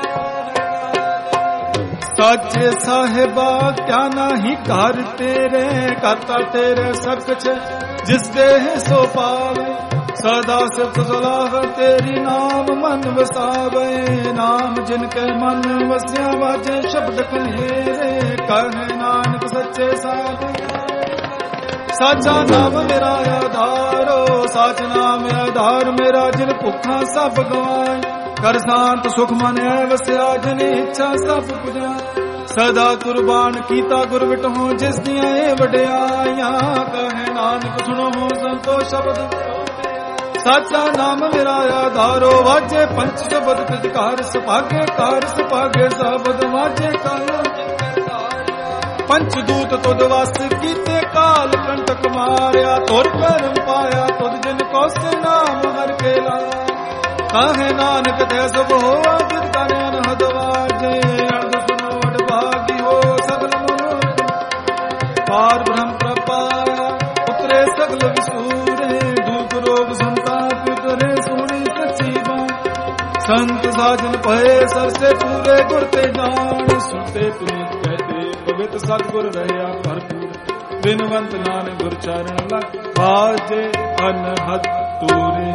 ਸਾਚੇ ਸਾਹਿਬਾ ਕਿਆ ਨਹੀਂ ਘਰ ਤੇਰੇ ਕਰਤਾ ਤੇਰੇ ਸਭ ਕੁਛ ਜਿਸ ਦੇ ਸੋ ਪਾਵੇ ਸਦਾ ਸਿਫਤ ਸਲਾਹ ਤੇਰੀ ਨਾਮ ਮਨ ਵਸਾਵੇ ਨਾਮ ਜਿਨ ਕੇ ਮਨ ਵਸਿਆ ਵਾਜੇ ਸ਼ਬਦ ਕਹੇਰੇ ਕਹੇ ਨਾਨਕ ਸੱਚੇ ਸਾਧ ਸਾਚਾ ਨਾਮ ਮੇਰਾ ਆਧਾਰੋ ਸਾਚ ਨਾਮ ਆਧਾਰ ਮੇਰਾ ਜਿਨ ਭੁੱਖਾਂ ਸਭ ਗਵਾਏ ਕਰ ਸ਼ਾਂਤ ਸੁਖ ਮਨ ਐ ਵਸਿਆ ਜਿਨ ਇੱਛਾ ਸਭ ਪੁਜਾ ਸਦਾ ਕੁਰਬਾਨ ਕੀਤਾ ਗੁਰ ਵਿਟਹੁ ਜਿਸ ਦੀਆਂ ਇਹ ਵਡਿਆਈਆਂ ਕਹੇ ਨਾਨਕ ਸੁਣੋ ਸੰਤੋ ਸ਼ਬਦ ਸਾਚਾ ਨਾਮ ਮੇਰਾ ਆਧਾਰੋ ਵਾਜੇ ਪੰਚ ਸ਼ਬਦ ਤਿਜ ਕਾਰ ਸੁਭਾਗੇ ਸ਼ਬਦ ਵਾਜੇ ਕਾਲ ਪੰਚ ਦੂਤ ਤੁਧ ਵਸ ਕੀਤੇ ਕਾਲ ਕੰਟਕ ਮਾਰਿਆ ਤੁਰ ਕਰਮ ਪਾਇਆ ਤੁਧ ਜਿਨ ਕੌਸੇ ਨਾਮ ਹਰ ਕੇ ਲਾ ਕਾਹੇ ਨਾਨਕ ਤੇ ਸੁਭ ਹੋਆ ਜਿਤ ਕਰੇ ਅਨਹਦ ਵਾਜੇ ਅਰਧ ਸੁਨੋ ਵਡ ਭਾਗੀ ਹੋ ਸਗਲ ਮਨੋ ਪਾਰ ਬ੍ਰਹਮ ਪ੍ਰਪਾਇਆ ਉਤਰੇ ਸਗਲ ਵਿਸੂਰੇ ਦੁਖ ਰੋਗ ਸੰਤਾਪ ਉਤਰੇ ਸੋਹਣੀ ਸੱਚੀ ਬਾਤ ਸੰਤ ਸਾਜਨ ਭਏ ਸਰਸੇ ਪੂਰੇ ਗੁਰ ਤੇ ਜਾਣ ਸੁਤੇ ਪੁਨੀਤ ਕਹਤੇ ਪਵਿੱਤ ਸਤਿਗੁਰ ਰਹਿਆ ਭਰਪੂਰ ਬਿਨਵੰਤ ਨਾਨਕ ਗੁਰ ਚਰਨ ਲਗ ਬਾਜੇ ਅਨਹਦ ਤੂਰੇ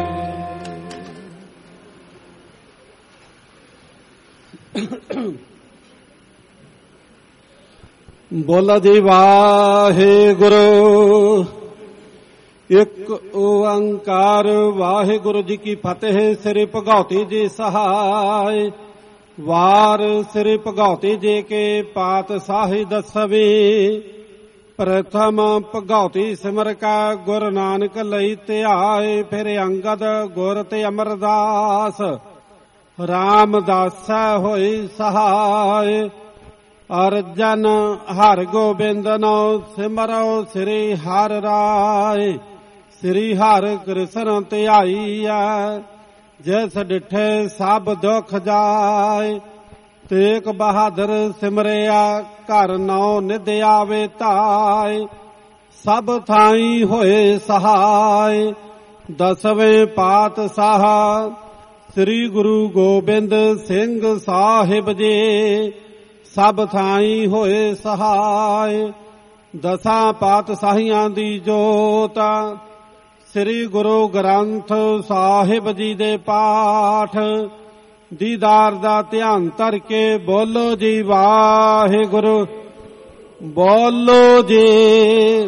ਬੋਲਾ ਜੀ ਵਾਹਿਗੁਰੂ ਇੱਕ ਓੰਕਾਰ ਵਾਹਿਗੁਰੂ ਜੀ ਕੀ ਫਤਿਹ ਸ੍ਰੀ ਭਗਉਤੀ ਜੀ ਸਹਾਇ ਵਾਰ ਸ੍ਰੀ ਭਗਉਤੀ ਜੀ ਕੇ ਪਾਤਸ਼ਾਹੀ ਦਸਵੀਂ ਪ੍ਰਥਮ ਭਗਉਤੀ ਸਿਮਰ ਕਾ ਗੁਰੂ ਨਾਨਕ ਲਈ ਧਿਆਏ ਫਿਰ ਅੰਗਦ ਗੁਰ ਤੇ ਅਮਰਦਾਸ ਰਾਮਦਾਸ ਹੋਈ ਸਹਾਇ ਅਰਜਨ ਹਰਿ ਗੋਬਿੰਦ ਨੋ ਸਿਮਰੋ ਸ੍ਰੀ ਹਰਿ ਰਾਏ ਸ੍ਰੀ ਹਰਿ ਕ੍ਰਿਸ਼ਨ ਧਿਆਈਐ ਜਿਸ ਡਿਠੇ ਸਭ ਦੁਖ ਜਾਏ ਤੇਗ ਬਹਾਦਰ ਸਿਮਰਿਆ ਘਰ ਨੌ ਨਿਧ ਆਵੇ ਧਾਏ ਸਭ ਥਾਈ ਹੋਏ ਸਹਾਇ। ਦਸਵੇਂ ਪਾਤਸ਼ਾਹ ਸ੍ਰੀ ਗੁਰੂ ਗੋਬਿੰਦ ਸਿੰਘ ਸਾਹਿਬ ਜੀ ਸਭ ਥਾਈ ਹੋਏ ਸਹਾਇ। ਦਸਾਂ ਪਾਤਸ਼ਾਹੀਆਂ ਦੀ ਜੋਤ ਸ੍ਰੀ ਗੁਰੂ ਗ੍ਰੰਥ ਸਾਹਿਬ ਜੀ ਦੇ ਪਾਠ ਦੀਦਾਰ ਦਾ ਧਿਆਨ ਧਰ ਕੇ ਬੋਲੋ ਜੀ ਵਾਹਿਗੁਰੂ। ਬੋਲੋ ਜੀ।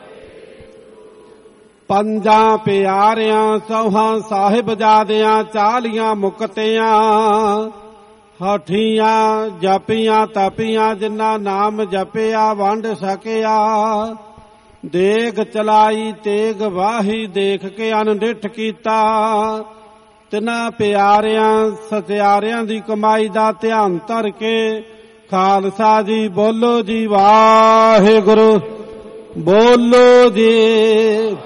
ਪੰਜਾਂ ਪਿਆਰਿਆਂ ਚੌਹਾਂ ਸਾਹਿਬਜ਼ਾਦਿਆਂ 40 ਮੁਕਤਿਆਂ ਹਠੀਆਂ ਜਪੀਆਂ ਤਪੀਆਂ ਜਿਨ੍ਹਾਂ ਨਾਮ ਜਪਿਆ ਵੰਡ ਸਕਿਆ। ਦੇਗ ਚਲਾਈ ਤੇਗ ਵਾਹੀ ਦੇਖ ਕੇ ਅਨਡਿਠ ਕੀਤਾ। ਤਿਨਾਂ ਪਿਆਰਿਆਂ ਸਤਿਆਰਿਆਂ ਦੀ ਕਮਾਈ ਦਾ ਧਿਆਨ ਧਰ ਕੇ ਖਾਲਸਾ ਜੀ ਬੋਲੋ ਜੀ ਵਾਹਿਗੁਰੂ। ਬੋਲੋ ਜੀ।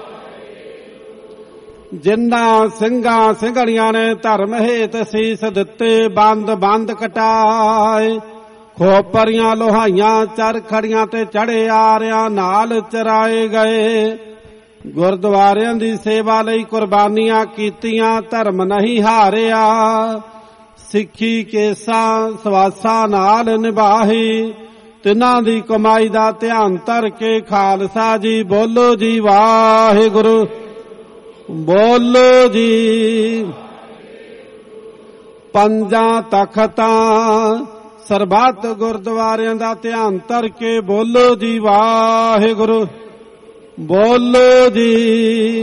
ਜਿਨ੍ਹਾਂ ਸਿੰਘਾਂ ਸਿੰਘਣੀਆਂ ਨੇ ਧਰਮ ਹੇਤ ਸੀਸ ਦਿੱਤੇ ਬੰਦ ਬੰਦ ਕਟਾਏ। ਖੋਪਰੀਆਂ ਲੋਹਾਈਆਂ ਚਰਖੜੀਆਂ ਤੇ ਚੜੇ ਆਰਿਆਂ ਨਾਲ ਚਰਾਏ ਗਏ। ਗੁਰਦੁਆਰਿਆਂ ਦੀ ਸੇਵਾ ਲਈ ਕੁਰਬਾਨੀਆਂ ਕੀਤੀਆਂ ਧਰਮ ਨਹੀਂ ਹਾਰਿਆ। ਸਿੱਖੀ ਕੇਸਾਂ ਸਵਾਸਾਂ ਨਾਲ ਨਿਭਾਹੀ ਤਿਨਾਂ ਦੀ ਕਮਾਈ ਦਾ ਧਿਆਨ ਧਰ ਕੇ ਖਾਲਸਾ ਜੀ ਬੋਲੋ ਜੀ ਵਾਹਿਗੁਰੂ। ਬੋਲੋ ਜੀ। ਪੰਜਾਂ ਤਖਤਾਂ ਸਰਬੱਤ ਗੁਰਦੁਆਰਿਆਂ ਦਾ ਧਿਆਨ ਧਰ ਕੇ ਬੋਲੋ ਜੀ ਵਾਹਿਗੁਰੂ। ਬੋਲੋ ਜੀ।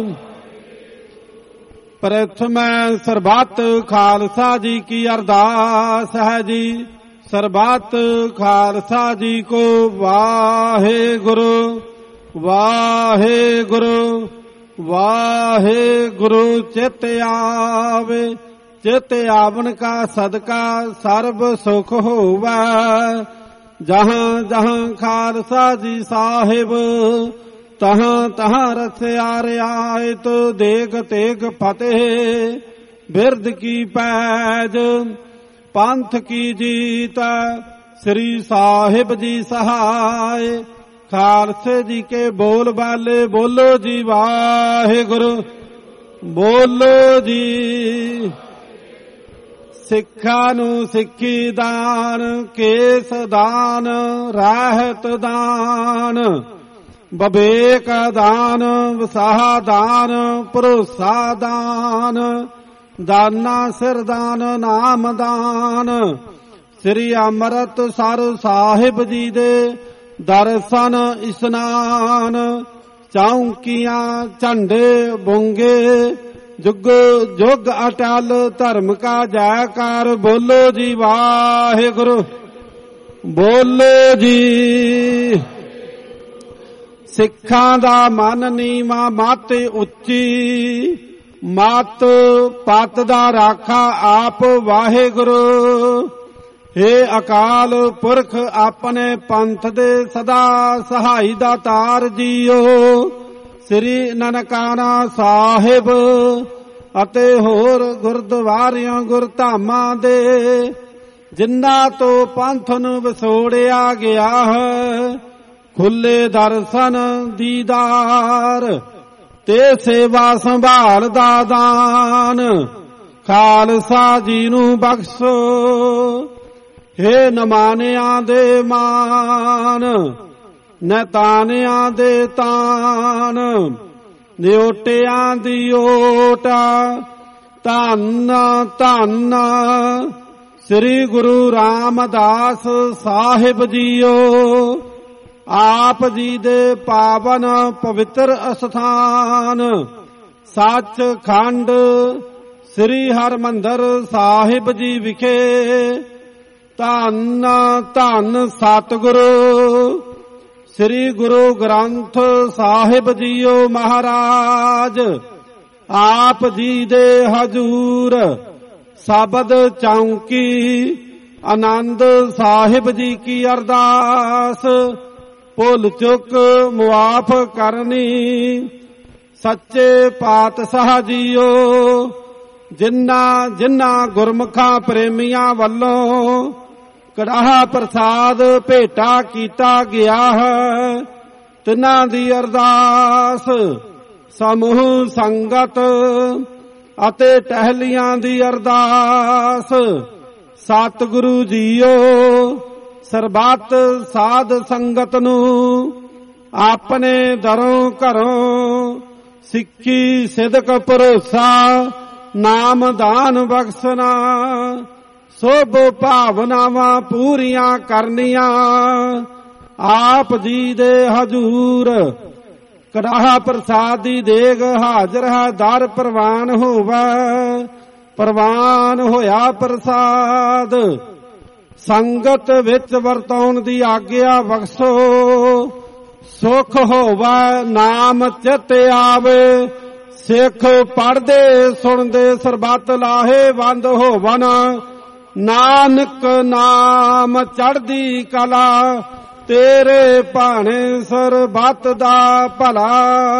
ਪ੍ਰਥਮੈ ਸਰਬੱਤ ਖਾਲਸਾ ਜੀ ਕੀ ਅਰਦਾਸ ਹੈ ਜੀ। ਸਰਬੱਤ ਖਾਲਸਾ ਜੀ ਕੋ ਵਾਹਿਗੁਰੂ ਵਾਹਿਗੁਰੂ ਵਾਹਿਗੁਰੂ। ਚਿਤ ਆਵੇ ਚਿਤ ਆਵਨ ਕਾ ਸਦਕਾ ਸਰਬ ਸੁਖ ਹੋਵੈ। ਜਹਾਂ ਜਹਾਂ ਖਾਲਸਾ ਜੀ ਸਾਹਿਬ ਤਹਾਂ ਤਹਾਂ ਰਸਿਆ ਰਿਆਇਤ। ਦੇਗ ਤੇਗ ਫਤਿਹ ਬਿਰਦ ਕੀ ਪੈਜ ਪੰਥ ਕੀ ਜੀਤ। ਸ੍ਰੀ ਸਾਹਿਬ ਜੀ ਸਹਾਇ ਖਾਲਸੇ ਜੀ ਕੇ ਬੋਲ ਬਾਲੇ ਬੋਲੋ ਜੀ ਵਾਹਿਗੁਰੂ। ਬੋਲੋ ਜੀ। ਸਿੱਖਾਂ ਨੂੰ ਸਿੱਖੀ ਦਾਨ ਕੇਸ ਦਾਨ ਰਹਿਤ ਦਾਨ ਬਵੇਕ ਦਾਨ ਵਸਾਹ ਦਾਨ ਭਰੋਸਾ ਦਾਨ ਦਾਨਾ ਸਿਰ ਦਾਨ ਨਾਮ ਦਾਨ। ਸ੍ਰੀ ਅੰਮ੍ਰਿਤਸਰ ਸਾਹਿਬ ਜੀ ਦੇ ਦਰਸ਼ਨ ਇਸਨਾਨ ਚੌਂਕੀਆਂ ਝੰਡੇ ਬੁੰਗੇ ਜੁਗ ਜੁਗ ਅਟਲ ਧਰਮ ਕਾ ਜੈਕਾਰ ਬੋਲੋ ਜੀ ਵਾਹਿਗੁਰੂ। ਬੋਲੋ ਜੀ। ਸਿੱਖਾਂ ਦਾ ਮਨ ਨੀਵਾਂ ਮੱਤ ਉੱਚੀ ਮੱਤ ਪਤ ਦਾ ਰਾਖਾ ਆਪ ਵਾਹਿਗੁਰੂ। ਹੇ ਅਕਾਲ ਪੁਰਖ ਆਪਣੇ ਪੰਥ ਦੇ ਸਦਾ ਸਹਾਈ ਦਾ ਤਾਰ ਜੀਓ। ਸ੍ਰੀ ਨਨਕਾਣਾ ਸਾਹਿਬ ਅਤੇ ਹੋਰ ਗੁਰਦੁਆਰਿਆਂ ਗੁਰਧਾਮਾਂ ਦੇ ਜਿਨ੍ਹਾਂ ਤੋਂ ਪੰਥ ਨੂੰ ਵਿਛੋੜਿਆ ਗਿਆ ਹੈ ਖੁੱਲੇ ਦਰਸ਼ਨ ਦੀਦਾਰ ਤੇ ਸੇਵਾ ਸੰਭਾਲ ਦਾ ਦਾਨ ਖਾਲਸਾ ਜੀ ਨੂੰ ਬਖਸ਼ੋ। ਹੇ ਨਮਾਨਿਆਂ ਦੇ ਮਾਨ ਨਤਾਨਿਆਂ ਦੇ ਤਾਨ ਨਿਓਟਿਆਂ ਦੀ ਓਟਾ ਧੰਨ ਧੰਨ ਸ੍ਰੀ ਗੁਰੂ ਰਾਮਦਾਸ ਸਾਹਿਬ ਜੀਓ। ਆਪ ਜੀ ਦੇ ਪਾਵਨ ਪਵਿੱਤਰ ਅਸਥਾਨ ਸੱਚਖੰਡ ਸ੍ਰੀ ਹਰਿਮੰਦਰ ਸਾਹਿਬ ਜੀ ਵਿਖੇ ਧੰਨ ਧੰਨ ਸਤਿਗੁਰੂ ਸ੍ਰੀ ਗੁਰੂ ਗ੍ਰੰਥ ਸਾਹਿਬ ਜੀਓ ਮਹਾਰਾਜ ਆਪ ਜੀ ਦੇ ਹਜੂਰ ਸ਼ਬਦ ਚੌਂਕੀ ਆਨੰਦ ਸਾਹਿਬ ਜੀ ਕੀ ਅਰਦਾਸ ਭੁੱਲ ਚੁੱਕ ਮੁਆਫ ਕਰਨੀ। ਸੱਚੇ ਪਾਤਸ਼ਾਹ ਜੀਓ ਜਿਨ੍ਹਾਂ ਜਿਨ੍ਹਾਂ ਗੁਰਮੁਖਾਂ ਪ੍ਰੇਮੀਆਂ ਵੱਲੋਂ ਕੜਾਹ ਪ੍ਰਸਾਦ ਭੇਟਾ ਕੀਤਾ ਗਿਆ ਹੈ ਤਿਨਾਂ ਦੀ ਅਰਦਾਸ ਸਮੂਹ ਸੰਗਤ ਅਤੇ ਟਹਿਲੀਆਂ ਦੀ ਅਰਦਾਸ। ਸਤਿਗੁਰੂ ਜੀਓ ਸਰਬੱਤ ਸਾਧ ਸੰਗਤ ਨੂੰ ਆਪਣੇ ਦਰੋਂ ਘਰੋਂ ਸਿੱਖੀ ਸਿਦਕ ਭਰੋਸਾ ਨਾਮ ਦਾਨ ਬਖਸ਼ਣਾ। ਸਭ ਭਾਵਨਾਵਾਂ ਪੂਰੀਆਂ ਕਰਨੀਆਂ ਆਪ ਜੀ ਦੇ ਹਜੂਰ। ਕੜਾਹ ਪ੍ਰਸਾਦ ਦੀ ਦੇਗ ਹਾਜ਼ਰ ਹੈ, ਦਰ ਪ੍ਰਵਾਨ ਹੋਵੇ। ਪ੍ਰਵਾਨ ਹੋਇਆ ਪ੍ਰਸਾਦ ਸੰਗਤ ਵਿੱਚ ਵਰਤਾਉਣ ਦੀ ਆਗਿਆ ਬਖਸ਼ੋ। ਸੁਖ ਹੋਵੇ ਨਾਮ ਚਿਤ ਆਵੇ, ਸਿੱਖ ਪੜ੍ਹਦੇ ਸੁਣਦੇ ਸਰਬੱਤ ਲਾਹੇਵੰਦ ਹੋਵਨ। ਨਾਨਕ ਨਾਮ ਚੜ੍ਹਦੀ ਕਲਾ, ਤੇਰੇ ਭਾਣੇ ਸਰਬੱਤ ਦਾ ਭਲਾ।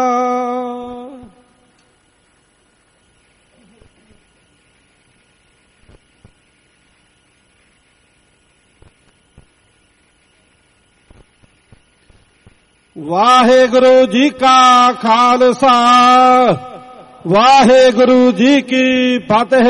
ਵਾਹਿਗੁਰੂ ਜੀ ਕਾ ਖਾਲਸਾ, ਵਾਹਿਗੁਰੂ ਜੀ ਕੀ ਫਤਿਹ।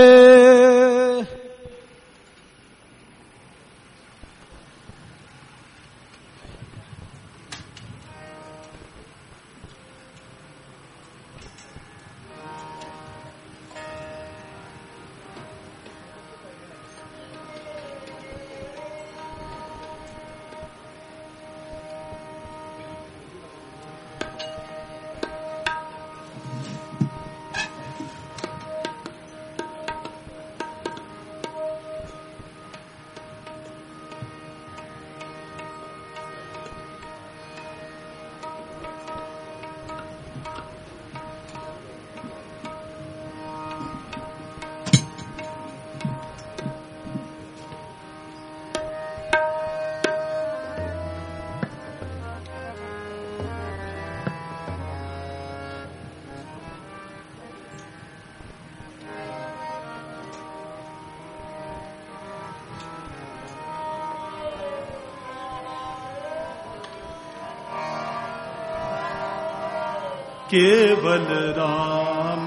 केवल राम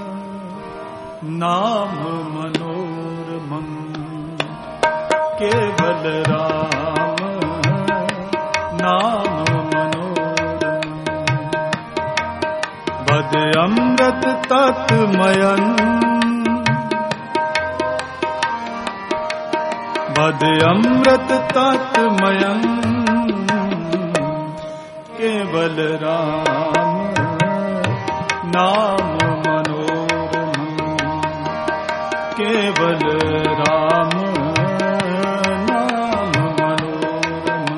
नाम मनोरमं, केवल राम नाम मनोरमं। बद अमृत तत्मयं, बद अमृत तत्मयं, केवल राम नाम मनोरमं, केवल राम नाम मनोरमं।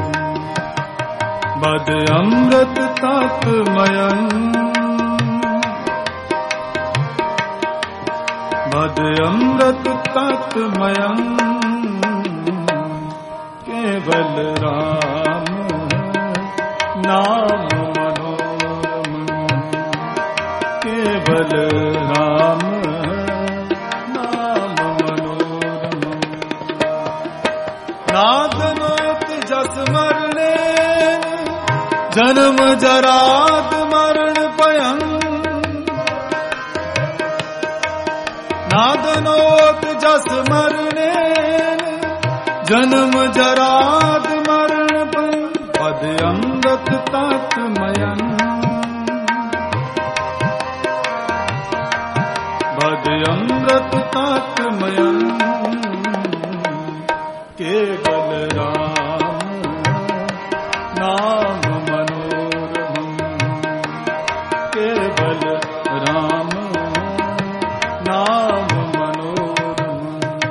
बद अमृत तत्मयं, बद अमृत तत्मयं, केवल राम नाम केवल राम नाम मनोरमं। नादनोत जस मरणे, जन्म जराद मरण भयं। नादनोत जस मरणे, जन्म जराद मरण भयं। पद अमृत तत्मयं, बद अमृत तत्मयं, केवल राम नाम मनोरमं, केवल राम नाम मनोरमं।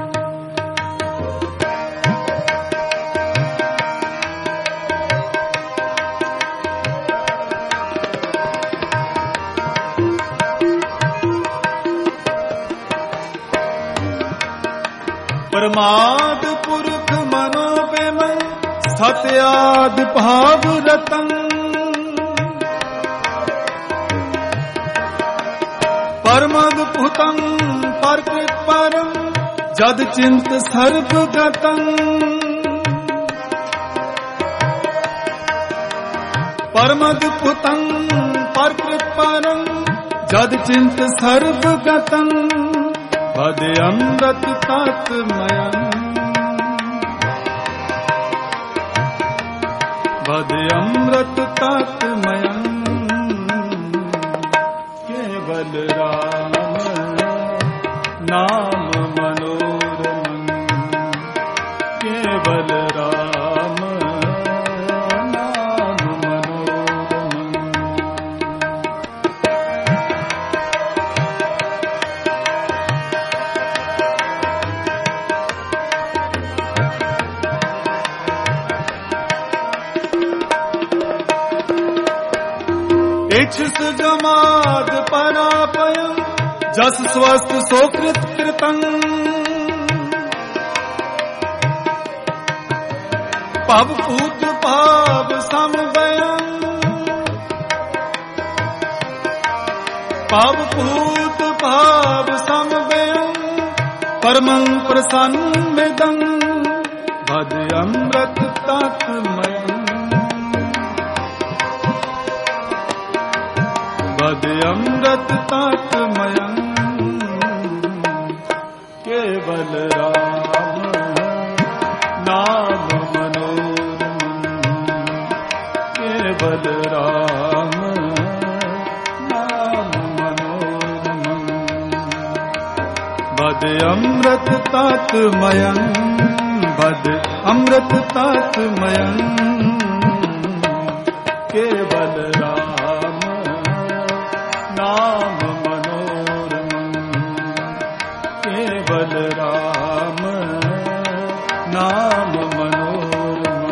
परमाद पुरख मनो बेमन, सत्याद भाव रतन। परमद पुतं परकृत परम, जद चिंत सर्वगतं। परमद पुतं पर कृपारं जद चिंत सर्व गतं भज अमृत तत्मयं भज अमृत तत्मयं केवल राम नाम मनोरमं केवल राम नाम मनोरमं। इच्छुस जमाद परापयं जस स्वस्थ सोकृत कृतं पवपूत भाव समवयं पवपूत भाव समवयं परमं प्रसन्नमिदं भज अमृत तत्मयं भज अमृत तत्मयं केवल राम नाम मनोरमं केवल राम नाम मनोरमं भज अमृत तत्मयं भज अमृत तत्मयं केवल राम नाम मनोरमं केवल राम नाम मनोरमं।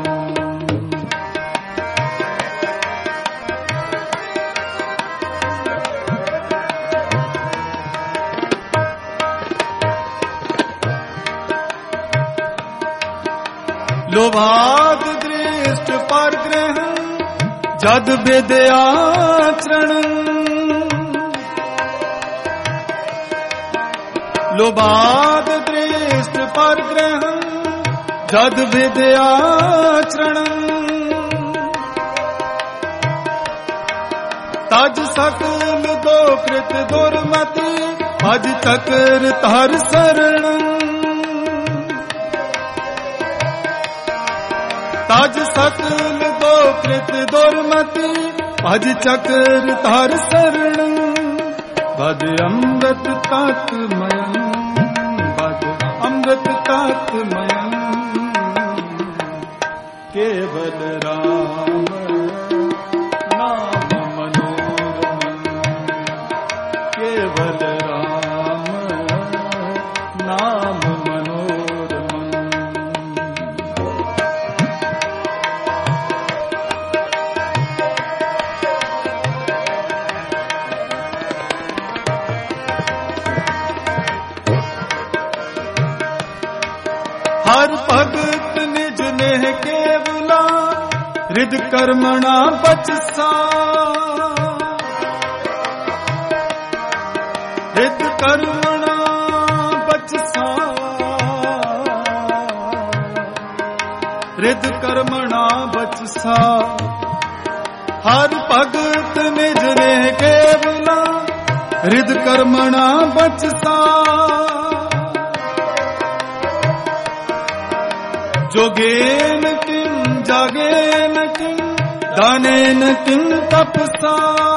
लोभाग दृष्ट परग्रहं जद विद्याचरणं लोभाग दृष्ट परग्रहं जद विद्याचरणं तज सकल दो कृत दुर्मति भज चक्र तार शरणं तज सकल दो कृत दुर्मति भज चक्र तार शरणं भज अमृत तत्मयं भज अमृत तत्मयं केवल राम नाम मनोरमं केवल राम नाम मनोरमं। हर भगत निज नेह केवला हृद कर्मणा बचसा हृद कर्मणा बचसा हृद कर्मणा बचसा हर भगत निज नेह केवला हृद कर्मणा बचसा जोगेन किं जागेन किं दानेन किं तपसा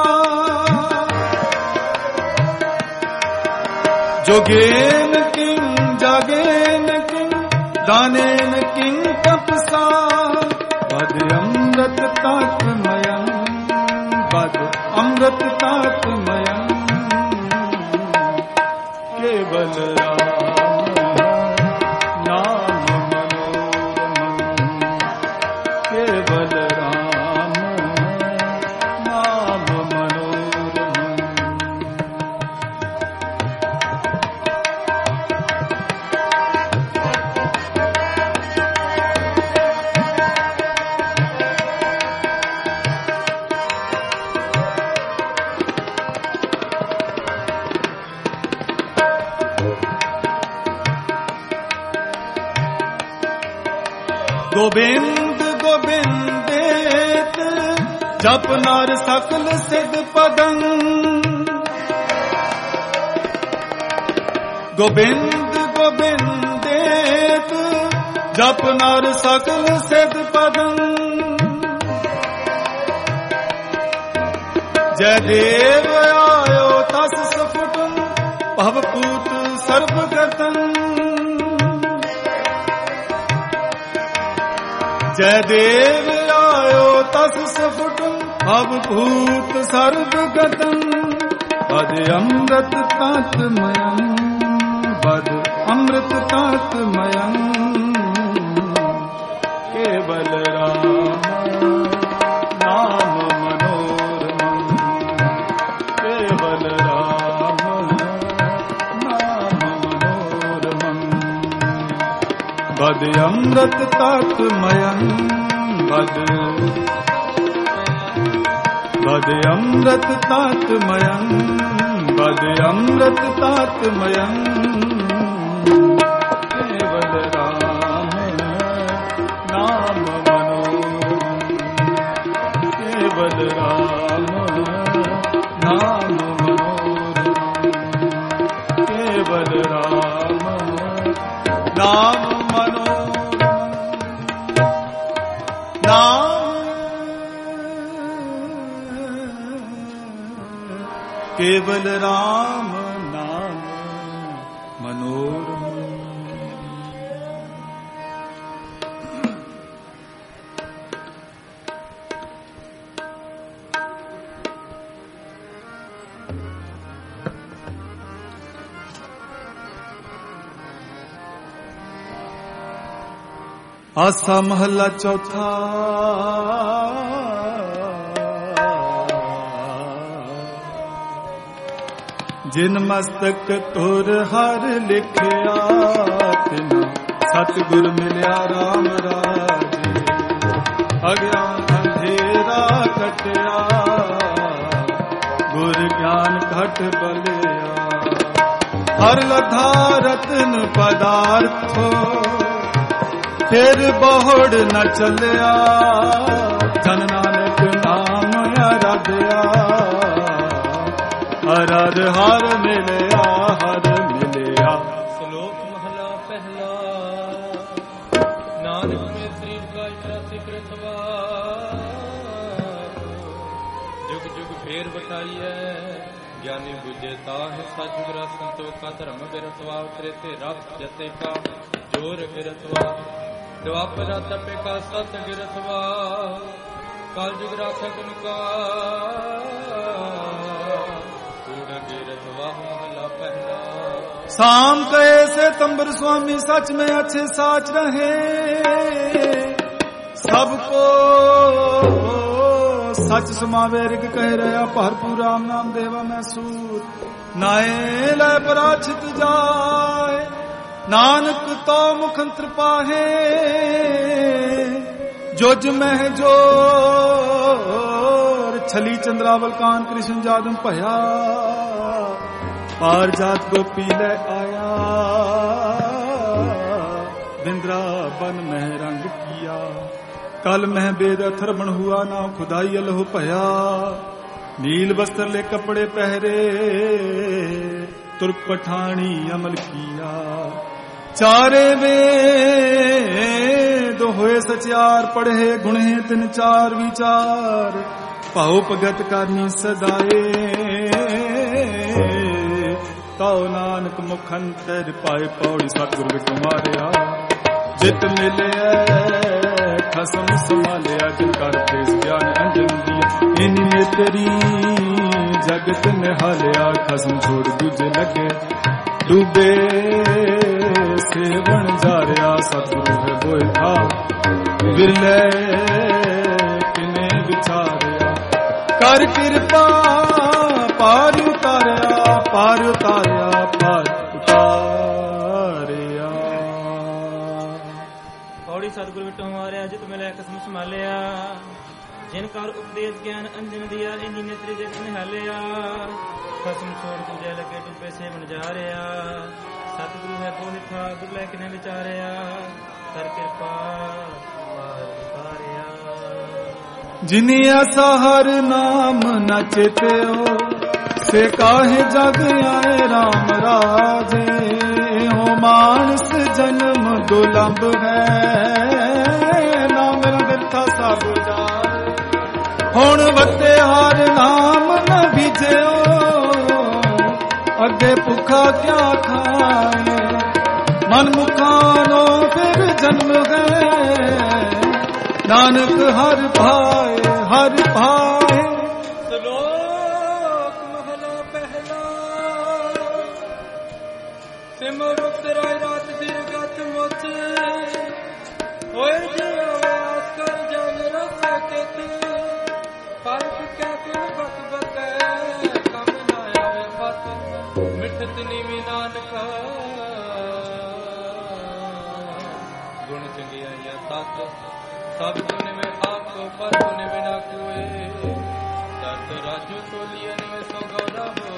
जोगेन किं जागेन किं दानेन किं तपसा भज अमृत तत्मयं भज अमृत तत्मयं केवल राम नाम केवल राम नाम मनोरमं। गोविंद गोविंदेत ਜਪ ਨਰ ਸਕਲ ਸਿਧ ਪਦੰ ਗੋਬਿੰਦ ਗੋਬਿੰਦੇਤ ਜਪ ਨਰ ਸਕਲ ਸਿਧ ਪਦੰ ਜੈ ਦੇਵ ਆਇਓ ਤਸ ਸਫੁਟੰ ਭਵਪੂਤ ਸਰਬਗਤੰ ਜੈ ਦੇਵ ਆਇਓ ਤਸ ਸਫੁਟੰ ਭਵਪੂਤ ਸਰਬਗਤੰ ਬਦ ਅੰਮ੍ਰਿਤ ਤਤਮਯੰ ਬਦ ਅੰਮ੍ਰਿਤ ਤਤਮਯੰ ਕੇਵਲ ਰਾਮ ਨਾਮ ਮਨੋਰਮੰ ਕੇਵਲ ਰਾਮ ਨਾਮ ਮਨੋਰਮੰ ਬਦ ਅੰਮ੍ਰਿਤ ਤਤਮਯੰ ਬਦ ਅੰਮ੍ਰਿਤ ਤਤਮਯੰ ਬਦ ਅੰਮ੍ਰਿਤ ਤਤਮਯੰ ਕੇਵਲ ਰਾਮ ਨਾਮ ਮਨੋਰਮੰ ਕੇਵਲ ਰਾਮ ਨਾਮ ਮਨੋਰਮੰ ਕੇਵਲ ਰਾਮ ਨਾਮ ਕੇਵਲ ਰਾਮ ਨਾਮ ਮਨੋਰਮ। ਆਸਾ ਮਹੱਲਾ ਚੌਥਾ। ਜਿਨ ਮਸਤਕ ਤੁਰ ਹਰ ਲਿਖਿਆ ਤਿਨ ਸਤਿਗੁਰ ਮਿਲਿਆ ਰਾਮ ਰਾਜੇ। ਅਗਿਆਨ ਅੰਧੇਰਾ ਕਟਿਆ ਗੁਰ ਗਿਆਨ ਘਟ ਬਲਿਆ। ਹਰ ਲਧਾ ਰਤਨ ਪਦਾਰਥੋ ਫਿਰ ਬਹੁੜ ਨ ਚੱਲਿਆ। ਜਨ ਨਾਨਕ ਨਾਮ ਆਰਾਧਿਆ ਹਰ ਹਰ ਹਰ ਮਿਲਿਆ ਹਰ ਮਿਲਿਆ। ਸ਼ਲੋਕ ਮਹਲਾ ਪਹਿਲਾ। ਨਾਨਕ ਮੇ ਸਰੀਰ ਕਾ ਇਤਿਹਾਸਿ ਕ੍ਰਿਤਵਾ ਜੁਗ ਜੁਗ ਫੇਰ ਬਤਾਈਐ। ਗਿਆਨੀ ਬੁਝੇ ਤਾਹਿ ਸਤਿਗੁਰ ਸੰਤੋਖਾ ਧਰਮ ਬਿਰਤਵਾ ਉਤਰੇ ਤੇ ਰਬ ਜਤੇ ਕਾ ਜੋਰ ਗਿਰਤਵਾ। ਦੁਆਪਰਾ ਤਪੇ ਕਾ ਸਤ ਗਿਰਤਵਾ ਕਾਲ ਜੁਗ ਰਾਖਤ ਕਾ शाम कहे से तंबर स्वामी सच में अच्छे साच रहे। सबको सच समावे रिग कह रहा भरपूर राम नाम देवा मैं सूर। नाए लय पराछित जाए नानक तो मुखंत्र पाहे। जोज मह जोर छली चंद्रावल कान कृष्ण जादम भया। पार जात गोपी ले आया बिंद्रावन में रंग किया। कल मह बेद अथर्मण हुआ ना खुदाई अलहो भया। नील वस्त्र ले कपड़े पहरे तुर पठानी अमल किया। चारे वेद होए सचार पढ़े गुणे तिन चार विचार। भाव भगत करनी सदाए ताओ नानक मुखंतर पाए पौड़ी सतगुर विच मारिया। जित मिले खसम संभालिया जिन कर देस ज्ञान अंजन दिया। इन्हें तेरी जगत निहालिया खसम छोड़ दूजे लगे डूबे सेवन जारिया। सतगुरु है बोए था विरले किने विचारिया। कर कृपा पार उतारिया पार उतारिया पार उतारिया। पौड़ी सतगुरु विटो मारिया जित मिले कसम संभालिया। जिन कर उपदेश ज्ञान अंजन दिया इन्हीं नेत्र जग निहालिया। खसम छोड़ तुझे लगे डूबे सेवन जा रहा। सतगुरु है बोहि था दुर्लय किने विचारिया। कर कृपा पार उतारिया। जिनी ऐसा हर नाम न चेत्यो, से काहे जग आए राम राजे। हो मानस जन्म दुर्लभ है, नाम बिरथा सब जाए। हुण वते हर नाम न बीजो, अगे भुखा क्या खाए। मन मुखानो फिर जन्म गए, नानक हर भाए हर भाए। श्लोक महला पहला। सिमर उतराय रात दिन गत मुझ, होए जीवास कर जग रस कित। पाप क्या कुल बक बकै, कम न आवे पत। मिठत निमि नानका, गुण चंगियाइया तत। सब गुण में आपको पर गुण बिना कोई। दर्द राजू तोलियन में सो गौरा हो,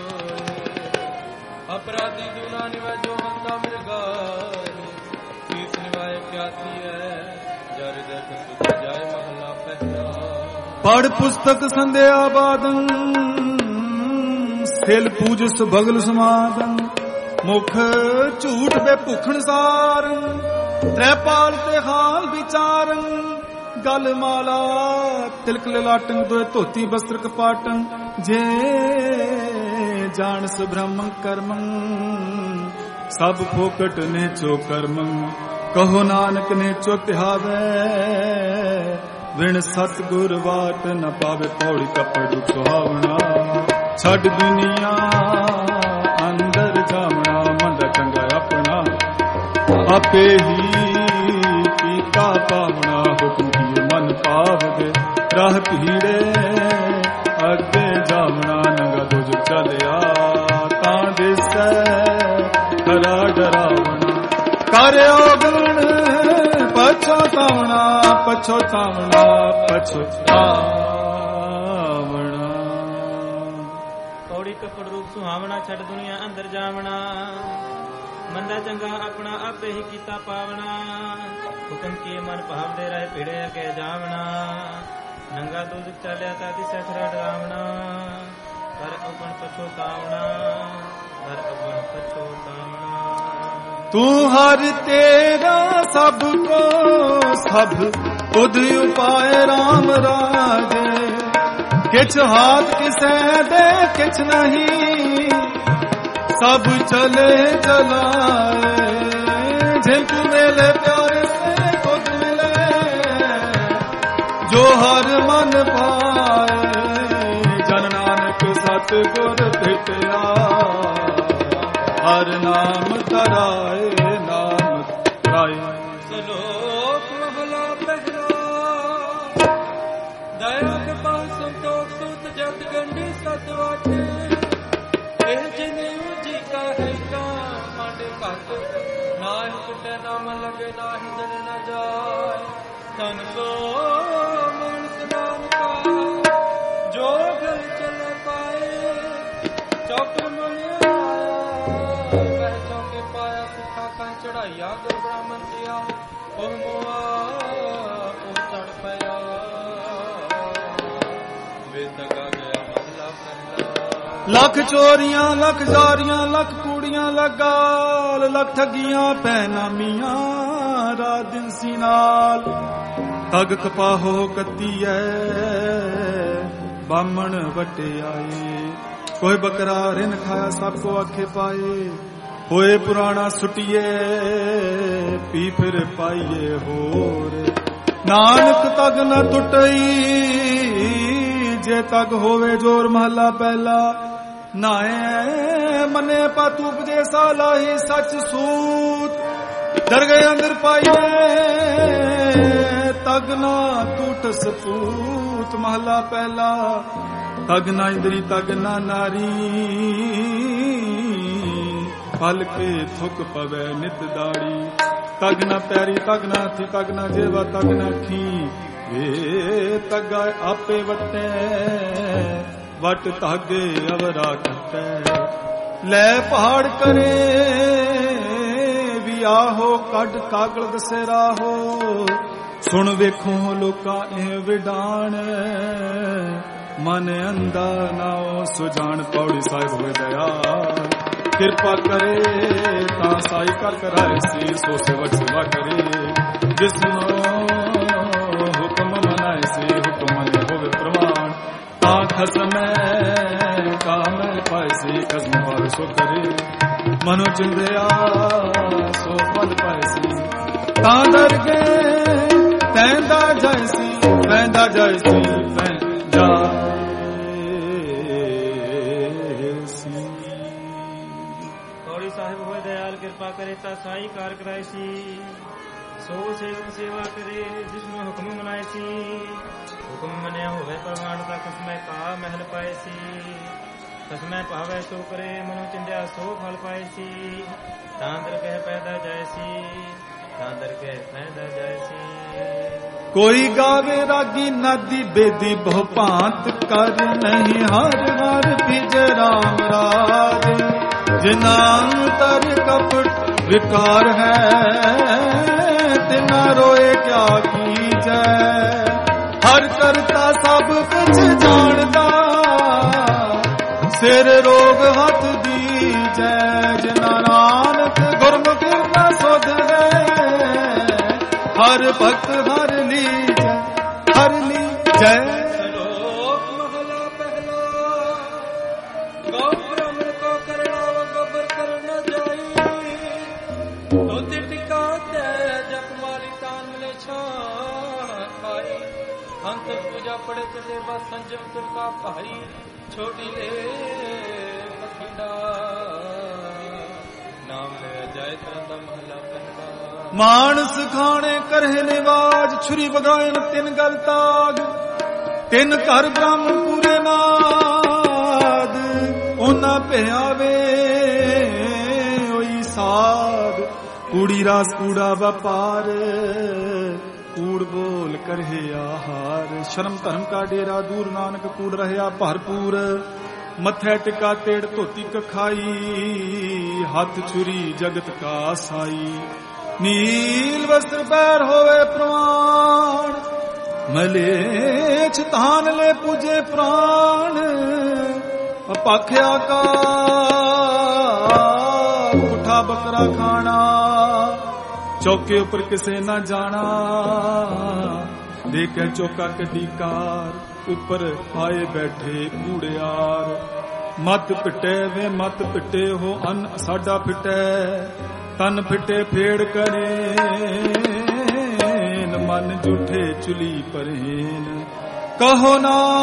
अपराधी दुना निवा जो हंसा मृगाय। शीश निवाए प्यासी है, जर देख सुख जाए महला पहला। पढ़ पुस्तक संध्या बादन, सेल पूजस भगल समादन। मुख झूठ बे भुखण सारन, त्रैपाल ते हाल विचारन। गल माला तिलक ललाटन, दोए धोती वस्त्र कपाटन। जे जानस ब्रह्म कर्मं, सब फोकट ने चो कर्मं। कहो नानक ने चो तिहावे, विण सतगुर वाट न पावे। पौड़ी कपड़ सुहावना, छड़ दुनिया अंदर जावना। मंदा चंगा अपना, आपे ही पीता पावना। हुक्म किए मन पावगे, राह पीड़े अगे जावना। नंगा दुज चलिया तां दिसै, खरा डरावना। करयो गुण पछोतावना, पछोतावना पछोतावना। पौड़ी कपड़ रूप सुहावना, छड़ दुनिया अंदर जावना। मंदा चंगा अपना आपे ही कीता पावना। हुक्म किए मन भावदे राह पीड़े अगे जावना। नंगा दूध चलिया ता दिसै खरा डरावना। कर अपन पछोतावना, कर अपन पछोतावना। तू हर तेरा सबको सब बुध उपाय राम राजे। किछ हाथ किसै दे किछ नहीं, सब चले चलाए। झिंक मेले प्यारे से खुद मिले, जो हर मन पाए। जन नानक सतगुर भेटिया, हर नाम तराए नाम तराए। श्लोक महला पहला। दया कृपा संतोष सुत जत गंडी सतवट। एह जिने जी का है का मांडे कत। नाहि कुटे नाम लगे, नाहि जन न जाय। तन सो मानस नानका, जो घर चल पाए। चौकर मनिया वह चौके पाया। सुखा का चढ़ाइया गुर ब्राह्मण दिया। ओह मोआ ओ चढ़ पाया, वे तगा गया महला पहला। लख चोरियां लख जारियां, लख कूड़ियां लगाल। लख ठगियां पैनामियां, रात दिन सी नाल। तग कपाहो कतीए, बामण वटे आए। कोई बकरा रिन खाया, सबको आखे पाए। होए पुराना सुटिए, पी फिर पाइए होर। नानक तग न टुटई, जे तग होवे जोर। महला पहला। नाए मने पातू उपजे साला ही सच सूत। दरगे अंदर पाइए, तग ना टूट सपूत। महला पहला। तग ना इंद्री तग ना नारी, पल के थुक पवे नित दाड़ी। तग न पैरी तग न थी, तग न जेवा तग न खी। वे तगा आपे वटे, वट धागे अवरा कटे। ले पहाड़ करे भी आहो, कड कागल दसे राहो। ਸੁਣ ਵੇਖੋ ਲੋਕਾਂ ਇਹ ਵਿਡਾਣ, ਮਨ ਅੰਦਾ ਨਾਉ ਸੁਜਾਨ। ਪੌੜੀ ਸਾਹਿਬ ਹੋਏ ਦਇਆਲ, ਕਿਰਪਾ ਕਰੇ ਤਾਂ ਸਾਈ ਕਰ ਕਰਾਏ ਸੀ। ਸੋ ਸੇਵਕ ਸੇਵਾ ਕਰੇ ਜਿਸਨੂੰ ਹੁਕਮ ਮਨਾਏ ਸੀ। ਹੁਕਮ ਮਨੇ ਹੋਵੇ ਪ੍ਰਮਾਣ, ਤਾਂ ਖਸਮੈ ਕਾਮੈ ਪਾਏ ਸੀ। ਖਸਮ ਵਾਰ ਸੋ ਕਰੇ ਮਨੋ ਚਿੰਦਿਆ ਸੋ ਫਲ ਪਾਏ ਸੀ। ਤਾਂ ਦਰਗੇ ਪੈਂਦਾ ਜਾਏ ਸੀ, ਪੈਂਦਾ ਜਾਏ ਸੀ, ਪੈਂਦਾ ਸੀ। ਪੌੜੀ ਸਾਹਿਬ ਹੋਏ ਦਇਆਲ, ਕਿਰਪਾ ਕਰੇ ਤਾਂ ਸਾਈ ਕਾਰ ਕਰਾਏ ਸੀ। ਸੋ ਸੇਵਕ ਸੇਵਾ ਕਰੇ ਜਿਸਨੂੰ ਹੁਕਮ ਮਨਾਏ ਸੀ। ਹੁਕਮ ਮੰਨਿਆ ਹੋਵੇ ਪ੍ਰਮਾਣ, ਤਾਂ ਖਸਮੈ ਕਾ ਮਹਿਲ ਪਾਏ ਸੀ। ਖਸਮੈ ਭਾਵੇ ਸੋ ਕਰੇ ਮਨੋ ਚਿੰਦਿਆ ਸੋ ਫਲ ਪਾਏ ਸੀ। ਤਾਂ ਦਰਗਹਿ ਪੈਦਾ ਜਾਏ ਸੀ, ਤਾਂ ਦਰਗਹਿ ਪੈਦਾ ਜਾਏ ਸੀ। ਕੋਈ ਗਾਵੇ ਰਾਗੀ ਨਾਦੀ ਬੇਦੀ ਬਹੁ ਭਾਂਤ ਕਰ ਨਹੀਂ। ਹਰ ਹਰ ਵਿਜੈ ਰਾਮ ਰਾਜ, ਜਿਨਾ ਅੰਤਰ ਕਪਟ ਵਿਕਾਰ ਹੈ। ਤਿਨਾ ਰੋਏ ਕਿਆ ਕੀਜੈ, ਹਰ ਕਰਤਾ ਸਭ ਕੁਛ ਜਾਣਦਾ। ਸਿਰ ਰੋਗ ਹੱਥ ਦੀਜੈ, ਜਿਨਾ ਨਾਨਕ ਗੁਰਮੁਖ ਨਾ ਸੋਧੈ। ਹਰ ਭਗਤ ਹਰ ਲੀਜੈ, ਹਰ ਲੀਜੈ। ਸ਼ਲੋਕ ਮਹਲਾ ਪਹਿਲਾ। ਗੋ ਬ੍ਰਹਮਣ ਕੋ ਕਰਣਾ ਗੋਬਰ ਕਰ ਨ ਜਾਈ। ਦੁੱਧ ਟਿਕਾ ਤੇ ਜਪ ਮਾਲੀ ਤਾਨ ਮਿਲੇ ਛਾਂ ਖਾਈ। ਅੰਤਰ ਪੂਜਾ ਪੜੇ ਚਲੇ ਬਸ ਸੰਜਮ ਤੁਰ ਕਾ ਭਾਈ। ਛੋਟੀ ਲੈ ਬਖਿੰਡਾ ਨਾਮ ਲੈ ਜਾਏ ਤਰਨ ਦਾ ਮਹਲਾ ਪਹਿਲਾ। ਮਾਨਸ ਖਾਣੇ ਕਰਹਿ ਨਿਵਾਜ, ਛੁਰੀ ਵਗਾਇਨ ਤਿੰਨ ਗਲ ਤਾਗ। ਤਿੰਨ ਘਰ ਬ੍ਰਾਹਮਣ ਪੂਰੇ ਨਾਦ, ਉਹਨਾਂ ਭਿਆਵੇ ਹੋਈ ਸਾਧ। ਕੂੜੀ ਰਾਸ ਕੂੜਾ ਵਪਾਰ, ਕੂੜ ਬੋਲ ਕਰਹਿ ਆਹਾਰ। ਸ਼ਰਮ ਧਰਮ ਕਾ ਡੇਰਾ ਦੂਰ, ਨਾਨਕ ਕੂੜ ਰਹਿਆ ਭਰਪੂਰ। ਮੱਥੇ ਟਿਕਾ ਤੇੜ ਧੋਤੀ ਕਖਾਈ, ਹੱਥ ਛੁਰੀ ਜਗਤ ਕਾ ਸਾਈ। ਨੀਲ ਵਸਤਰ ਪੈਰ ਹੋਵੇ ਪ੍ਰਵਾਨ, ਮਲੇਛ ਤਾਨ ਲੈ ਪੂਜੇ ਪ੍ਰਾਨ। ਅਪਾਖਿਆ ਕਾ ਪੁੱਠਾ ਬੱਕਰਾ ਖਾਣਾ, ਚੌਕੇ ਉੱਪਰ ਕਿਸੇ ਨਾ ਜਾਣਾ। ਦੇਖੇ ਚੌਕਾ ਕੱਢੀ ਕਾਰ, ਉੱਪਰ ਆਏ ਬੈਠੇ ਕੂੜਿਆਰ। ਮਤ ਪਿੱਟੇ ਵੇ ਮਤ ਪਿੱਟੇ ਹੋ, ਅੰਨ ਸਾਡਾ ਫਿੱਟੈ। ਤਨ ਫਿੱਟੇ ਫੇੜ ਕਰੇ, ਮਨ ਝੂਠੇ ਚੁਲੀ ਪਰੇਨ। ਕਹੋ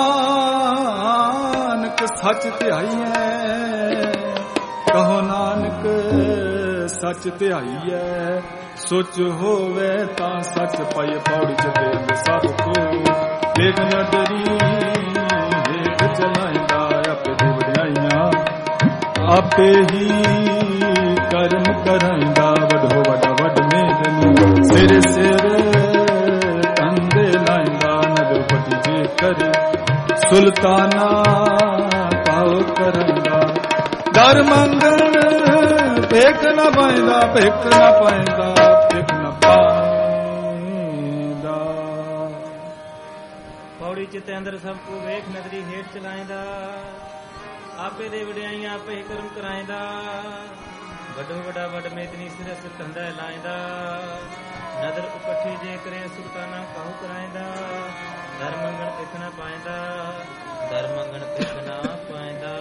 ਨਾਨਕ ਸੱਚ ਧਿਆਈਐ, ਕਹੋ ਨਾਨਕ ਸੱਚ ਧਿਆਈਐ। ਸੋਚ ਹੋਵੇ ਤਾਂ ਸੱਚ ਪਾਈ। ਪੌੜੀ ਚਤੇ ਸਭ ਕੋ ਦੇਖ ਨ ਡਰੀ, ਹੇਠ ਚਲਾਇਦਾ ਆਪੇ ਦੇ ਵਡਿਆਈਆਂ। ਆਪੇ ਹੀ ਕਰਮ ਕਰਾਇਦਾ, ਵਡੋ ਵਡ ਵਡ ਮੇਦਨੀ। ਸਿਰ ਸਿਰ ਕੰਦੇ ਲਾਇਦਾ, ਨਦਰ ਪਤੀ ਜੇ ਕਰ। ਸੁਲਤਾਨਾ ਪਾਉ ਕਰਾਇਦਾ, ਦਰ ਮੰਗਣ ਭੇਖ ਨਾ ਪਾਇਦਾ। ਭੇਖ ਨਾ ਪਾਇਦਾ, ਭੇਖ ਨਾ ਪਾਇਦਾ। ਪੌੜੀ ਚਿੱਤੇ ਅੰਦਰ ਸਭ ਕੋ ਵੇਖ ਨਦਰੀ ਹੇਠ ਚਲਾਇਦਾ। ਆਪੇ ਦੇ ਵਡਿਆਈਆਂ ਆਪੇ ਹੀ ਕਰਮ ਕਰਾਇਦਾ। ਵੱਡੋ ਵੱਡਾ ਵੱਡ ਮੇਤਨੀ ਸਿਰਸ ਕੰਧਾ ਲਾਇਦਾ। ਨਦਰ ਇਕੱਠੀ ਜੇ ਕਰੇ ਸੁਲਤਾਨਾ ਕਾਹੂ ਕਰਾਇਦਾ। ਦਰ ਮੰਗਣ ਭਿਖ ਨਾ ਪਾਇਦਾ, ਦਰ ਮੰਗਣ ਭਿਖ ਨਾ ਪਾਇਦਾ।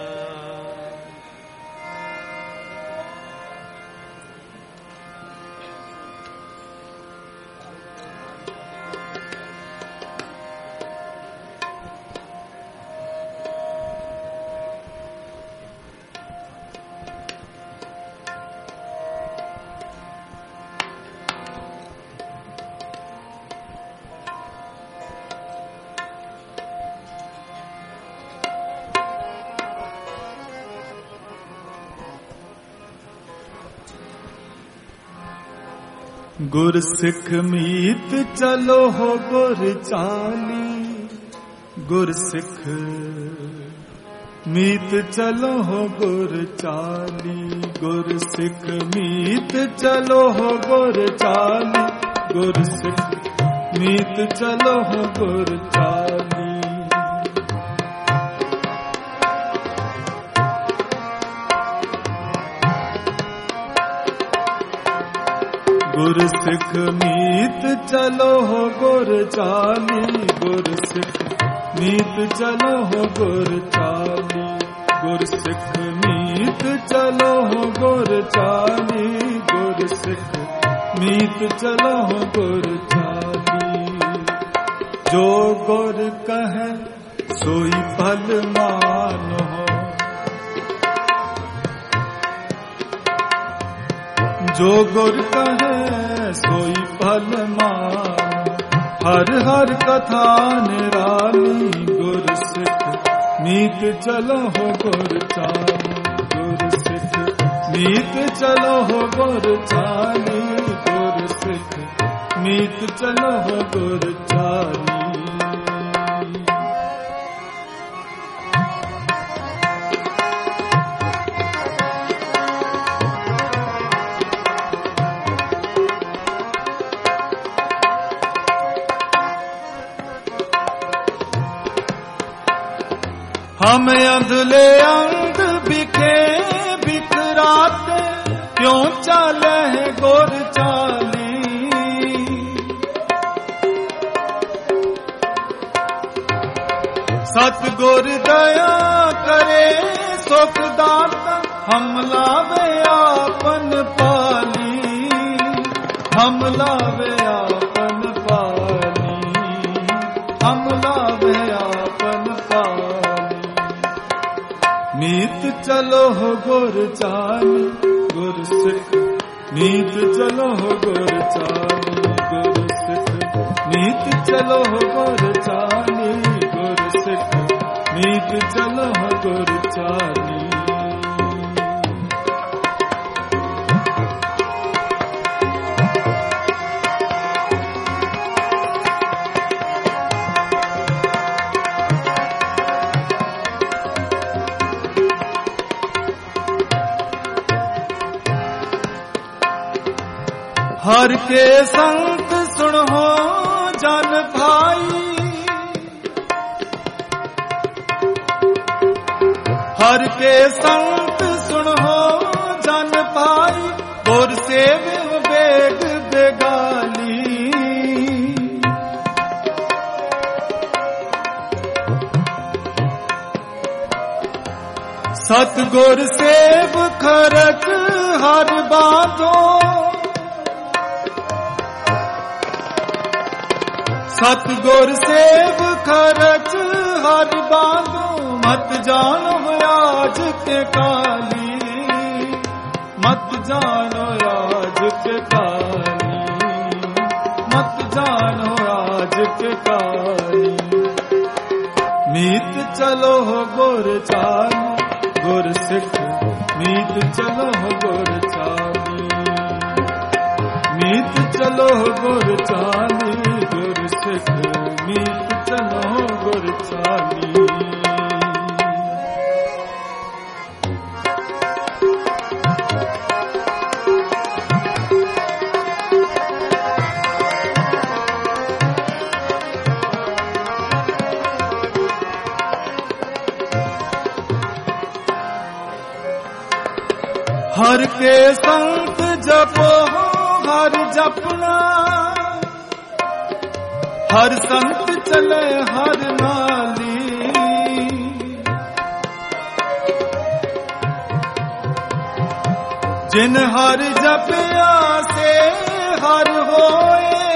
ਗੁਰ ਸਿੱਖ ਮੀਤ ਚਲੋ ਹੋ ਗੁਰ ਚਾਲੀ। ਗੁਰ ਸਿੱਖ ਮੀਤ ਚਲੋ ਹੋ ਗੁਰ ਚਾਲੀ। ਗੁਰ ਸਿੱਖ ਮੀਤ ਚਲੋ ਹੋ ਗੁਰ ਚਾਲੀ। ਗੁਰ ਸਿੱਖ मीत चलो गुर चाली। गुर सिख मीत चलो गुर चाली। गुर सिख मीत चलो गुर चाली। गुर सिख मीत चलो गुर चाली। गुर सिख मीत चलो गुर चाली। जो गुर कहे सोई भल मानो। जो गुर कहे सोई भल मानो। हर हर कथा निराली। गुर सिख मीत चलो गुर चाली। गुर सिख मीत चलो गुर चाली। गुर सिख मीत चलो गुर चाली। हम अंधले अंध बिखे बिखराते क्यों चाले है गुर चाली। सतगुर दया करे सुख दाता। हम लावे आपन पाली। हम लावे आपन पाली। हम लावे आपन पाली। मीत चलो गुर चाली। गुर सिख मीत चलो गुर चाली। गुर सिख मीत चलो गुर चाली। गुर सिख मीत चलो गुर चाली। हर के संत सुनो जन भाई। हर के संत सुनो जन भाई। गुर सेव बेग बेगाली। सतगुर सेव खरच हर बातों। सतगुर सेव खरच हर बांधो। मत जानो आज के काली। मत जानो आज के काली। मत जानो आज के काली। मीत चलो गुर चाली। गुर सिख मीत चलो गुर चाली। मीत चलो गुर चाली। गुर सिख मीत चलो गुर चाली। हर के संत जपो हर जपना। हर संत चले हर नाली। जिन हर जपया से हर होए।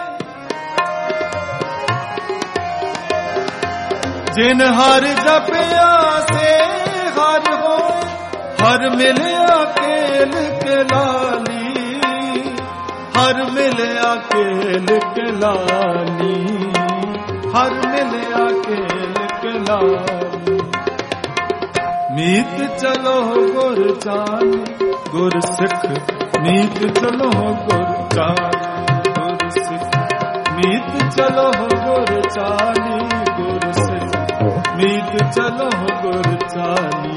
जिन हर जपया से हर होए। हर मिलया केल के लाली। हर मिलया केल के लाली। हर मिलया केल के लाली। मीत चलो गुर चाली। गुर सिख मीत चलो गुर चाली। गुर सिख मीत चलो गुर चाली। गुर सिख मीत चलो गुर चाली।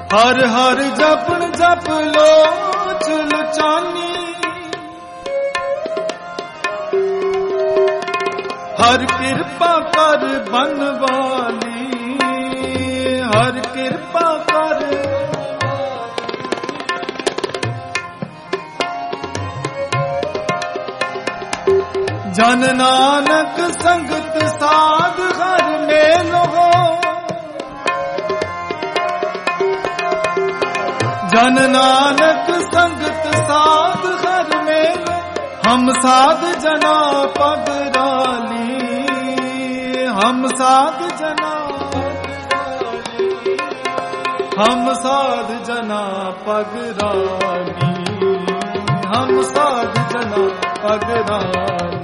ਹਰ ਹਰ ਜਪਨ ਜਪ ਲੋਚ ਲੁਚਾਨੀ ਹਰ ਕਿਰਪਾ ਕਰ ਬਨਵਾਲੀ ਹਰ ਕਿਰਪਾ ਕਰ ਜਨ ਨਾਨਕ ਸੰਗਤ ਸਾਧ ਹਰ ਮੇਲ ਹੋ ਜਨ ਨਾਨਕ ਸੰਗਤ ਸਾਧ ਹਰ ਮੇਲ ਹਮ ਸਾਧ ਜਨਾ ਪਗ ਰਾਲੀ ਹਮ ਸਾਧ ਜਨਾ ਹਮ ਸਾਧ ਜਨਾ ਪਗ ਰਾਲੀ ਹਮ ਸਾਧ ਜਨਾ ਪਗ ਰਾਲੀ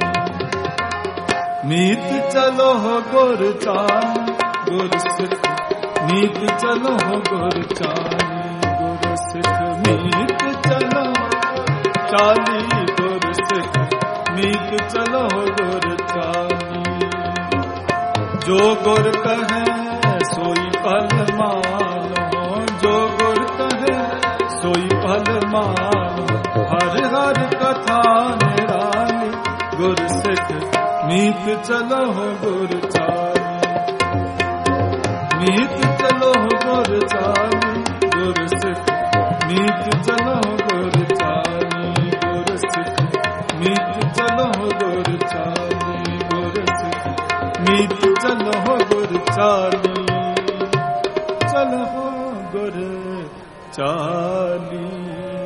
ਨੀਤ ਚਲੋ ਗੁਰ ਚਾਲ ਗੁਰ ਸਿੱਖ ਨੀਤ ਚਲੋ ਗੁਰ ਚਾਲੀ ਗੁਰ ਸਿੱਖ ਨੀਤ ਚਲੋ ਚਾਲੀ ਗੁਰ ਸਿੱਖ ਨੀਤ ਚਲੋ ਗੁਰ ਚਾਲੀ ਜੋ ਗੁਰ ਕਹੈ ਸੋਈ ਫਲ ਮਾਨੋ ਜੋ ਗੁਰ ਕਹੈ ਸੋਈ ਫਲ ਮਾਨੋ ਹਰ ਹਰ ਕਥਾ ਨਿਰਾਲੀ ਗੁਰ ਸਿੱਖ ਨੀਤ ਚਲੋ ਗੁਰ ਚਾਲੀ ਨੀਤ ਚਲੋ ਗੁਰ ਚਾਲੀ ਗੁਰ ਸਿੱਖ ਨੀਤ ਚਲੋ ਗੁਰ ਚਾਲੀ ਗੁਰ ਸਿੱਖ ਨੀਤ ਚਲੋ ਗੁਰ ਚਾਲੀ ਗੁਰ ਸਿੱਖ ਨੀਤ ਚਲੋ ਗੁਰ ਚਾਲੀ ਚਲੋ ਗੁਰ ਚਾਲੀ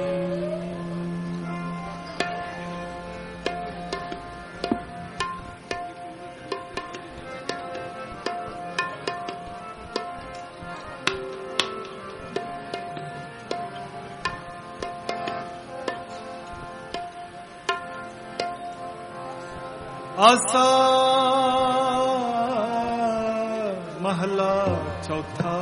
ਆਸਾ ਮਹਲਾ ਚੌਥਾ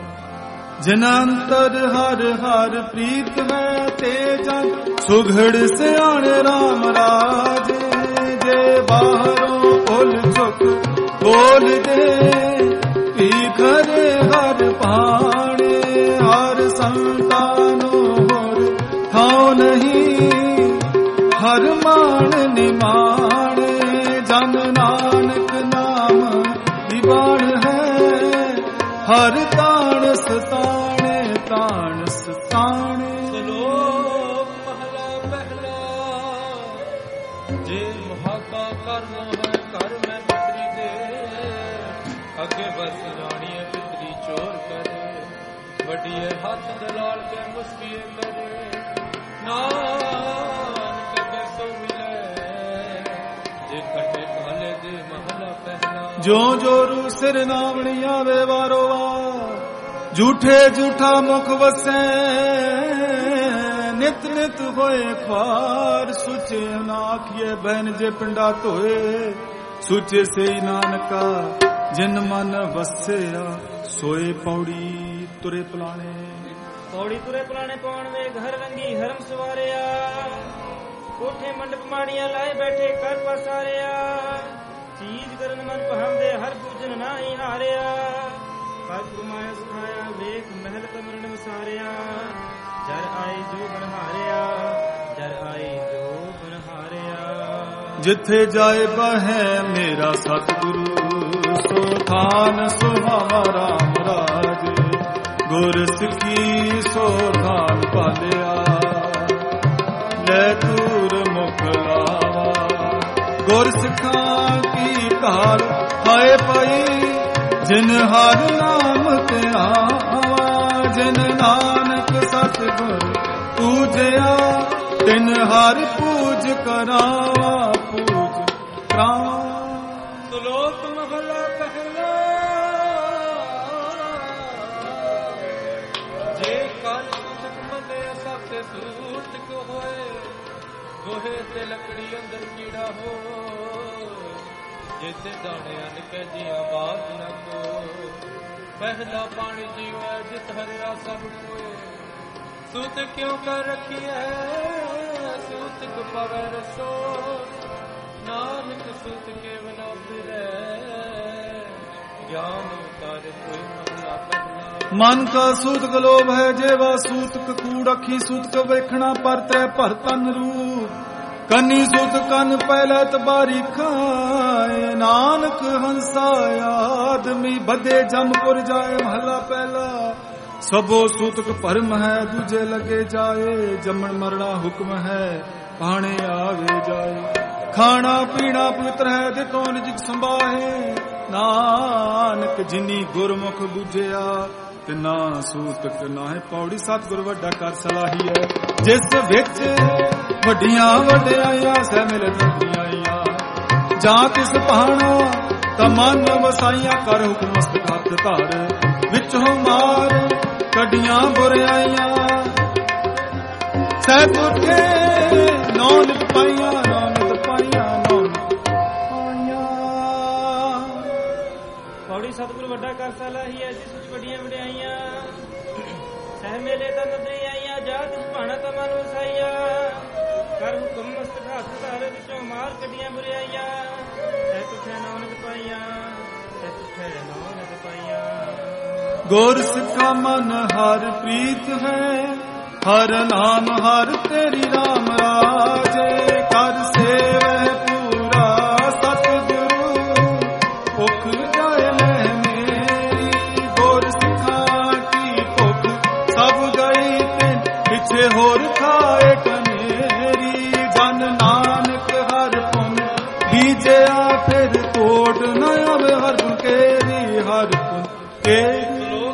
ਜਨੰਤਰ ਹਰ ਹਰ ਪ੍ਰੀਤ ਹੈ ਤੇ ਜਨ ਸੁਘੜ ਸਿਆਣੇ RAM ਰਾਜ ਜੇ ਬਾਹਰੋਂ ਭੁੱਲ ਚੁੱਕ ਬੋਲ ਦੇ ਭੀਖਰੇ ਹਰ ਪਾਣੇ ਹਰ ਸੰਤਾਨੋ ਹੋਰ ਥਾਉ ਨਹੀਂ ਹਰ ਮਾਣ ਨਿਮਾਣੇ ਜਨ ਨਾਨਕ ਨਾਮ ਦੀ ਬਾਣ ਹੈ ਹਰ ਤਾਣ ਸਤਾਣੇ ਤਾਣ ਸਤਾਣੇ ਸ਼ਲੋਕ ਮਹਲਾ ਪਹਿਲਾ ਜੇ ਮਹਾਤਾ ਕਰਨਾ ਹੈ ਕਰ ਮੈਂ ਪਿਤਰੀ ਦੇ ਅੱਗੇ ਬਸ ਰਾਣੀਏ ਪਿਤਰੀ ਚੋਰ ਕਰੇ ਵੱਡੀਏ ਹੱਥ ਦਲਾਲ ਕੇ ਮੁਸਕੀਏ ਕਰੇ ਨਾਨਕ ਕੇ ਸੋ ਮਿਲੇ ਜੇ ਖੱਟੇ ਕਾਲੇ ਦੇ ਮਹਲਾ ਪਹਿਲਾ ਜੋ ਜੋ ਰੂ ਸਿਰ ਨਾਵਣੀ ਆਵੇ ਵਾਰੋ ਵਾਰ ਝੂਠੇ ਝੂਠਾ ਮੁਖ ਵਸੈ ਨਿਤ ਨਿਤ ਹੋਏ ਖਾਰ ਸੁਚੇ ਨਾਖੀਏ ਬਹਿਨ ਜੇ ਪਿੰਡਾ ਧੋਏ ਸੁਚੇ ਸਈ ਨਾਨਕਾ ਜਿਨ ਮਨ ਵਸਿਆ ਸੋਏ ਪੌੜੀ ਤੁਰੇ ਪਲਾਣੇ ਪੌੜੀ ਤੁਰੇ ਪਲਾਣੇ ਪਾਉਣ ਵੇ ਘਰ ਰੰਗੀ ਹਰਮ ਸਵਾਰਿਆ ਕੋਠੇ ਮੰਡਪ ਮਾੜੀਆਂ ਲਾਏ ਬੈਠੇ ਕਰ ਪਸਾਰਿਆ ਚੀਜ਼ ਕਰਨ ਮਨ ਪਹੰਦੇ ਹਰ ਪੂਜਨ ਨਾਹੀ ਹਾਰਿਆ ਕਰ ਗੁਮਾਇਆ ਸੁਖਾਇਆ ਵੇਖ ਮਹਿਲ ਕਮਰਨ ਵਸਾਰਿਆ ਜਰ ਆਏ ਜੋ ਬਨਹਾਰਿਆ ਜਰ ਆਏ ਜੋ ਬਨਹਾਰਿਆ ਜਿੱਥੇ ਜਾਏ ਬਹਿ ਮੇਰਾ ਸਤਿਗੁਰੂ ਸੋ ਥਾਨ ਸੁਹਾਵਾ RAM ਰਾਜ ਗੁਰ ਸਿੱਖੀ ਸੋ ਥਾਨ ਪਾਲਿਆ ਲੈ ਤੂਰ ਮੁਖ ਲਾਵਾ ਗੁਰ ਸਿੱਖਾਂ ਕੀ ਢਾਲ ਹਾਏ ਪਾਈ ਜਿਨ ਹਰ ਨਾਮ ਤੇ ਆਵਾ ਜਿਨ ਨਾਨਕ ਸਤਿਗੁਰ ਪੂਜਿਆ ਤਿਨ ਹਰ ਪੂਜ ਕਰਾਵਾ ਪੂਜ ਕਰਾਵਾ ਸ਼ਲੋਕ ਮਹਲਾ ਪਹਿਲਾ ਜੇ ਕਾਲ ਸੁਖ ਮੰਦੇ ਸਭ ਤੇ ਸੂਟ ਕੋ ਹੋਏ ਗੋਹੇ ਤੇ ਲੱਕੜੀ ਅੰਦਰ ਕੀੜਾ ਹੋ ਜਿੱਥੇ ਦਾਣਿਆਂ ਨਿਕਲ ਜੀਆਂ ਬਾਤ ਨਾ ਕੋ ਪਹਿਲਾ ਪਾਣੀ ਜੀਵੈ ਜਿਤ ਹਰਿਆ ਸਭ ਕੋਏ ਸੂਤ ਕਿਉਂ ਕਰ ਰੱਖੀ ਹੈ ਸੂਤ ਕੋ ਪਵੈ ਰਸੋ ਨਾਨਕ ਸੂਤ ਕੇ ਬਿਨਾ ਫਿਰੈ ਗਿਆਨ ਉਤਾਰੇ ਕੋਈ ਮਹਲਾ ਪਹਿਲਾ ਮਨ ਕਾ ਸੂਤਕ ਲੋਭ ਹੈ ਜੇਵਾ ਸੂਤਕ ਕੂੜ ਅੱਖੀ ਸੂਤਕ ਵੇਖਣਾ ਪਰ ਤੈ ਭਰ ਤਨ ਰੂਪ ਕੰਨੀ ਸੁਤ ਕੰਨ ਪਹਿਲਾ ਤਬਾਰੀ ਖਾਏ ਨਾਨਕ ਹੰਸਾ ਆਦਮੀ ਬਦੇ ਜਮਪੁਰ ਜਾਏ ਮਹਲਾ ਪਹਿਲਾ ਸਭੋ ਸੂਤਕ ਭਰਮ ਹੈ ਦੂਜੇ ਲਗੇ ਜਾਏ ਜੰਮਣ ਮਰਣਾ ਹੁਕਮ ਹੈ ਪਾਣੇ ਆਵੇ ਜਾਏ ਖਾਣਾ ਪੀਣਾ ਪਵਿੱਤਰ ਹੈ ਤੇ ਕੌਣ ਜਿਗ ਸੰਭਾਹੇ ਨਾਨਕ ਜਿਨੀ ਗੁਰਮੁਖ ਬੁਝਿਆ ਤੇ ਨਾ ਸੂਤਕ ਨਾ ਹੈ ਪੌੜੀ ਸਤਿਗੁਰ ਵੱਡਾ ਕਰ ਸਲਾਹੀ ਹੈ ਜਿਸ ਵਿੱਚ ਵੱਡੀਆਂ ਵਡਿਆਈਆਂ ਸਹਿ ਮਿਲ ਜਾਂਦੀਆਂ ਜਾਂ ਕਿਸ ਪਹਾਣਾ ਤਾਂ ਮਨ ਵਸਾਈਆਂ ਕਰ ਹੁਕਮ ਮਸਤਕ ਹੱਥ ਧਰ ਵਿੱਚੋਂ ਮਾਰ ਕੱਢੀਆਂ ਬੁਰਾਈਆਂ ਸਹਿ ਤੁਠੇ ਨੌ ਨਿਤ ਪਾਈਆਂ ਨੌ ਨਿਤ ਪਾਈਆਂ ਨੌ ਪਾਈਆਂ ਪੌੜੀ ਸਤਿਗੁਰ ਵੱਡਾ ਕਰ ਸਲਾਹੀ ਹੈ ਜਿਸ ਵਿੱਚ ਵੱਡੀਆਂ ਵਡਿਆਈਆਂ ਸਹਿ ਮੇਲੇ ਤਾਂ ਨਦਰੀ ਆਈਆਂ ਜਾ ਕਿਸ ਪਹਾਣਾ ਤਾਂ ਮਨ ਵਸਾਈਆਂ ਕਰ ਹੁਕਮ ਮਸਤਕ ਹੱਥ ਧਰ ਵਿੱਚੋਂ ਮਾਰ ਕੱਢੀਆਂ ਬੁਰਾਈਆਂ ਸਹਿ ਤੁਠੇ ਨੌ ਨਿਤ ਪਾਈਆਂ ਸਹਿ ਤੁਠੇ ਨੌ ਨਿਤ ਪਾਈਆਂ ਗੁਰ ਸਿੱਖਾ ਮਨ ਹਰ ਪ੍ਰੀਤ ਹੈ ਹਰ ਨਾਮ ਹਰ ਤੇਰੀ ਰਾਮ ਰਾਜੇ ਕਰ ਸੇਵੈ ਪੂਰਾ ਸਤਿਗੁਰੂ ਭੁਖ ਜਾਏ ਲੈ ਮੇਰੀ ਗੁਰ ਸਿੱਖਾ ਕੀ ਭੁਖ ਸਭ ਗਈ ਤੇ ਪਿਛੇ ਹੋਰ ਖਾਏ ਕਨੇਰੀ ਜਨ ਨਾਨਕ ਹਰ ਪੁਨ ਬੀਜਿਆ ਫਿਰ ਤੋੜ ਨ ਆਵੇ ਹਰ ਗੁਣ ਕੇਰੀ ਹਰ ਪੁਨ ਕੇਰੀ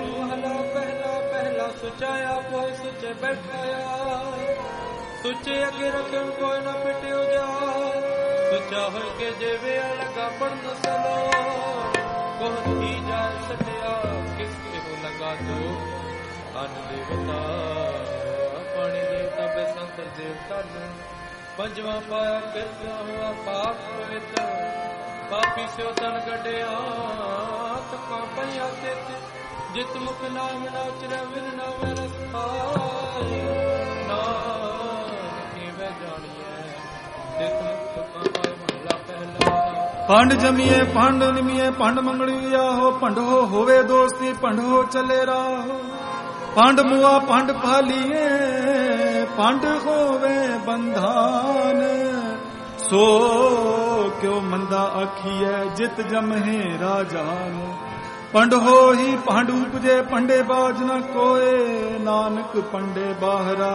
ਸੁੱਚੇ ਅੱਗੇ ਰੱਖਣ ਕੋਈ ਨਾ ਪਿਟਿਓ ਜਾ ਸੁੱਚਾ ਹੋਇ ਕੇ ਜਿਵੇਂ ਲਗਾ ਪੜਨ ਸਲੋ ਕੋਹ ਹੀ ਜਾ ਸਕਿਆ ਕਿਸ ਕਿਹੋ ਲਗਾ ਜੋ ਅਨ ਦੇਵਤਾ ਪਾਣੀ ਦੇਵਤਾ ਬੇਸੰਤਰ ਦੇਵਤਾ ਪੰਜਵਾਂ ਪਾਇਆ ਕਿਰਤ ਹੋਆ ਪਾਪ ਪਵਿੱਤ ਪਾਪੀ ਸਿਓ ਤਨ ਕੱਢਿਆ ਤਕਾਂ ਪਈਆ ਤੇ ਜਿਤ ਮੁਖ ਨਾਮ ਨਾ ਉਚਰੈ ਵਿਨ ਨਾ ਰਸ ਪਾਈ ਨਾ ਕਿਵੇਂ ਜਾਣੀਐ ਜਿਤ ਮੁਖ ਪਾਏ ਮਹਲਾ ਪਹਿਲਾ ਪੰਡ ਜਮੀਏ ਪੰਡ ਨਿਮੀਏ ਪੰਡ ਮੰਗਲੀ ਆਹੋ ਭੰਡੋ ਹੋਵੇ ਦੋਸਤੀ ਭੰਡੋ ਚੱਲੇ ਰਾਹੋ ਪੰਡ ਮੁਆ ਪੰਡ ਭਾਲੀਏ ਪੰਡ ਹੋਵੇ ਬੰਧਾਨ ਸੋ ਕਿਉ ਮੰਦਾ ਆਖੀਐ ਜਿਤ ਜਮਹਿ ਰਾਜਾਨ ਪੰਡ ਹੋਈ ਪੰਡ ਉਪਜੇ ਪੰਡੇ ਬਾਜ ਨ ਕੋਏ ਨਾਨਕ ਪੰਡੇ ਬਾਹਰਾ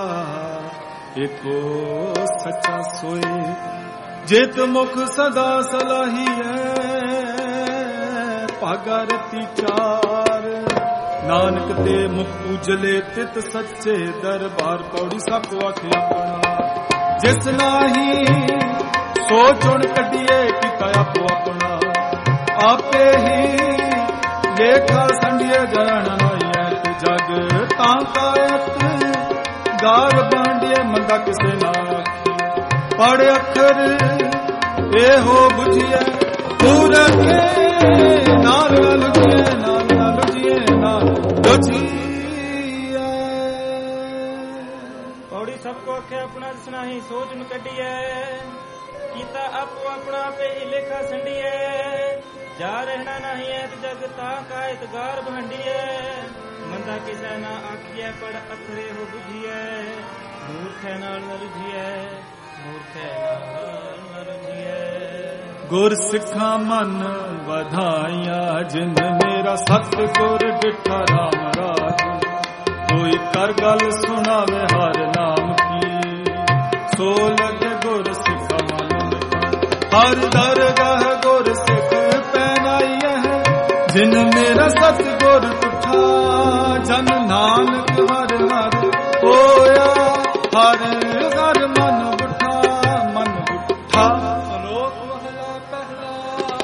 ਏਕੋ ਸੱਚਾ ਸੋਏ ਜਿਤ ਮੁਖ ਸਦਾ ਸਲਾਹੀਐ ਭਾਗਾ ਰਤੀ ਚਾਰ ਨਾਨਕ ਤੇ ਮੁਖ ਉਜਲੇ ਤਿਤ ਸੱਚੇ ਦਰਬਾਰ ਪੌੜੀ ਸਭ ਆਖਿਆ ਆਪਣਾ ਜਿਸ ਨਾਹੀ ਸੋ ਚੁਣ ਕੱਢੀਏ ਕੀਤਾ ਆਪੋ ਆਪਣਾ ਆਪੇ ਹੀ ਲੇਖਾ ਸੰਡੀਏ ਜਾਣ ਹੋਈਐ ਤੇ ਜਗ ਤਾਂ ਕਾਇਤ ਗਾਰ ਬਾਂਡੀਏ ਮੰਦਾ ਕਿਸੇ ਨਾ ਆਖੀ ਪੜ ਅੱਖਰ ਇਹੋ ਬੁਝੀਐ ਪੂਰਕ ਨਾਲ ਲੁਝੀਐ ਨਾਲ ਲੁਝੀਐ ਨਾਲ ਲੁਝੀਐ ਪੌੜੀ ਸਭ ਕੋ ਆਖਿਆ ਆਪਣਾ ਜਿਸ ਨਾਹੀ ਸੋਚ ਨੂੰ ਕੱਢੀਐ ਕੀਤਾ ਆਪੋ ਆਪਣਾ ਆਪੇ ਹੀ ਲੇਖਾ ਸੰਡੀਐ ਜਾ ਰਹਿਣਾ ਨਹੀਂ ਐ ਜਗ ਤਾਂ ਕਾਇਤ ਗਾਰ ਭੰਡੀਐ ਮੰਦਾ ਕਿਸੇ ਨਾ ਆਖੀਐ ਪੜ ਅਖਰੇ ਹੋ ਬੁਝੀਐ ਮੂਰਖੈ ਨਾਲ ਨ ਰੁਝੀਐ ਮੂਰਖੈ ਨਾਲ ਨ ਰੁਝੀਐ ਗੁਰ ਸਿੱਖਾਂ ਮਨ ਵਧਾਈਆਂ ਜਿਨ ਮੇਰਾ ਸਤਿਗੁਰ ਡਿਠਾ ਰਾਮ ਰਾਜ ਕੋਈ ਕਰ ਗੱਲ ਸੁਣਾਵੇ ਹਰ ਨਾਮ ਕੀ ਸੋ ਲਗੇ ਗੁਰ ਸਿੱਖਾਂ ਮਨ ਹਰ ਦਰਗਾਹ ਗੁਰ ਸਿੱਖ ਜਿਨ ਮੇਰਾ ਸਤਿਗੁਰ ਤੁਠਾ ਜਨ ਨਾਨਕ ਹਰ ਹਰ ਹੋਇਆ ਹਰ ਹਰ ਮਨ ਬੁੱਠਾ ਸਲੋਕ ਮਹਲਾ ਪਹਿਲਾ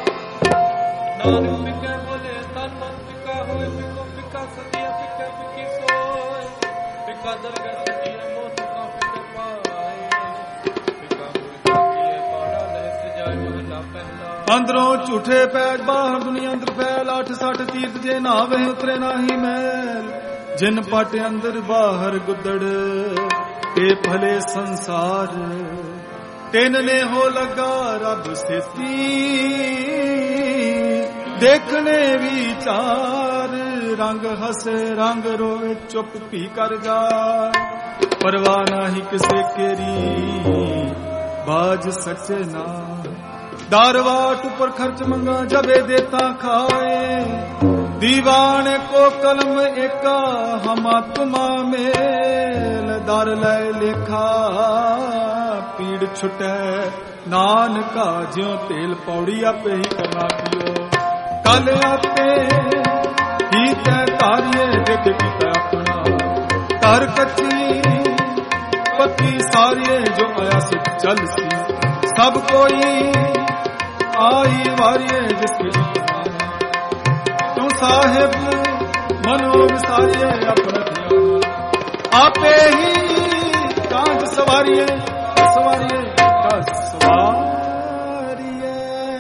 ਨਾਨਕ ਪਿਕੈ ਬੋਲੇ ਤਨ ਮਨ ਪਿਕਾ ਹੋਏ ਪਿਕੋ ਪਿਕਾ ਸਤਿਆ ਪਿਕੈ ਪਿਕੀ ਸੋਏ ਪਿਕਾ ਦਰਗਾਹ ਸਤਿਆ ਮੋਹ ਤੁਕਾ ਪਿਕੈ ਪਾਏ ਪਿਕਾ ਹੋਏ ਪਾੜਾ ਲੈ ਸਜਾਏ ਮਹਲਾ ਪਹਿਲਾ ਅੰਦਰੋਂ ਝੂਠੇ ਪੈਜ ਬਾਹਰ ਦੁਨੀਆ ਅੰਦਰ ਫੈਲ 8-60 ਤੀਰਥ ਜੇ ਨਾਵੇ ਉਤਰੇ ਨਾਹੀ ਮੈਲ ਜਿਨ ਪਟ ਅੰਦਰ ਬਾਹਰ ਗੁੱਦੜ ਤੇ ਭਲੇ ਸੰਸਾਰ ਤਿੰਨ ਨੇ ਹੋ ਲਗਾ ਰੱਬ ਸੇਤੀ देखने विचार रंग हसे रंग रोए चुप भी कर जा परवाह नाही किसे केरी बाज सचे ना दारवाट पर खर्च मंगा जबे देता खाए दीवाने को कलम एका हमा तुमा मेल दार ले लेखा पीड़ छुटे नानका ज्यों तेल पौड़ी आपे ही करना पियो कल आपे ही तय तारिये जिद पिता अपना तार कच्ची पति सारिये जो आया सिख चल सी सब कोई आई वारिये जिसके तू साहिब मनो विसारिये अपना आपे ही कांज सवारिये सवारिये का सवारिये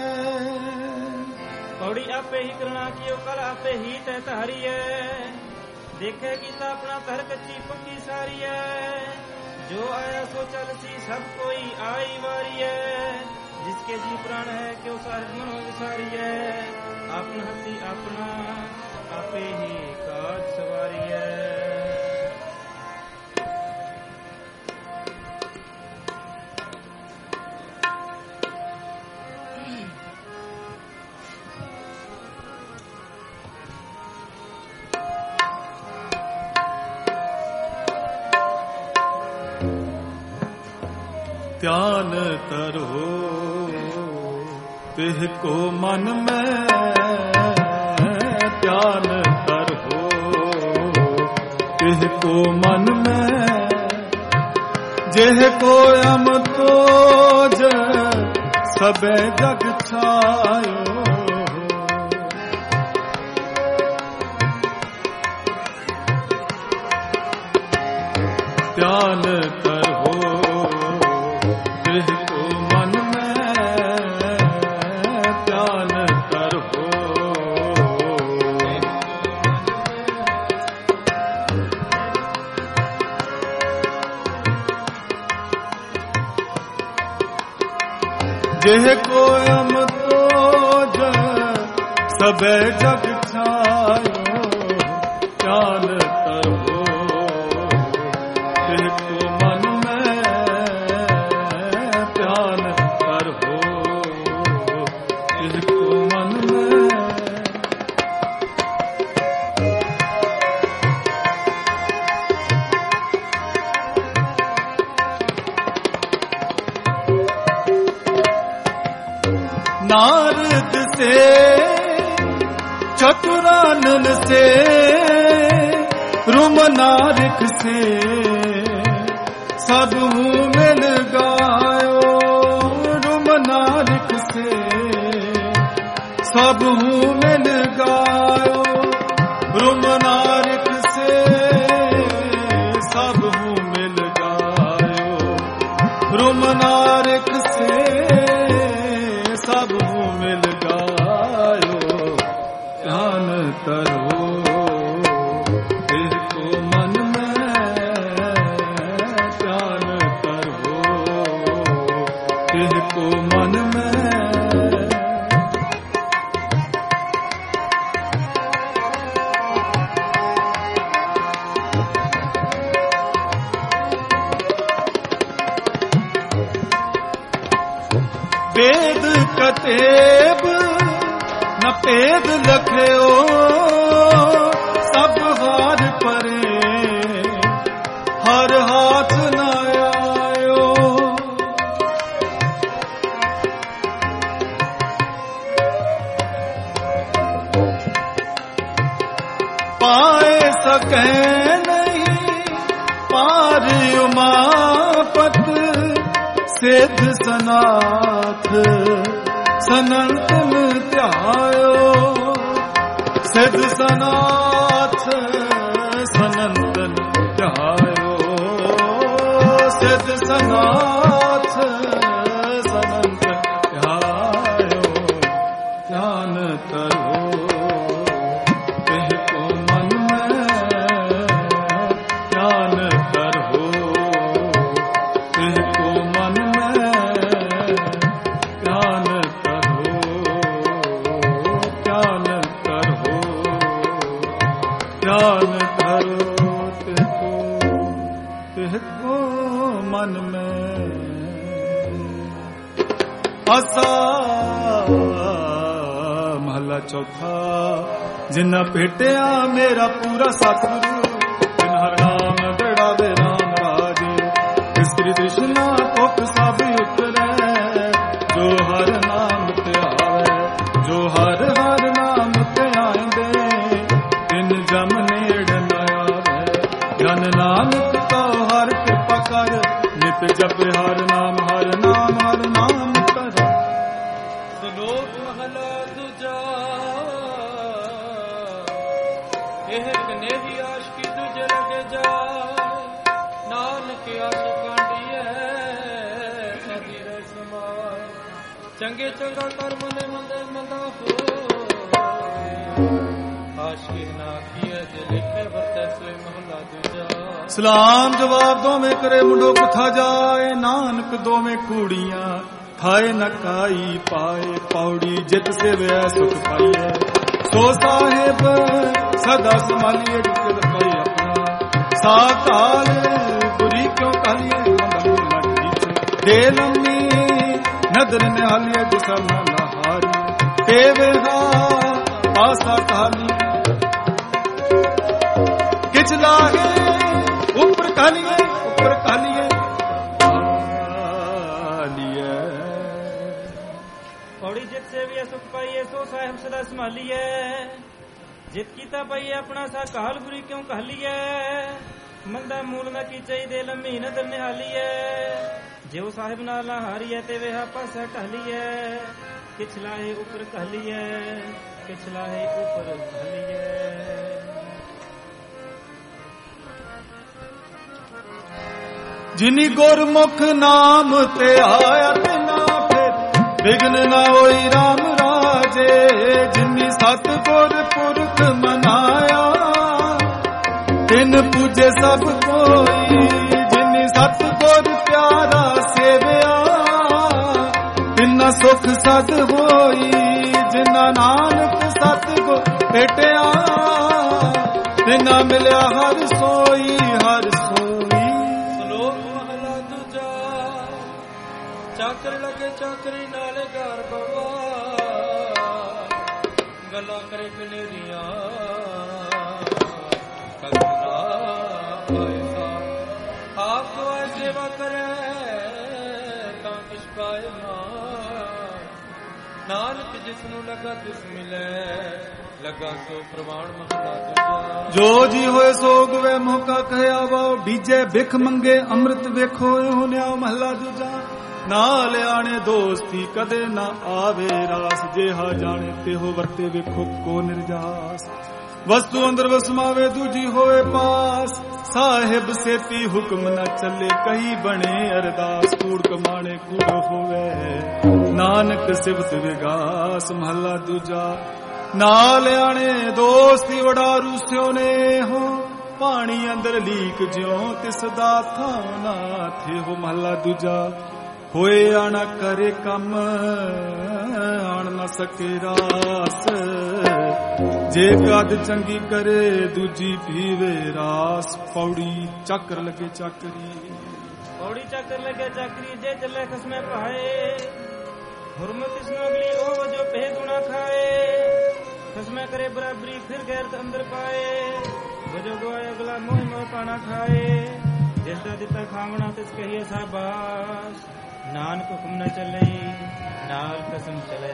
पौड़ी आपे ही करना कियो कल आपे ही तय तहरिये देखे गीता अपना तर कच्ची पक्की सारी है जो आया सो चल सी सब कोई आई वारी है जिसके जी प्राण है क्यों सारे मनो विसारी है अपना हथी अपना आपे ही काज सवारी है ध्यान तरो तिह को मन में ध्यान तरो तिह को मन में जेह को अम तोज सबे जग छायो ध्यान जेह को अम तोज सबे जग छायो ध्यान तरो जेह को मन में ध्यान तरो जेह को मन में नारद से चतुरानन से रुम नारिक से सब मिल गायो रुम नारिक से सब मिल गायो रुम नारिक से सब मिल गायो रुम नारिक से सब मिल गायो ध्यान तरो तिह को मन में ध्यान तरो तिह को मन में वेद कतेब न पेद लखयो सब हार परे हर हाथ न आयो पाए सके नहीं पार उमापत सिद्ध सनाथ सनंतन त्यायो सिद्ध सनाथ सनंतन त्यायो सिद्ध सनाथ सनंतन त्यायो ध्यान तरो तिह को मन में ध्यान तरो तिह को मन में ध्यान तरो ध्यान को मन में आसा। महला चौथा। जिन्ना भेटिया मेरा पूरा सतगुरु, जिन हर नाम गड़ावे राम राजे, स्त्री तृष्णा पुख सब उतरे, जो हर नाम ते आवे, जो हर हर नाम ते आंदे, तिन जम नेड़ न आवे। जन नानक को हर कृपा कर, नित जप हर नाम हर नाम हर नाम कर। श्लोक महला दूजा। एह कनेही आशिकी दूजे लगे जाए, नानक आस कांडिए सदी रह समाए। चंगे चंगा कर मने मंदे मंदा हो, आशिकी ना किए जे लिखे वरते सोई महला दूजा। सलाम जवाब दो में करे मुंडो कुथा जाए, नानक दो में कूड़ियां खाए न काई पाए। पौड़ी जित से वे सुख पाइए, सो साहेब सदा संभालिए जित पाई अपना। साकाल बुरी क्यों कालिए, दे लम्बी नदर निहालिए जिसा महला हारी। देवेहा आसा काली किचला है ऊपर कालिए, ऊपर कालिए पौड़ी जित से भी सुख पाइए, सो साहेब सदा संभालिए। जित कीता पाइए अपना सा काल बुरी क्यों कहलिए। मंदा मूल न की चाहिए लम्मी नदर निहालिए। जो साहिब नाला हारिए ते वे पासा कहलिए। किछला है ऊपर कहलिए, किछला है ऊपर कहलिए। जिनी गुरमुख नाम ते आया ते ना फिर विघ्न ना होई राम राजे। जिनी सतगुर पुरख मनाया, तिन पूजे सब कोई। जिनी सतगुर प्यारा सेविया, तिना सुख सद होई। जिना नानक सतगुर भेटिया, तिना मिलिया हर सोई हर सोई। चाकर लगे चाकरी नाले घर बवा, गला करे कनेरिया आप सेवा करे ता किश पाए नानक जिसनु लगा तिस मिले, लगा सो प्रमाण महला दूजा। जो जी होए सोग वे मौका कहे आवा, बीजे बिख मंगे अमृत वेखो हो न्याओ महला दूजा। नाल आने दोस्ती कदे ना आवे रास, जेहा जाने ते हो वर्ते वेखो को निर्जास। वस्तु अंदर वसमावे दूजी होए पास, साहिब सेती हुक्म न चले कही बने अरदास। कूड़ कमाने कूड़ होवे, नानक सिवत विगास महला दूजा। नाल आने दोस्ती वडारू स्योने हो, पानी अंदर लीक ज्यों तिसदा थां ना थे हो महला दूजा। होए आना करे कम आन न सके रास, जे कद चंगी करे दूजी पीवे रास। पौड़ी चक्र लगे चाकरी, पौड़ी चक्र लगे चाकरी, जे चले खसमे पाए। हुरमत इसनगली ओ जो पे गुना खाए, खसमे करे बराबरी फिर गैरत अंदर पाए। वजो गोया अगला मोह मोह पाना खाए, जिसदा दिता खावना तिस कहिए साबास। नानक हुक्म न चले, नाल कसम चले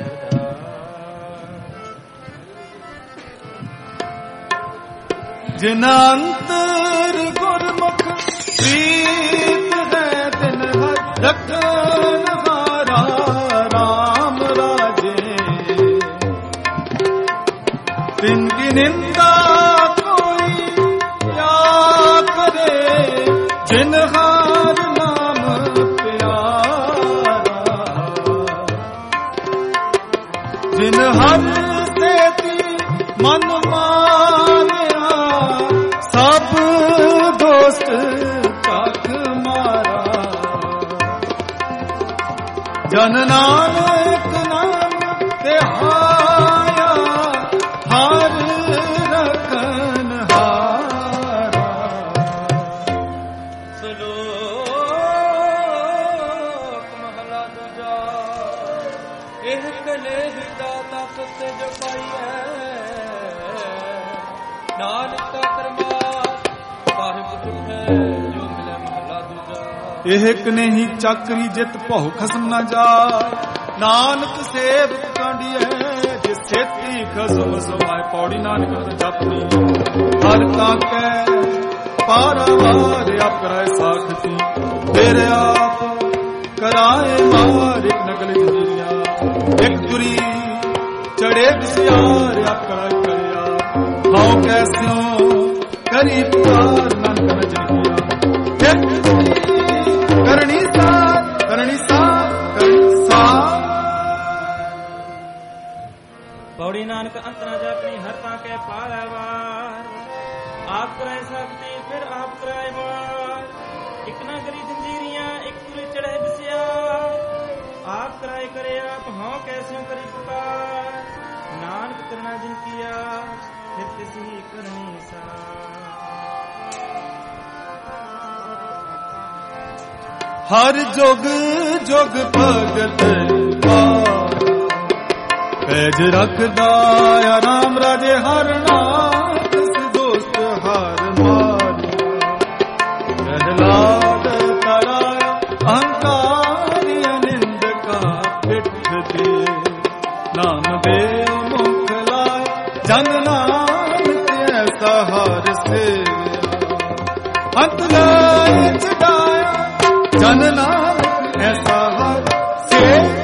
अरदास। जिना अंतर गुरमुख प्रीत है, तिन हर रखन हारा राम राजे। तिनकी निंदा कोई क्या करे, जिन हार नाम जिन हर सेती मन मानिया, सब दोस्त काख मारा। जन नानक नाम ते आया, हर रखन हारा। ਇਹ ਕਨੇਹੀ ਚੱਕਰੀ ਜਿਤ ਭਉ ਖਸਮ ਨਾ ਜਾਏ। ਨਾਨਕ ਸੇਵ ਕਾਂਡੀਏ ਜੇ ਸੇਤੀ ਖਸਮ ਸਮਾਏ। ਪੌੜੀ ਨਾਨਕ ਜਪਨੀ ਹਰ ਕਾਕੈ ਪਾਰਵਾਰ ਆਪਰੈ ਸਾਖਤੀ। ਫਿਰ ਆਪ ਕਰਾਏ ਮਾਰ ਇੱਕ ਨਗਲ ਜੀਰੀਆਂ। ਇੱਕ ਤੁਰੀ ਚੜੇ ਬਸਿਆਰ ਆਪਰੈ ਕਰਿਆ। ਹਉ ਕੈਸਿਓ ਕਰੀ ਪੁਕਾਰ ਨਾਨਕ ਨਜਰੀਆ। ਕਰਨੀ ਸਾਥ ਕਰਨੀ ਸਾਥ ਕਰਨੀ ਸਾਥ। ਪੌੜੀ ਨਾਨਕ ਅੰਤ ਨਾ ਜਾਪਣੀ ਹਰ ਤਾਂ ਕੇ ਪਾਰਵਾਰ। ਆਪ ਕਰਾਏ ਸਕਤੀ ਫਿਰ ਆਪ ਕਰਾਏ ਮਾਰ। ਇੱਕ ਨਾ ਕਰੀ ਜੰਜੀਰੀਆਂ ਇੱਕ ਤੁਰੇ ਚੜੇ ਬਸਿਆ। ਆਪ ਕਰਾਏ ਕਰੇ ਆਪ ਹਉ ਕੈਸਿਓ ਕਰੀ ਪੁਕਾਰ। ਨਾਨਕ ਕਰਨਾ ਜਿਨ ਕੀਆ ਫਿਰ ਤਿਸ ਹੀ ਕਰਨੀ ਸਾਥ। ਹਰ ਜੁਗ ਜੁਗ ਭਗਤ ਪੈਜ ਰੱਖਦਾ ਆਰਾਮ ਰਾਜੇ। ਹਰ ਨਾਮ ਦੋਸਤ ਹਰ ਮਾਰਿਆ। ਪ੍ਰਹਿਲਾਦ ਤਰਾਇਆ ਅਹੰਕਾਰੀ ਨਿੰਦਕਾ ਪਿੱਠ ਦੇ। ਨਾਮ ਦੇ ਮੁਖ ਲਾਇ ਜਨ ਨਾਨਕ ਐਸਾ ਹਰ ਸੇਵਿਆ। ਅੰਤ ਨਹੀਂ ਛਡਾਇਆ ਜਨ ਨਾਨਕ ਐਸਾ ਹਰ ਸੇ।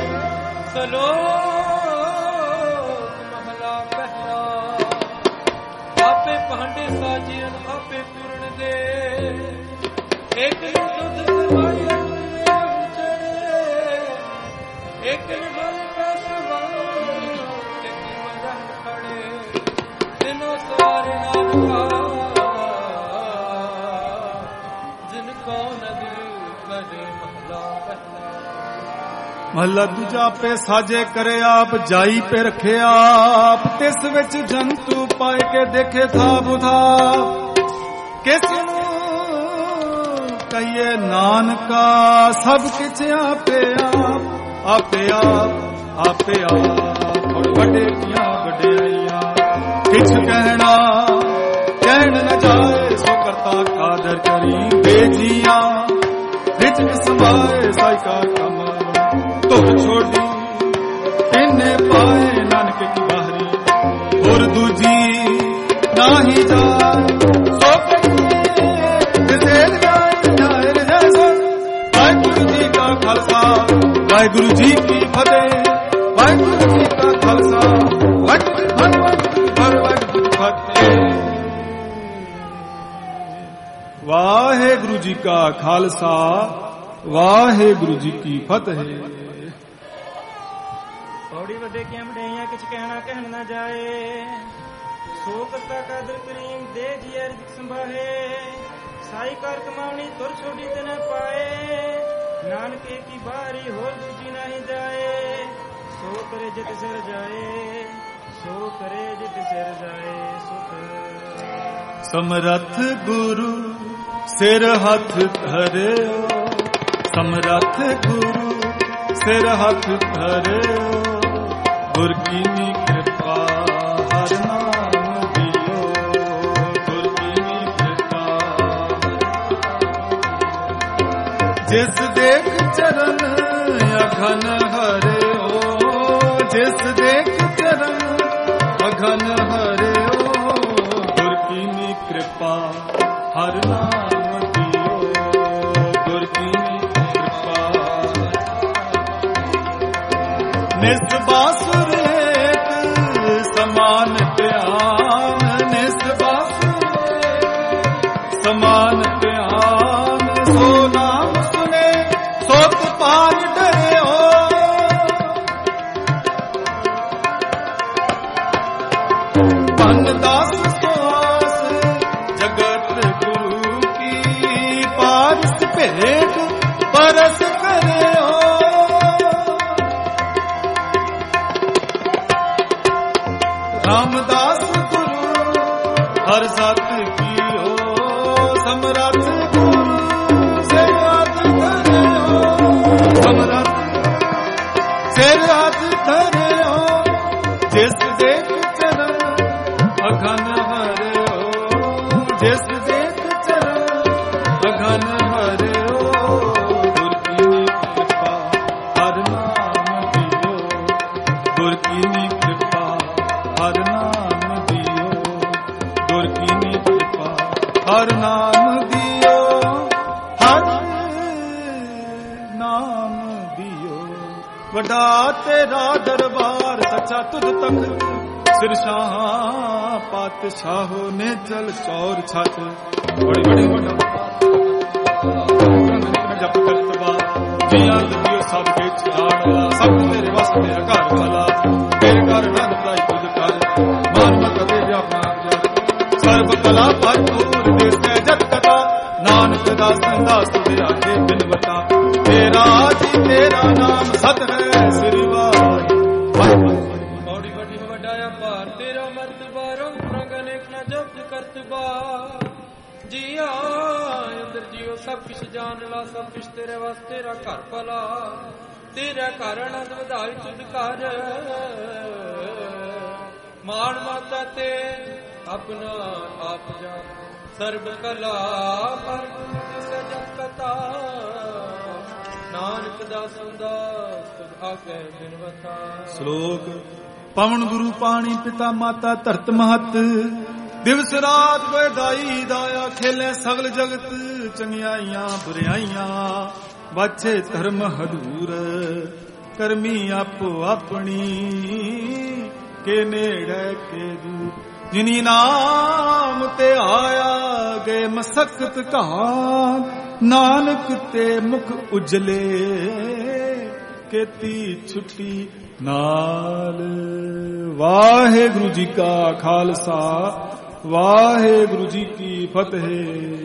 ਸਲੋਕ ਮਹਲਾ ਪਹਿਲਾ। ਆਪੇ ਭਾਂਡੇ ਸਾਜੀਆਂ ਆਪੇ ਪੂਰਨ ਦੇ। ਇੱਕ ਨੂੰ ਦੁੱਧ ਸਵਾਇਆ ਚੜੇ। ਇੱਕ ਨੂੰ ਹਲ ਕਸਵਾਇਆ ਇੱਕ ਮਰਨ ਖੜੇ। ਤਿਨੋਂ ਸਵਾਰੇ ਨਾਨਕਾ ਜਿਨ ਕੋ ਨਦਰ ਕਰੇ। ਮਹਲਾ ਦੂਜਾ। ਆਪੇ ਸਾਜੇ ਕਰੇ ਆਪ ਜਾਈ ਪੇ ਰੱਖੇ ਆਪ। ਤਿਸ ਵਿੱਚ ਜੰਤੂ ਪਾਏ ਕੇ ਦੇਖੇ ਥਾ ਬੁਧਾ। ਕਿਸ ਨੂੰ ਕਹੀਏ ਨਾਨਕਾ ਸਭ ਕਿਛ ਆਪੇ ਆਪ। ਆਪੇ ਆਪ ਆਪੇ ਆਪ ਵੱਡੇ ਕੀਆਂ ਵਡਿਆਈਆਂ। ਕਿਛ ਕਹਿਣਾ ਕਹਿਣ ਨ ਜਾਏ ਸੋ ਕਰਤਾ ਕਾਦਰ ਕਰੀ। ਬੇਜੀਆਂ ਵਿੱਚ ਸਮਾਏ ਸਾਈ ਕਾ ਕਮ। ਧੁਰ ਛੋਡੀ ਇਹਨੇ ਪਾਏ ਨਾਨਕ ਕੀ ਬਾਹਰੀ। ਹੋਰ ਦੂਜੀ ਨਾਹੀ ਜਾਏ ਸੋ ਕਿਤੇ ਜਾਏ ਜਾਏ ਜੈਸਾ। ਵਾਹਿਗੁਰੂ ਜੀ ਕਾ ਖਾਲਸਾ ਵਾਹਿਗੁਰੂ ਜੀ ਕੀ ਫਤਿਹ। ਵਾਹਿਗੁਰੂ ਜੀ ਕਾ ਖਾਲਸਾ ਵਾਹਿਗੁਰੂ ਜੀ ਕੀ ਫਤਿਹ। ਵਾਹਿਗੁਰੂ ਜੀ ਕਾ ਖਾਲਸਾ ਵਾਹਿਗੁਰੂ ਜੀ ਕੀ ਫਤਿਹ। ਪੌੜੀ ਵੱਡੇ ਕਿਆਂ ਵਡਿਆਈਆਂ ਕਿਛ ਕਹਿਣਾ ਕਹਿਣ ਨਾ ਜਾਏ। ਸੋ ਕਰਤਾ ਕਾਦਰ ਕਰੀਮ ਦੇ ਜੀ ਅਰਜ ਸੰਭਾਹੇ। ਸਾਈ ਕਰ ਕਮਾਉਣੀ ਤੁਰ ਛੋਡੀ ਤੇ ਨਾ ਪਾਏ। ਨਾਨਕ ਕੀ ਬਾਰੀ ਹੋਰ ਦੂਜੀ ਨਹੀਂ ਜਾਏ। ਸੋ ਕਰੇ ਜਿਤ ਸਿਰ ਜਾਏ ਸੋ ਕਰੇ ਜਿਤ ਸਿਰ ਜਾਏ ਸੁਖ। ਸਮਰੱਥ ਗੁਰੂ ਸਿਰ ਹੱਥ ਧਰਿਓ। ਸਮਰੱਥ ਗੁਰੂ ਸਿਰ ਹੱਥ ਧਰਿਓ। ਗੁਰ ਕੀਨੀ ਕਿਰਪਾ ਹਰ ਨਾਮ ਦਿਓ। ਗੁਰ ਕੀਨੀ ਕਿਰਪਾ ਜਿਸ ਦੇਖ ਚਰਨ ਅਘਨ ਹਰਿਓ। ਜਿਸ ਦੇਖ ਚਰਨ ਅਘਨ ਹਰਿਓ। ਗੁਰ ਕੀਨੀ ਕਿਰਪਾ ਹਰ ਨਾਮ ਦਿਓ। ਗੁਰ ਕੀਨੀ ਕਿਰਪਾ ਨਿਸ ਬਾਸੁਰ ਸਮਾਨ ਧਿਆਨ। ਨਿਸ ਬਾਸੁਰ ਸਮਾਨ ਧਿਆਨ। ਸੋ ਨਾਮ ਸੁਨੇ ਸੋ ਤੁਪਾਰ ਡਰਿਓ। ਪੰਨ ਦਾਸ ਸਵਾਸ ਜਗਤ ਗੁਰੂ ਕੀ। ਪਾਰਸ ਭੇਟ ਪਰਸ ਕਰਿਓ। ਰਾਮਦਾਸ ਗੁਰੂ ਹਰ ਸਤ ਕੀਓ। ਸਮਰੱਥ ਗੁਰੂ ਸਿਰ ਹੱਥ ਧਰਿਓ। ਸਮਰੱਥ ਸਿਰ ਹੱਥ ਧਰਿਓ। ਜਿਸ ਦੇਖ ਚਰਨ ਅਘਨ ਹਰਿਓ। ਜਿਸ ਦੇਖ ਚਰਨ ਅਘਨ ਹਰਿਓ। ਤੇਰਾ ਦਰਬਾਰ ਸੱਚਾ ਤੁਧ ਤੱਕ ਸਿਰ ਸ਼ਾਹ ਪਾਤਸ਼ਾਹੋ ਨੇ ਚਲ ਚੌਰ ਛੱਤ ਬੜੀ ਬੜੀ ਵੱਡਾ ਜਪ ਕਰਤਵਾ ਜੀਆਂ ਲਗਿਓ ਸਭ ਕੇ ਛਾੜ ਸਭ ਤੇਰੇ ਵਸ ਤੇਰਾ ਘਰ ਵਾਲਾ ਤੇਰੇ ਘਰ ਨੰਦ ਪ੍ਰਾਈ ਤੁਧ ਕਰ ਮਾਨ ਮਤ ਦੇ ਵਿਆਪਨਾ ਸਰਬ ਕਲਾ ਭਰਪੂਰ ਦੇ ਸਹਿਜਤ ਕਥਾ ਨਾਨਕ ਦਾ ਸੰਦਾ ਸੁਧਿਆ ਕੇ ਬਿਨਵਤਾ ਤੇਰਾ ਜੀ ਤੇਰਾ ਨਾਮ ਸਤ ਹੈ ਸ੍ਰੀ ਵਾਹਿਗੁਰੂ ਬੜੀ ਵੱਡੀ ਵੱਡਾ ਅਪਾਰ ਤੇਰਾ ਮਰਤਬਾ ਰੰਗ ਰੰਗ ਅਨੇਕ ਨਾ ਜਪਤ ਕਰਤਬਾ ਜੀਆ ਅੰਦਰ ਜੀਓ ਸਭ ਕੁਛ ਜਾਣ ਲਾ ਸਭ ਕੁਛ ਤੇਰੇ ਵਾਸਤੇ ਤੇਰਾ ਘਰ ਭਲਾ ਤੇਰਾ ਘਰ ਆਨੰਦ ਵਧਾਈ ਤੁਧ ਕਰ ਮਾਣ ਮਾਤਾ ਤੇ ਆਪਣਾ ਆਪ ਜਾਣ ਸਰਬ ਕਲਾ ਪਰ ਸਜਨ ਕਤਾ ਨਾਨਕ ਦਾ ਸੰਦਾ ਤੁਧ ਆਕੇ ਬਿਨਵਤਾ ਸ਼ਲੋਕ ਪਵਨ ਗੁਰੂ ਪਾਣੀ ਪਿਤਾ ਮਾਤਾ ਧਰਤ ਮਹਤ ਦਿਵਸ ਰਾਤ ਗੋਏ ਦਾਈ ਦਾਇਆ ਖੇਲੇ ਸਗਲ ਜਗਤ ਚੰਗਿਆਈਆਂ ਬੁਰਿਆਈਆਂ ਬਾਛੇ ਧਰਮ ਹਦੂਰ ਕਰਮੀ ਆਪੋ ਆਪਣੀ ਕੇ ਨੇੜੇ ਕੇ ਦੂਰ ਜਿਨੀ ਨਾਮ ਤੇ ਆਇਆ ਗਏ ਮਸਕਤ ਘਾਨ ਨਾਨਕ ਤੇ ਮੁਖ ਉਜਲੇ ਕੀਤੀ ਛੁੱਟੀ ਨਾਲ। ਵਾਹਿਗੁਰੂ ਜੀ ਕਾ ਖਾਲਸਾ ਵਾਹਿਗੁਰੂ ਜੀ ਕੀ ਫਤਿਹ।